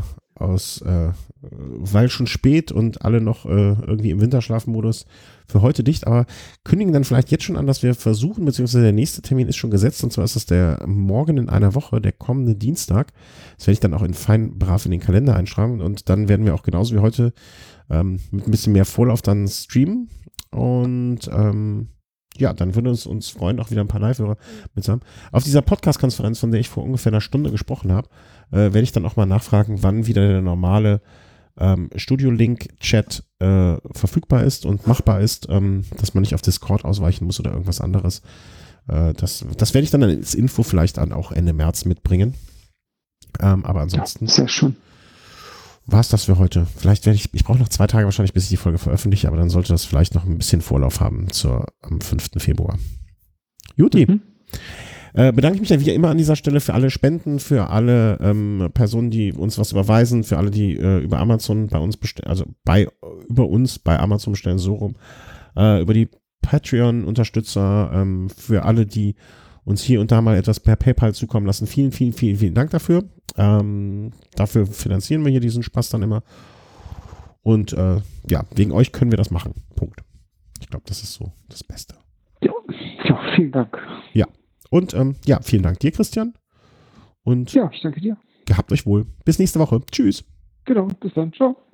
weil schon spät und alle noch irgendwie im Winterschlafmodus für heute dicht, aber kündigen dann vielleicht jetzt schon an, dass wir versuchen, beziehungsweise der nächste Termin ist schon gesetzt, und zwar ist das der morgen in einer Woche, der kommende Dienstag. Das werde ich dann auch fein brav in den Kalender einschreiben und dann werden wir auch genauso wie heute mit ein bisschen mehr Vorlauf dann streamen und dann würde es uns freuen, auch wieder ein paar Live-Hörer mitzuhaben. Auf dieser Podcast-Konferenz, von der ich vor ungefähr einer Stunde gesprochen habe, werde ich dann auch mal nachfragen, wann wieder der normale Studio-Link-Chat verfügbar ist und machbar ist, dass man nicht auf Discord ausweichen muss oder irgendwas anderes. Das werde ich dann als Info vielleicht auch Ende März mitbringen. Aber ansonsten sehr schön. War es das für heute. Vielleicht ich brauche noch 2 Tage wahrscheinlich, bis ich die Folge veröffentliche, aber dann sollte das vielleicht noch ein bisschen Vorlauf haben am 5. Februar. Juti. Bedanke ich mich ja wie immer an dieser Stelle für alle Spenden, für alle Personen, die uns was überweisen, für alle, die über Amazon bei uns bestellen, also über uns bei Amazon bestellen, so rum, über die Patreon-Unterstützer, für alle, die uns hier und da mal etwas per PayPal zukommen lassen. Vielen, vielen, vielen, vielen Dank dafür. Dafür finanzieren wir hier diesen Spaß dann immer. Und wegen euch können wir das machen. Punkt. Ich glaube, das ist so das Beste. Ja, vielen Dank. Ja. Und vielen Dank dir, Christian. Und ja, ich danke dir. Gehabt euch wohl. Bis nächste Woche. Tschüss. Genau, bis dann. Ciao.